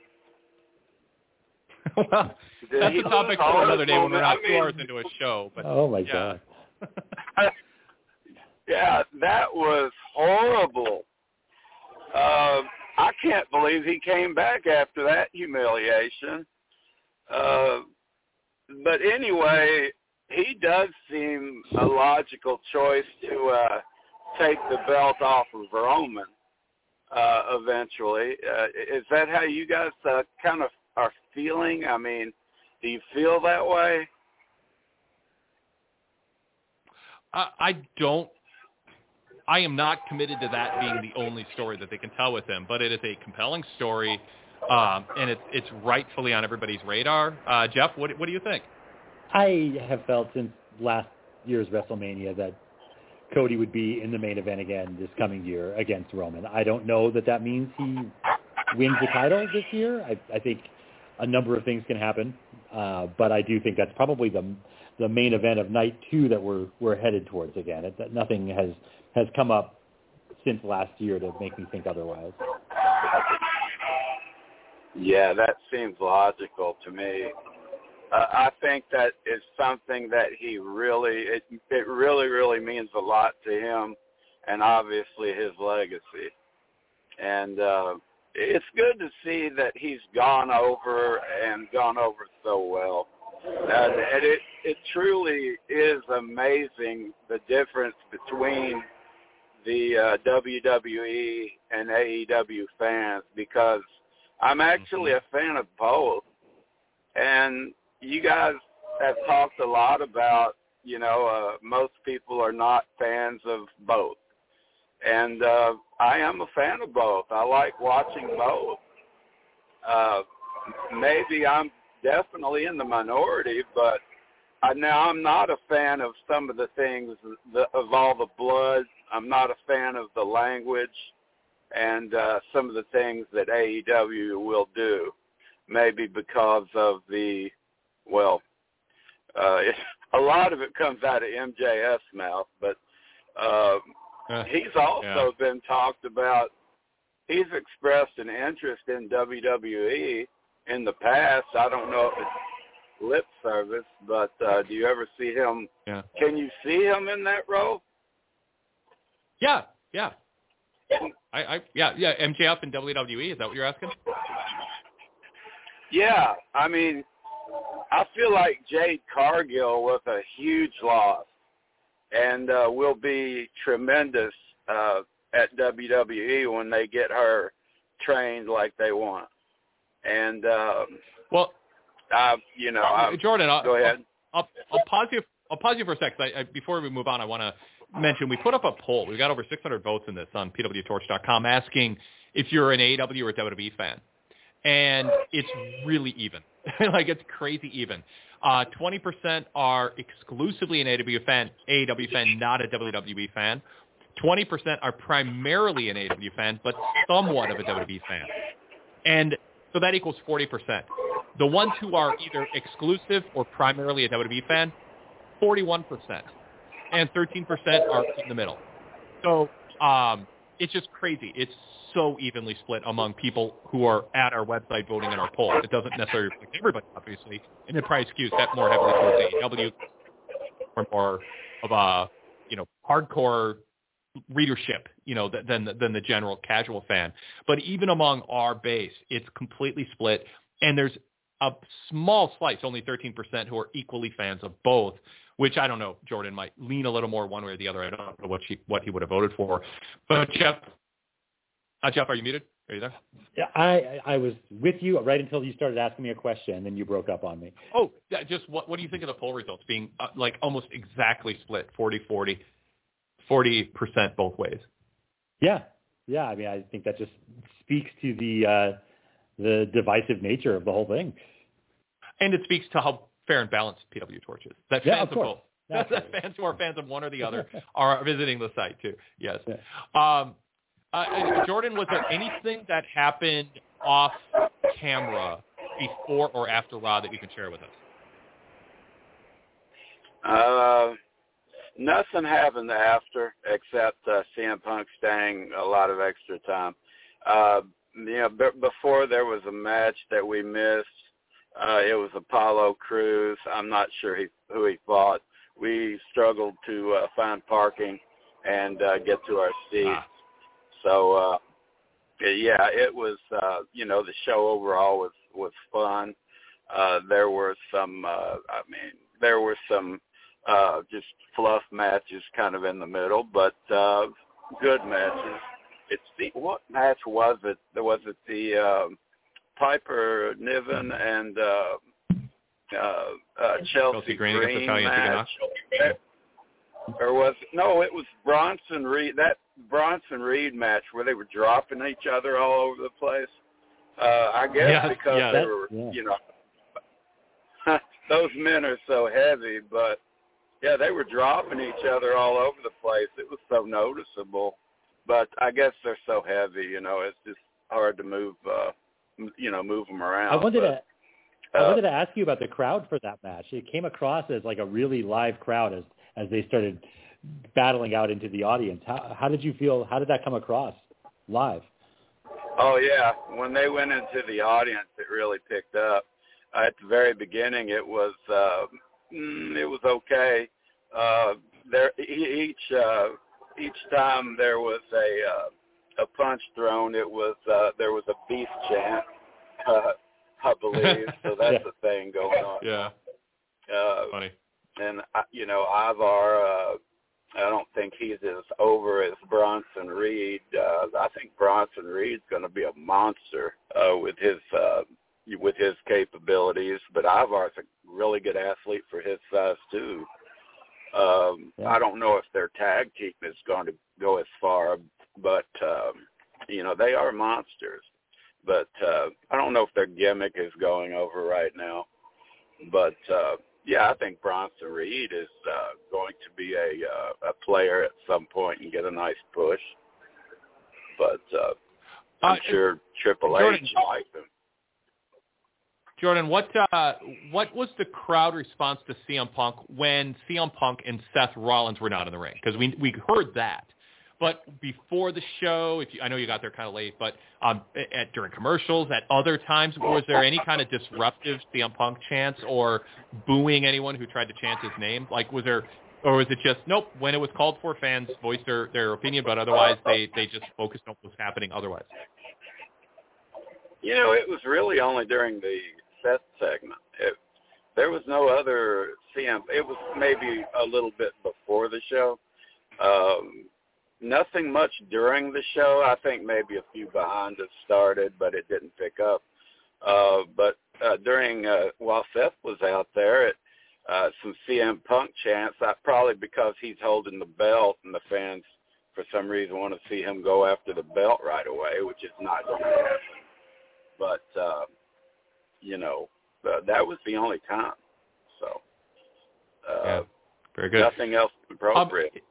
Well, Did that's he a topic lose for another day when we're I not two mean, hours into a show. But Oh my yeah. God. Yeah, that was horrible. Uh, I can't believe he came back after that humiliation. Uh, but anyway, he does seem a logical choice to uh, take the belt off of Roman uh, eventually. Uh, is that how you guys uh, kind of are feeling? I mean, do you feel that way? I, I don't. I am not committed to that being the only story that they can tell with him, but it is a compelling story, um, and it's it's rightfully on everybody's radar. Uh, Jeff, what what do you think? I have felt since last year's WrestleMania that Cody would be in the main event again this coming year against Roman. I don't know that that means he wins the title this year. I, I think a number of things can happen, uh, but I do think that's probably the the main event of night two that we're we're headed towards again. It, that nothing has has come up since last year to make me think otherwise. Yeah, that seems logical to me. Uh, I think that is something that he really, it, it really, really means a lot to him and obviously his legacy. And uh, it's good to see that he's gone over and gone over so well. Uh, and it, it truly is amazing the difference between the uh, W W E and A E W fans, because I'm actually a fan of both. And you guys have talked a lot about, you know, uh, most people are not fans of both. And uh, I am a fan of both. I like watching both. Uh, maybe I'm definitely in the minority, but I, now I'm not a fan of some of the things, the, of all the blood. I'm not a fan of the language and uh, some of the things that A E W will do, maybe because of the, well, uh, it, a lot of it comes out of M J F's mouth, but uh, uh, he's also yeah. been talked about, he's expressed an interest in W W E in the past. I don't know if it's lip service, but uh, do you ever see him? Yeah. Can you see him in that role? Yeah, yeah. I, I yeah, yeah, M J F and W W E, is that what you're asking? Yeah, I mean, I feel like Jade Cargill was a huge loss and uh, will be tremendous uh, at W W E when they get her trained like they want. And, um, well, uh, you know, I'm, Jordan, I'll, go ahead. I'll, I'll, I'll pause you. I'll pause you for a sec. I, I, before we move on, I want to mention we put up a poll. We got over six hundred votes in this on P W torch dot com asking if you're an A E W or a W W E fan, and it's really even. Like, it's crazy even. Uh, twenty percent are exclusively an A E W fan, A E W fan, not a W W E fan. twenty percent are primarily an A E W fan, but somewhat of a W W E fan. And so that equals forty percent. The ones who are either exclusive or primarily a W W E fan, forty-one percent. And thirteen percent are in the middle. So um, it's just crazy. It's so evenly split among people who are at our website voting in our poll. It doesn't necessarily reflect everybody, obviously, and it probably skews that more heavily towards A E W or more of a, you know, hardcore readership, you know, than than the general casual fan. But even among our base, it's completely split, and there's a small slice, only thirteen percent, who are equally fans of both. Which I don't know, Jordan might lean a little more one way or the other. I don't know what she what he would have voted for. But Jeff, uh, Jeff, are you muted? Are you there? Yeah, I I was with you right until you started asking me a question, and then you broke up on me. Oh, yeah, just what what do you think of the poll results being uh, like almost exactly split, forty forty, forty percent both ways? Yeah, yeah. I mean, I think that just speaks to the uh, the divisive nature of the whole thing, and it speaks to how fair and balanced P W Torch is. That fans yeah, of, of course. both. That's that fans who are fans of one or the other are visiting the site too. Yes. Yeah. Um, uh, Jordan, was there anything that happened off camera before or after Raw that you can share with us? Uh, nothing happened after except uh, C M Punk staying a lot of extra time. Uh, you know, b- before there was a match that we missed. Uh, it was Apollo Crews. I'm not sure he, who he fought. We struggled to uh, find parking and uh, get to our seats. Ah. So, uh, yeah, it was, uh, you know, the show overall was, was fun. Uh, there were some, uh, I mean, there were some uh, just fluff matches kind of in the middle, but uh, good matches. It's the, what match was it? Was it the uh, Piper Niven and uh, uh, uh, Chelsea, Chelsea Green, Green match? Or was it, no, it was Bronson Reed, that Bronson Reed match where they were dropping each other all over the place. Uh, I guess yeah, because yeah, they were, yeah. you know, those men are so heavy, but yeah, they were dropping each other all over the place. It was so noticeable, but I guess they're so heavy, you know, it's just hard to move, uh, you know, move them around. I wanted but, to, I wanted to ask you about the crowd for that match. It came across as like a really live crowd as as they started battling out into the audience. How how did you feel? How did that come across live? Oh yeah, when they went into the audience, it really picked up. Uh, at the very beginning, it was uh, mm, it was okay. Uh, there each uh, each time there was a uh, a punch thrown, it was uh, there was a beef chant. Uh, I believe so. That's yeah. the thing going on. Yeah. Uh, Funny. And you know, Ivar. Uh, I don't think he's as over as Bronson Reed. Uh, I think Bronson Reed's going to be a monster uh, with his uh, with his capabilities. But Ivar's a really good athlete for his size too. Um, yeah. I don't know if their tag team is going to go as far, but um, you know they are monsters. But uh, I don't know if their gimmick is going over right now. But uh, yeah, I think Bronson Reed is uh, going to be a uh, a player at some point and get a nice push. But uh, I'm uh, sure Triple H likes him. Jordan, what uh, what was the crowd response to C M Punk when C M Punk and Seth Rollins were not in the ring? Because we we heard that. But before the show, if you, I know you got there kind of late, but um, at, during commercials, at other times, was there any kind of disruptive C M Punk chants or booing anyone who tried to chant his name? Like, was there, or was it just, nope, when it was called for, fans voiced their, their opinion, but otherwise they, they just focused on what was happening otherwise? You know, it was really only during the Seth segment. It, there was no other C M, it was maybe a little bit before the show. Um, Nothing much during the show. I think maybe a few behind us started, but it didn't pick up. Uh, but uh, during, uh, while Seth was out there, it, uh, some C M Punk chants, uh, probably because he's holding the belt and the fans, for some reason, want to see him go after the belt right away, which is not going to happen. But, uh, you know, uh, that was the only time. So, uh, yeah, very good. Nothing else appropriate. Um,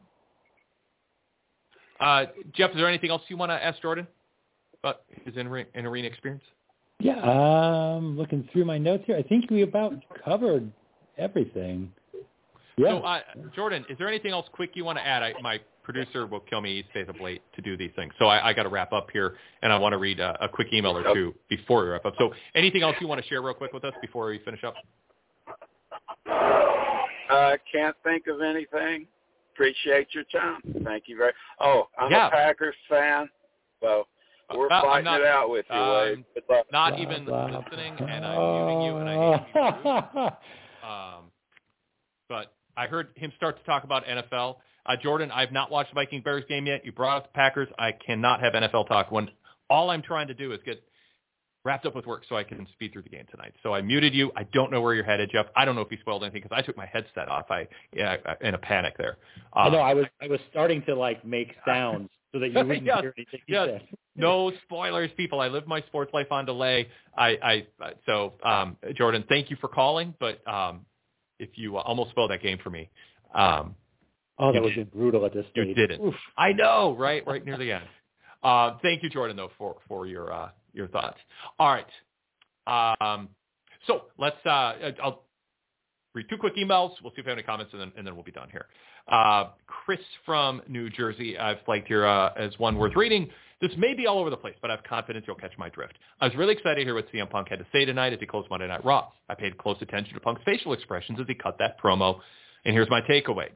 Uh, Jeff, is there anything else you want to ask Jordan about his in-arena, in-arena experience? Yeah, um, looking through my notes here, I think we about covered everything. Yeah. So, uh, Jordan, is there anything else quick you want to add? I, my producer will kill me. He stays up late to do these things. So I, I got to wrap up here, and I want to read a, a quick email or two before we wrap up. So anything else you want to share real quick with us before we finish up? I uh, can't think of anything. appreciate your time. Thank you very. Oh, I'm yeah. a Packers fan, so we're uh, fighting not, it out with you, um, Wade. Good luck. Not blah, even blah, listening, blah. and I'm muting you, and I hate to be rude. Um, but I heard him start to talk about N F L. Uh, Jordan, I've not watched the Viking-Bears game yet. You brought up the Packers. I cannot have N F L talk when all I'm trying to do is get wrapped up with work so I can speed through the game tonight. So I muted you. I don't know where you're headed, Jeff. I don't know if he spoiled anything because I took my headset off. I yeah, in a panic there. Uh, I know. I was I was starting to like make sounds so that you wouldn't yes, hear anything he yes. said. No spoilers, people. I live my sports life on delay. I, I so um, Jordan, thank you for calling, but um, if you uh, almost spoiled that game for me. Um, oh, that would have been brutal at this stage. You didn't. Oof. I know, right? Right near the end. Uh, thank you, Jordan, though, for for your uh, your thoughts. All right. Um, so let's, uh, I'll read two quick emails. We'll see if we have any comments, and then, and then we'll be done here. Uh, Chris from New Jersey, I've flagged here uh, as one worth reading. This may be all over the place, but I have confidence you'll catch my drift. I was really excited to hear what C M Punk had to say tonight as he closed Monday Night Raw. I paid close attention to Punk's facial expressions as he cut that promo, and here's my takeaway.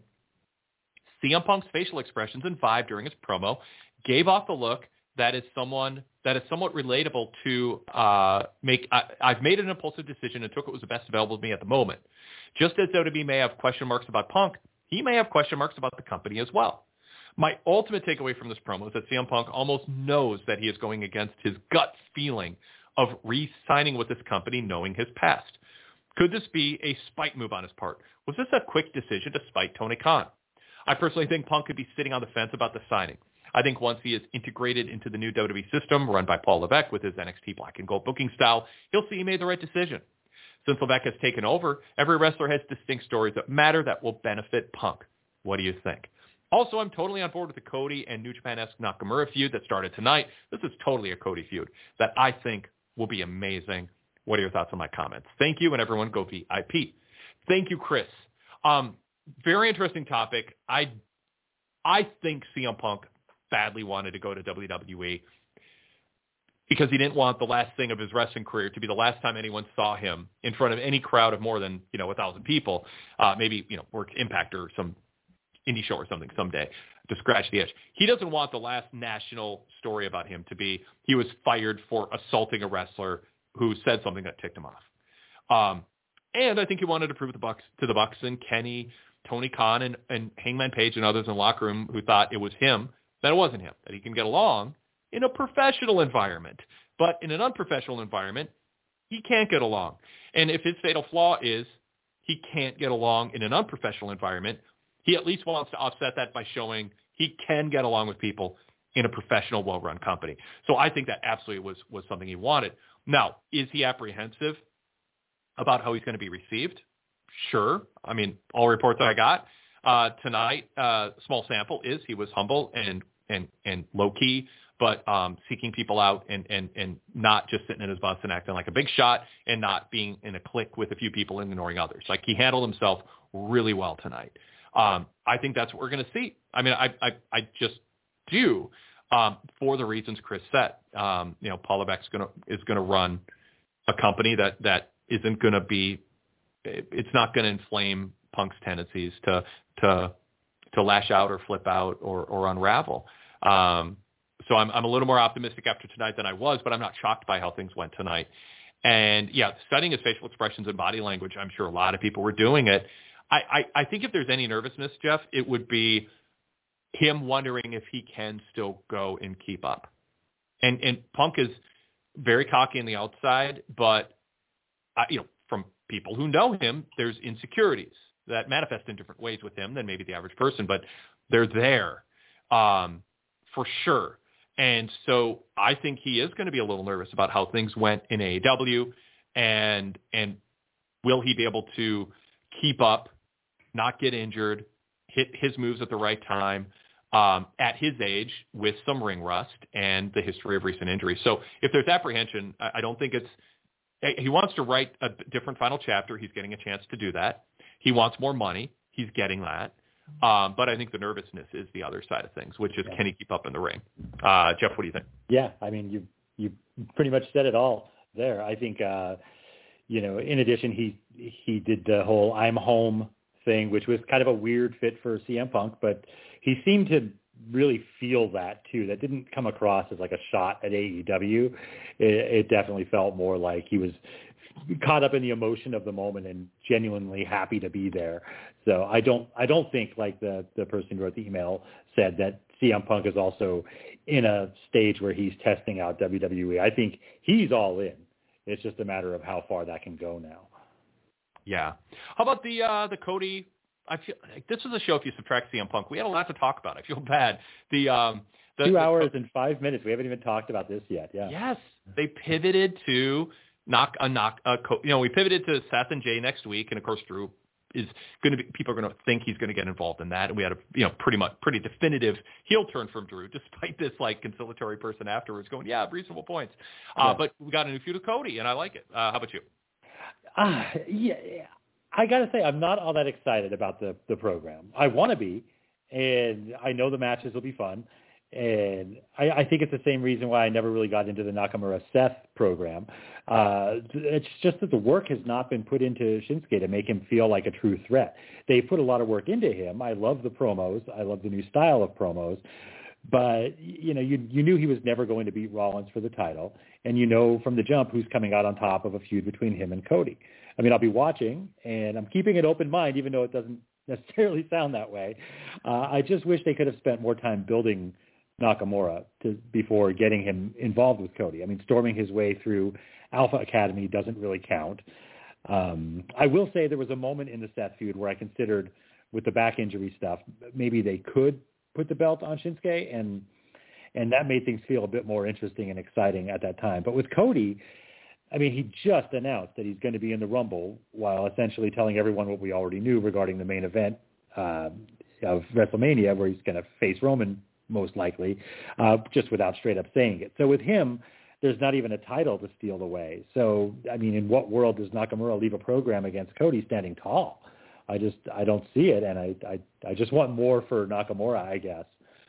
C M Punk's facial expressions and vibe during his promo gave off the look that is someone that is somewhat relatable to uh, make. I, I've made an impulsive decision and took what was the best available to me at the moment. Just as O W B may have question marks about Punk, he may have question marks about the company as well. My ultimate takeaway from this promo is that C M Punk almost knows that he is going against his gut feeling of re-signing with this company, knowing his past. Could this be a spite move on his part? Was this a quick decision to spite Tony Khan? I personally think Punk could be sitting on the fence about the signing. I think once he is integrated into the new W W E system run by Paul Levesque with his N X T Black and Gold booking style, he'll see he made the right decision. Since Levesque has taken over, every wrestler has distinct stories that matter that will benefit Punk. What do you think? Also, I'm totally on board with the Cody and New Japan-esque Nakamura feud that started tonight. This is totally a Cody feud that I think will be amazing. What are your thoughts on my comments? Thank you, and everyone go V I P. Thank you, Chris. Um, very interesting topic. I I think C M Punk badly wanted to go to W W E because he didn't want the last thing of his wrestling career to be the last time anyone saw him in front of any crowd of more than, you know, a thousand people, uh, maybe, you know, work Impact or some indie show or something someday to scratch the itch. He doesn't want the last national story about him to be he was fired for assaulting a wrestler who said something that ticked him off. Um, and I think he wanted to prove the Bucks, to the Bucks and Kenny, Tony Khan, and, and Hangman Page and others in the locker room who thought it was him, that it wasn't him, that he can get along in a professional environment. But in an unprofessional environment, he can't get along. And if his fatal flaw is he can't get along in an unprofessional environment, he at least wants to offset that by showing he can get along with people in a professional, well-run company. So I think that absolutely was, was something he wanted. Now, is he apprehensive about how he's going to be received? Sure. I mean, all reports I got uh, tonight, uh, small sample, is he was humble and and and low key, but um, seeking people out and, and and not just sitting in his bus and acting like a big shot and not being in a clique with a few people and ignoring others. Like, he handled himself really well tonight. Um, I think that's what we're going to see. I mean, I I, I just do um, for the reasons Chris said. Um, you know, Paul Levesque going to is going to run a company that that isn't going to be. It's not going to inflame Punk's tendencies to to to lash out or flip out or, or unravel. Um, so I'm I'm a little more optimistic after tonight than I was, but I'm not shocked by how things went tonight. And yeah, studying his facial expressions and body language, I'm sure a lot of people were doing it. I, I, I think if there's any nervousness, Jeff, it would be him wondering if he can still go and keep up. And and Punk is very cocky on the outside, but uh, you know, from people who know him, there's insecurities that manifest in different ways with him than maybe the average person, but they're there um, for sure. And so I think he is going to be a little nervous about how things went in A E W, and and will he be able to keep up, not get injured, hit his moves at the right time um, at his age with some ring rust and the history of recent injuries. So if there's apprehension, I, I don't think it's – he wants to write a different final chapter. He's getting a chance to do that. He wants more money. He's getting that. Um, but I think the nervousness is the other side of things, which is yeah. Can he keep up in the ring? Uh, Jeff, what do you think? Yeah, I mean, you you pretty much said it all there. I think, uh, you know, in addition, he he did the whole I'm home thing, which was kind of a weird fit for C M Punk, but he seemed to really feel that too. That didn't come across as like a shot at A E W. It, it definitely felt more like he was caught up in the emotion of the moment and genuinely happy to be there. So I don't, I don't think, like the, the person who wrote the email said, that C M Punk is also in a stage where he's testing out W W E. I think he's all in. It's just a matter of how far that can go now. Yeah. How about the uh, the Cody? I feel like this was a show. If you subtract C M Punk, we had a lot to talk about. I feel bad. The, um, the two the, hours and five minutes. We haven't even talked about this yet. Yeah. Yes, they pivoted to knock a knock. A, you know, we pivoted to Seth and Jay next week, and of course Drew is going to be. People are going to think he's going to get involved in that, and we had a you know pretty much pretty definitive heel turn from Drew, despite this like conciliatory person afterwards going, yeah, reasonable points. Uh, yeah. But we got a new feud of Cody, and I like it. Uh, how about you? Uh, yeah, I got to say, I'm not all that excited about the, the program. I want to be, and I know the matches will be fun. And I, I think it's the same reason why I never really got into the Nakamura-Seth program. Uh, it's just that the work has not been put into Shinsuke to make him feel like a true threat. They put a lot of work into him. I love the promos. I love the new style of promos. But, you know, you you knew he was never going to beat Rollins for the title. And you know from the jump who's coming out on top of a feud between him and Cody. I mean, I'll be watching, and I'm keeping an open mind, even though it doesn't necessarily sound that way. Uh, I just wish they could have spent more time building Nakamura to, before getting him involved with Cody. I mean, storming his way through Alpha Academy doesn't really count. Um, I will say there was a moment in the Seth feud where I considered, with the back injury stuff, maybe they could put the belt on Shinsuke, and and that made things feel a bit more interesting and exciting at that time. But with Cody, I mean, he just announced that he's going to be in the Rumble while essentially telling everyone what we already knew regarding the main event uh, of WrestleMania, where he's going to face Roman most likely, uh, just without straight up saying it. So with him, there's not even a title to steal away. So, I mean, in what world does Nakamura leave a program against Cody standing tall? I just, I don't see it, and I, I, I just want more for Nakamura, I guess.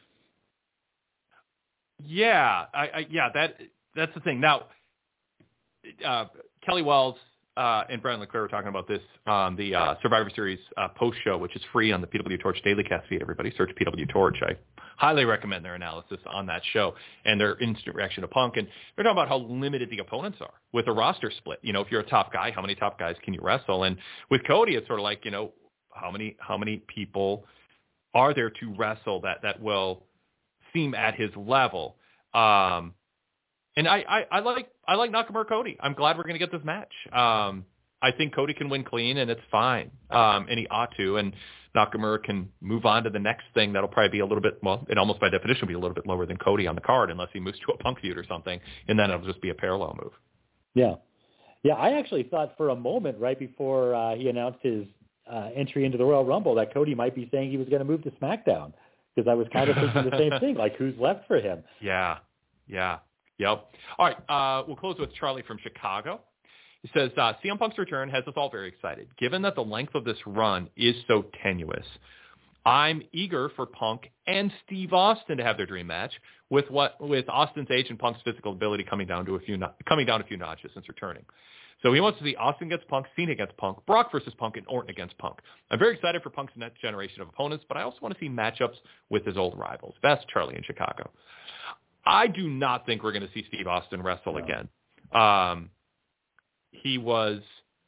Yeah, I, I yeah, that that's the thing. Now, uh, Kelly Wells uh, and Brandon LeClaire were talking about this on the uh, Survivor Series uh, post show, which is free on the P W Torch Daily Cast feed. Everybody search P W Torch. I highly recommend their analysis on that show and their instant reaction to Punk. And they're talking about how limited the opponents are with a roster split. You know, if you're a top guy, how many top guys can you wrestle? And with Cody, it's sort of like, you know, how many how many people are there to wrestle that that will seem at his level? Um, and I, I, I like I like Nakamura Cody. I'm glad we're going to get this match. Um, I think Cody can win clean, and it's fine, um, and he ought to. And Nakamura can move on to the next thing. That'll probably be a little bit, well, it almost by definition will be a little bit lower than Cody on the card, unless he moves to a Punk feud or something, and then it'll just be a parallel move. Yeah. Yeah, I actually thought for a moment right before uh, he announced his uh, entry into the Royal Rumble that Cody might be saying he was going to move to SmackDown, because I was kind of thinking the same thing, like who's left for him? Yeah, yeah, yep. All right, uh, we'll close with Charlie from Chicago. He says, uh, C M Punk's return has us all very excited. Given that the length of this run is so tenuous, I'm eager for Punk and Steve Austin to have their dream match, with what with Austin's age and Punk's physical ability coming down to a few no- coming down a few notches since returning. So he wants to see Austin against Punk, Cena against Punk, Brock versus Punk, and Orton against Punk. I'm very excited for Punk's next generation of opponents, but I also want to see matchups with his old rivals. Best, Charlie in Chicago. I do not think we're going to see Steve Austin wrestle no. again. Um, he was,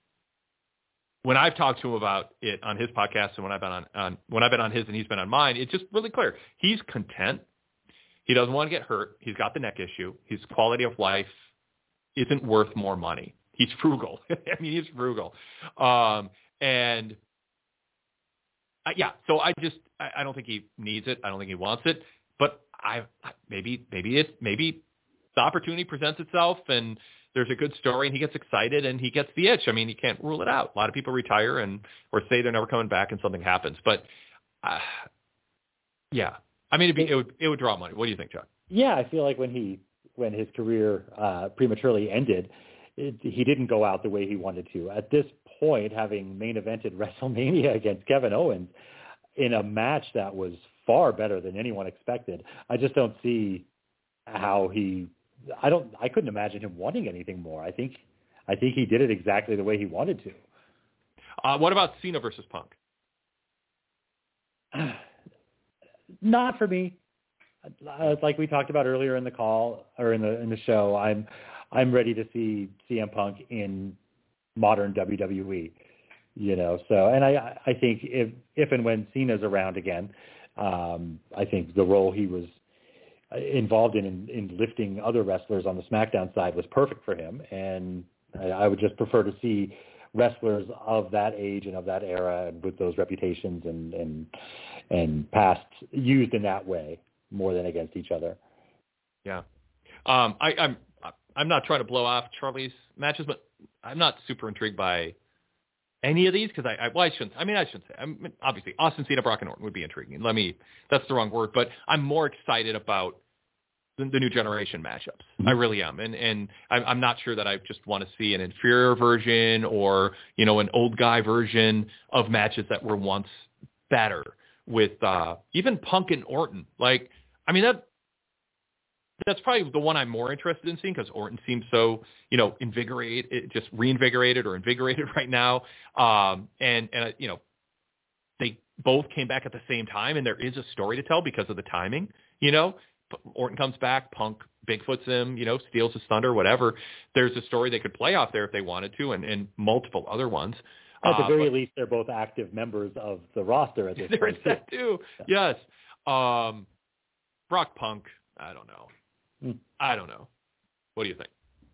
when I've talked to him about it on his podcast and when I've been on, on when I've been on his and he's been on mine, it's just really clear. He's content. He doesn't want to get hurt. He's got the neck issue. His quality of life isn't worth more money. He's frugal. I mean, he's frugal. Um, and uh, yeah, so I just, I, I don't think he needs it. I don't think he wants it, but I, maybe, maybe it, maybe the opportunity presents itself and there's a good story and he gets excited and he gets the itch. I mean, you can't rule it out. A lot of people retire and, or say they're never coming back and something happens, but uh, yeah, I mean, it'd be, it would, it would draw money. What do you think, Chuck? Yeah. I feel like when he, when his career uh, prematurely ended, It, he didn't go out the way he wanted to. At this point, having main evented WrestleMania against Kevin Owens in a match that was far better than anyone expected, I just don't see how he. I don't. I couldn't imagine him wanting anything more. I think. I think he did it exactly the way he wanted to. Uh, what about Cena versus Punk? not for me. Uh, like we talked about earlier in the call or in the in the show, I'm I'm ready to see C M Punk in modern W W E. You know, so and I I think if if and when Cena's around again, um, I think the role he was involved in, in in lifting other wrestlers on the SmackDown side was perfect for him, and I, I would just prefer to see wrestlers of that age and of that era and with those reputations and and and past used in that way more than against each other. Yeah, um, I, I'm I'm not trying to blow off Charlie's matches, but I'm not super intrigued by any of these because I, I well I shouldn't I mean I shouldn't say I mean, obviously Austin Cena, Brock and Orton would be intriguing. Let me that's the wrong word, but I'm more excited about the, the new generation matchups. Mm-hmm. I really am, and and I'm, I'm not sure that I just want to see an inferior version or you know an old guy version of matches that were once better with uh, even Punk and Orton. Like I mean that. That's probably the one I'm more interested in seeing because Orton seems so, you know, invigorated, just reinvigorated or invigorated right now. Um, and, and, you know, they both came back at the same time and there is a story to tell because of the timing, you know, Orton comes back, Punk Bigfoots him, you know, steals his thunder, whatever. There's a story they could play off there if they wanted to and, and multiple other ones. At the very uh, but, least, they're both active members of the roster at this there point. There is that too. Yes. Um, Brock Punk, I don't know. I don't know. What do you think?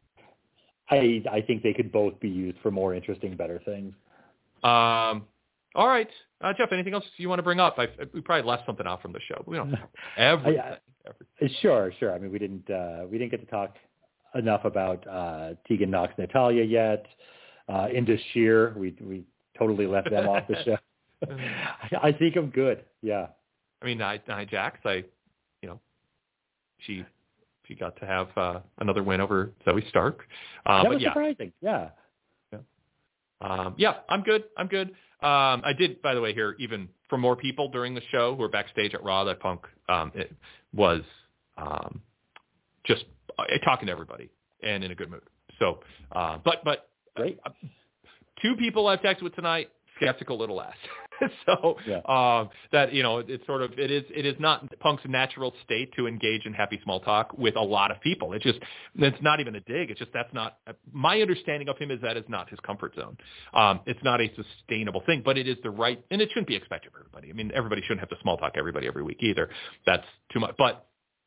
I I think they could both be used for more interesting, better things. Um. All right, uh, Jeff. Anything else you want to bring up? I, we probably left something out from the show. But we don't have everything. I, I, sure, sure. I mean, we didn't uh, we didn't get to talk enough about uh, Tegan Nox, Natalya yet. Uh, Indus Sher, we we totally left them off the show. I, I think I'm good. Yeah. I mean, I, I Jax. I, you know, she. She got to have uh, another win over Zoe Stark. Uh, that but was yeah. surprising. Yeah. Yeah. Um, yeah, I'm good. I'm good. Um, I did, by the way, hear even from more people during the show who were backstage at Raw that Punk um, it was um, just uh, talking to everybody and in a good mood. So, uh, but but Great. Uh, two people I've texted with tonight, skeptical a little less. so yeah. um, that, you know, it's sort of, it is, it is not Punk's natural state to engage in happy small talk with a lot of people. It's just, it's not even a dig. It's just, that's not, my understanding of him is that is not his comfort zone. Um, it's not a sustainable thing, but it is the right, and it shouldn't be expected of everybody. I mean, everybody shouldn't have to small talk everybody every week either. That's too much, but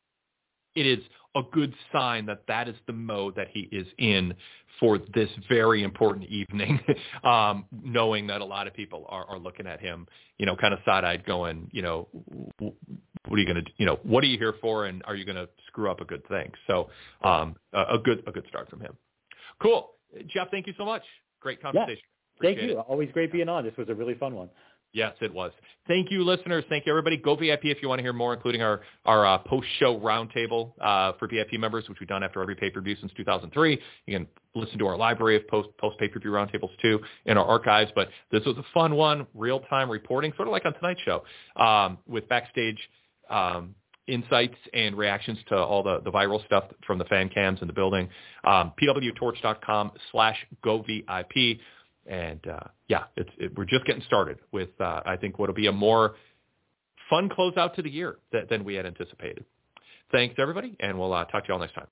it is a good sign that that is the mode that he is in for this very important evening, um, knowing that a lot of people are, are looking at him, you know, kind of side-eyed going, you know, what are you going to, you know, what are you here for? And are you going to screw up a good thing? So um, a, a good, a good start from him. Cool. Jeff, thank you so much. Great conversation. Yeah. Thank Appreciate you. it. Always great being on. This was a really fun one. Yes, it was. Thank you, listeners. Thank you, everybody. Go V I P if you want to hear more, including our, our uh, post-show roundtable uh, for V I P members, which we've done after every pay-per-view since two thousand three. You can listen to our library of post, post-pay-per-view roundtables, too, in our archives. But this was a fun one, real-time reporting, sort of like on Tonight's Show, um, with backstage um, insights and reactions to all the, the viral stuff from the fan cams in the building. Um, P W torch dot com slash go V I P. And, uh, yeah, it's, it, we're just getting started with, uh, I think, what will be a more fun closeout to the year th- than we had anticipated. Thanks, everybody, and we'll uh, talk to you all next time.